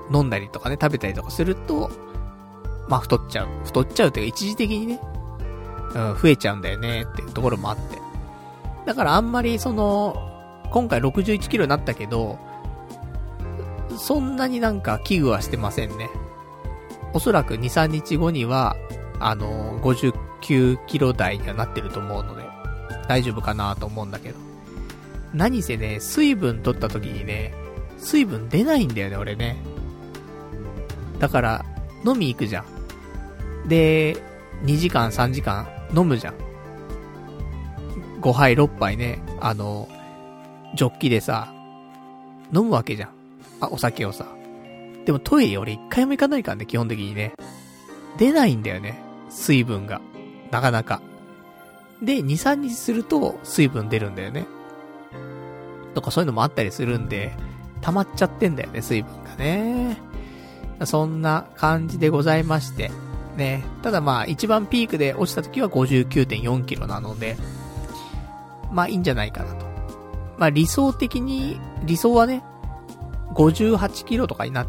飲んだりとかね、食べたりとかすると、まあ太っちゃう。太っちゃうというか一時的にね、うん、増えちゃうんだよねっていうところもあって。だからあんまりその、今回ろくじゅういちキロになったけど、そんなになんか危惧はしてませんね。おそらくに、さんにちごには、あの、ごじゅうきゅうキロ台にはなってると思うので、大丈夫かなと思うんだけど。何せね、水分取った時にね、水分出ないんだよね、俺ね。だから、飲み行くじゃん。で、にじかん、さんじかん飲むじゃん。ごはい、ろっぱいね、あの、ジョッキでさ、飲むわけじゃん。あ、お酒をさ。でもトイレ俺一回も行かないからね、基本的にね。出ないんだよね、水分が。なかなか。で、に、さんにちすると水分出るんだよね。とかそういうのもあったりするんで、溜まっちゃってんだよね、水分がね。そんな感じでございまして。ね。ただまあ、一番ピークで落ちた時は ごじゅうきゅうてんよんキロなので、まあいいんじゃないかなと。まあ理想的に、理想はね、ごじゅうはちキロとかになって、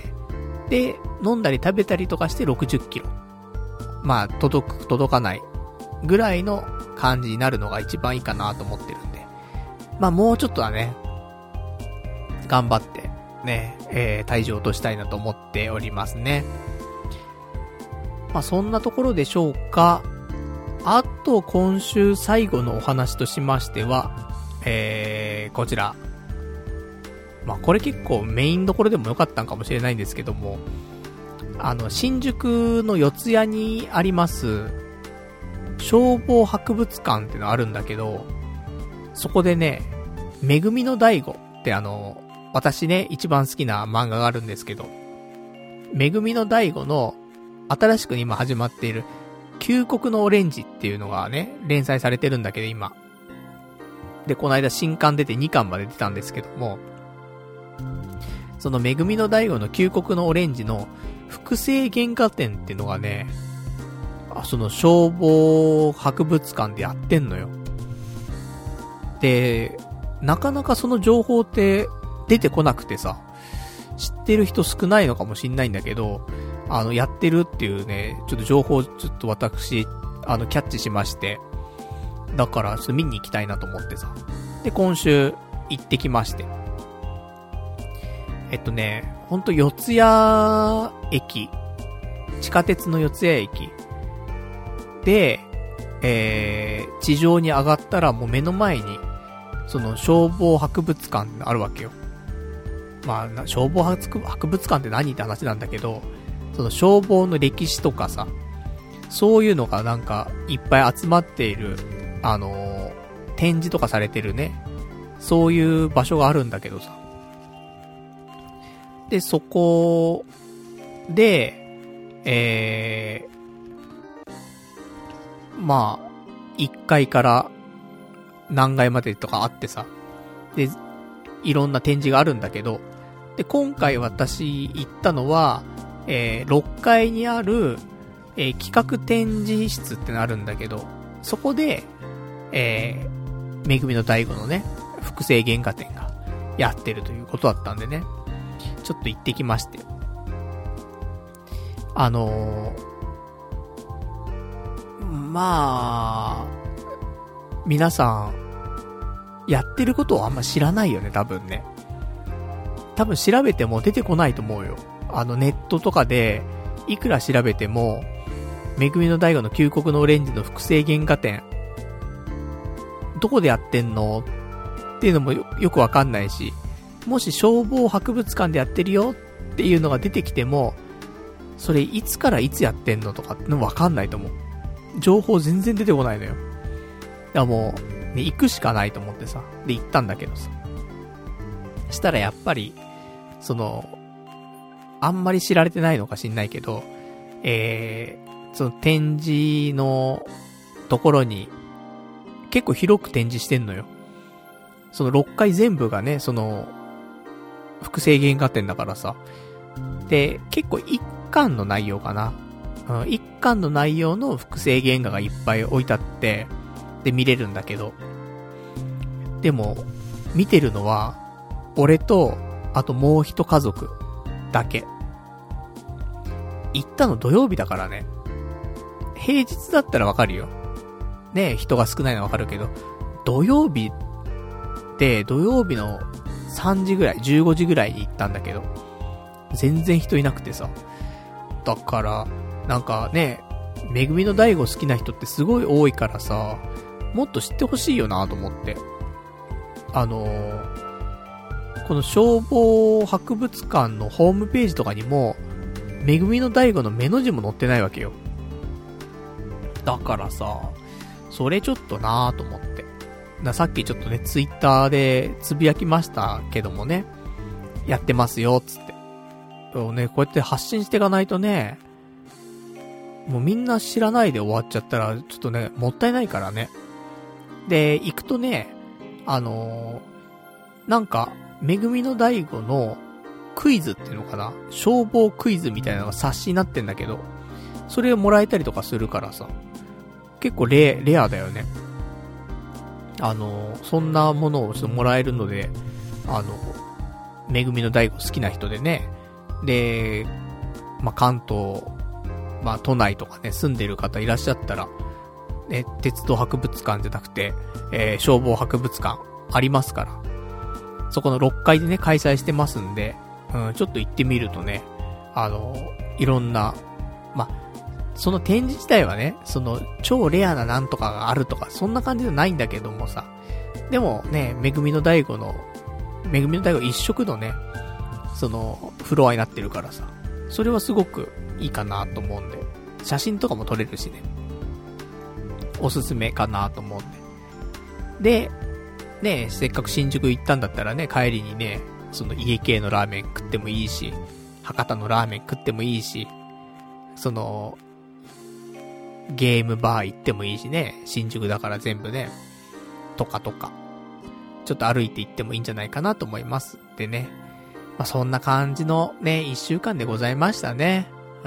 で、飲んだり食べたりとかしてろくじゅっキロ。まあ、届く、届かないぐらいの感じになるのが一番いいかなと思ってるんで。まあもうちょっとはね、頑張って、ね、えー、体重を落としたいなと思っておりますね。まあそんなところでしょうか。あと今週最後のお話としましては、えー、こちら。まあこれ結構メインどころでもよかったんかもしれないんですけども、あの、新宿の四谷にあります、消防博物館ってのあるんだけど、そこでね、めぐみの大悟ってあの、私ね、一番好きな漫画があるんですけど、めぐみの大悟の新しく今始まっている、旧国のオレンジっていうのがね、連載されてるんだけど今。で、この間新刊出てにかんまで出たんですけども、そのめぐみの大悟の旧国のオレンジの複製原画展っていうのがね、あ、その消防博物館でやってんのよ。で、なかなかその情報って出てこなくてさ、知ってる人少ないのかもしんないんだけど、あの、やってるっていうね、ちょっと情報ちょっと私、あの、キャッチしまして、だからちょっと見に行きたいなと思ってさ。で、今週行ってきまして。えっとね、ほんと四谷駅、地下鉄の四谷駅で、えー、地上に上がったらもう目の前に、その消防博物館があるわけよ。まあ、消防博物館って何って話なんだけど、その消防の歴史とかさ、そういうのがなんかいっぱい集まっている、あのー、展示とかされてるね、そういう場所があるんだけどさ。で、そこで、えー、まあ、いっかいから何階までとかあってさ、で、いろんな展示があるんだけど、で、今回私行ったのは、えー、ろっかいにある、えー、企画展示室ってのあるんだけど、そこで、えー、めぐみの大悟のね、複製原画展がやってるということだったんでね、ちょっと行ってきまして。あのー、まあ、皆さん、やってることをあんま知らないよね、多分ね。多分調べても出てこないと思うよ。あのネットとかで、いくら調べても、めぐみの大悟の旧国のオレンジの複製原画展、どこでやってんのっていうのも よ, よくわかんないし、もし消防博物館でやってるよっていうのが出てきても、それいつからいつやってんのとかってのもわかんないと思う。情報全然出てこないのよ。だからもう、ね、行くしかないと思ってさ。で、行ったんだけどさ。したらやっぱり、その、あんまり知られてないのか知んないけど、えー、その展示のところに、結構広く展示してんのよ。そのろっかい全部がね、その、複製原画展だからさ。で、結構一巻の内容かな。うん、一巻の内容の複製原画がいっぱい置いてあって、で見れるんだけど。でも、見てるのは、俺と、あともう一家族だけ。行ったの土曜日だからね。平日だったらわかるよ。ねえ、人が少ないのはわかるけど、土曜日って土曜日のさんじぐらい、じゅうごじぐらいに行ったんだけど、全然人いなくてさ。だから、なんかね、めぐみの大悟好きな人ってすごい多いからさ、もっと知ってほしいよなと思って。あのー、この消防博物館のホームページとかにも、めぐみの大悟の目の字も載ってないわけよ。だからさ、それちょっとなぁと思って。ださっきちょっとね、ツイッターでつぶやきましたけどもね、やってますよ、つって。ね、こうやって発信していかないとね、もうみんな知らないで終わっちゃったら、ちょっとね、もったいないからね。で、行くとね、あのー、なんか、めぐみの大悟のクイズっていうのかな、消防クイズみたいなのが冊子になってんだけど、それをもらえたりとかするからさ、結構レ、レアだよね。あのー、そんなものをちょっともらえるので、あの、めぐみの大悟好きな人でね、で、まあ、関東、まあ、都内とかね、住んでる方いらっしゃったら、ね、鉄道博物館じゃなくて、えー、消防博物館ありますから、そこのろっかいでね、開催してますんで、うん、ちょっと行ってみるとね、あの、いろんな、まあ、その展示自体はね、その、超レアななんとかがあるとか、そんな感じじゃないんだけどもさ、でもね、めぐみの大悟の、めぐみの大悟一色のね、その、フロアになってるからさ、それはすごくいいかなと思うんで、写真とかも撮れるしね、おすすめかなと思うんで。で、ね、せっかく新宿行ったんだったらね、帰りにね、その家系のラーメン食ってもいいし、博多のラーメン食ってもいいし、その、ゲームバー行ってもいいしね、新宿だから全部ね、とかとか、ちょっと歩いて行ってもいいんじゃないかなと思います。でね、まあ、そんな感じのね、一週間でございましたね。うん。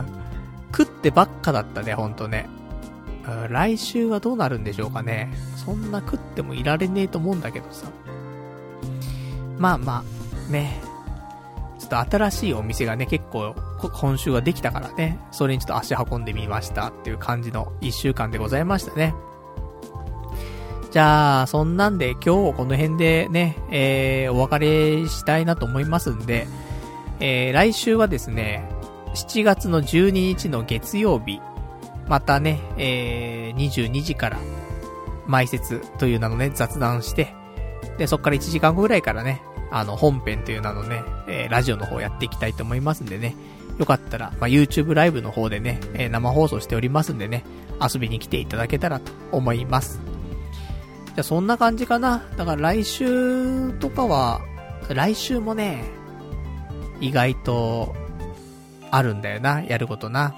食ってばっかだったね、ほんとね。うん、来週はどうなるんでしょうかね。そんな食ってもいられねえと思うんだけどさ。まあまあ、ね。ちょっと新しいお店がね、結構、今週はできたからね。それにちょっと足運んでみましたっていう感じの一週間でございましたね。じゃあ、そんなんで今日この辺でね、えー、お別れしたいなと思いますんで、えー、来週はですね、しちがつのじゅうににちの月曜日、またね、えー、にじゅうにじから、埋設という名のね、雑談して、で、そっからいちじかんごぐらいからね、あの、本編という名のね、えー、ラジオの方やっていきたいと思いますんでね、よかったら、まあ、YouTube ライブの方でね、えー、生放送しておりますんでね、遊びに来ていただけたらと思います。じゃあそんな感じかな。だから来週とかは、来週もね、意外と、あるんだよな、やることな。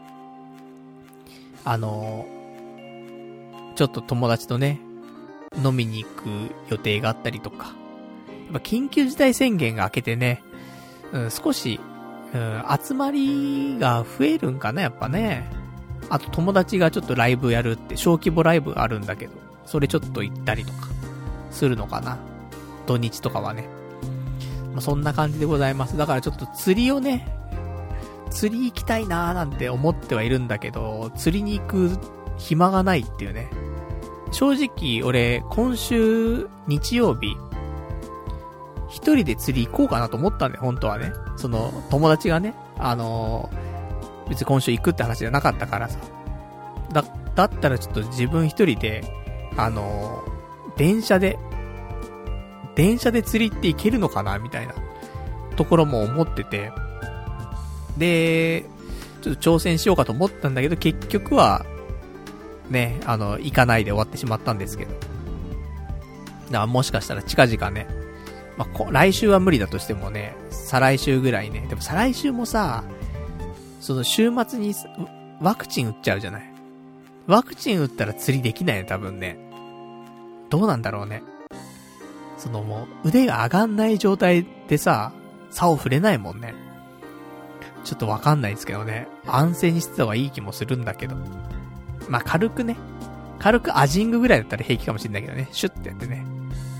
あの、ちょっと友達とね、飲みに行く予定があったりとか。やっぱ緊急事態宣言が明けてね、うん、少し、うん、集まりが増えるんかな、やっぱね。あと友達がちょっとライブやるって、小規模ライブがあるんだけど、それちょっと行ったりとか、するのかな。土日とかはね。まあ、そんな感じでございます。だからちょっと釣りをね、釣り行きたいなーなんて思ってはいるんだけど、釣りに行く暇がないっていうね。正直、俺、今週、日曜日、一人で釣り行こうかなと思ったんだよ、本当はね。その、友達がね、あのー、別に今週行くって話じゃなかったからさ。だ、だったらちょっと自分一人で、あのー、電車で、電車で釣りって行けるのかなみたいな、ところも思ってて、で、ちょっと挑戦しようかと思ったんだけど、結局は、ね、あの、行かないで終わってしまったんですけど。だからもしかしたら近々ね、まあ、こ来週は無理だとしてもね、再来週ぐらいね、でも再来週もさ、その週末にワクチン打っちゃうじゃない。ワクチン打ったら釣りできないね、多分ね。どうなんだろうね。そのもう、腕が上がんない状態でさ、竿振れないもんね。ちょっとわかんないですけどね。安静にしてた方がいい気もするんだけど。まあ、軽くね。軽くアジングぐらいだったら平気かもしれないけどね。シュッてやってね。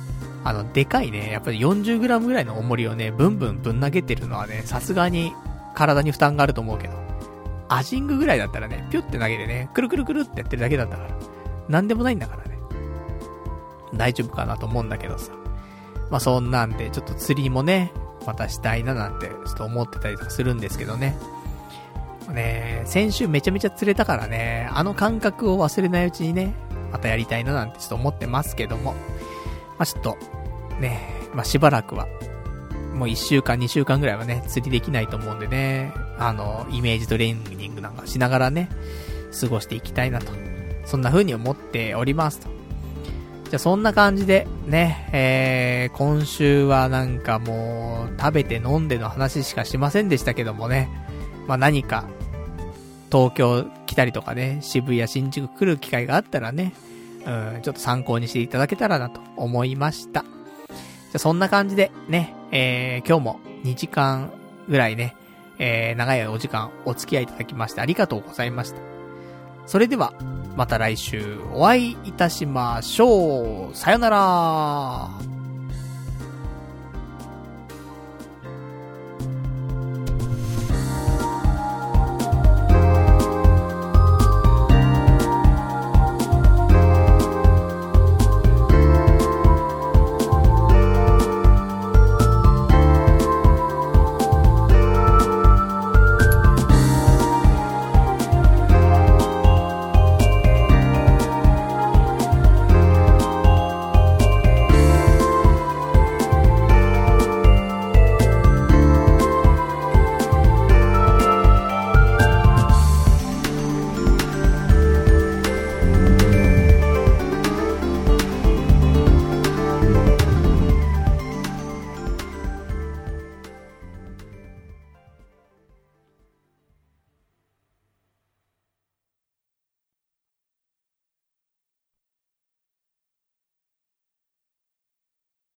あの、でかいね、やっぱり よんじゅうグラム ぐらいの重りをね、ブンブンぶん投げてるのはね、さすがに体に負担があると思うけど、アジングぐらいだったらね、ピュって投げてね、くるくるくるってやってるだけだったから、なんでもないんだからね。大丈夫かなと思うんだけどさ。まあ、そんなんで、ちょっと釣りもね、またしたいななんて、ちょっと思ってたりとかするんですけどね。ね、先週めちゃめちゃ釣れたからね、あの感覚を忘れないうちにね、またやりたいななんてちょっと思ってますけども。まあ、ちょっと、ね、まあ、しばらくは、もういっしゅうかんにしゅうかんぐらいはね、釣りできないと思うんでね、あの、イメージトレーニングなんかしながらね、過ごしていきたいなと。そんな風に思っておりますと。じゃあそんな感じで、ね、えー、今週はなんかもう、食べて飲んでの話しかしませんでしたけどもね、まあ何か、東京来たりとかね、渋谷、新宿来る機会があったらね、うん、ちょっと参考にしていただけたらなと思いました。じゃあそんな感じでね、えー、今日もにじかんぐらいね、えー、長いお時間お付き合いいただきましてありがとうございました。それでは、また来週お会いいたしましょう。さよなら。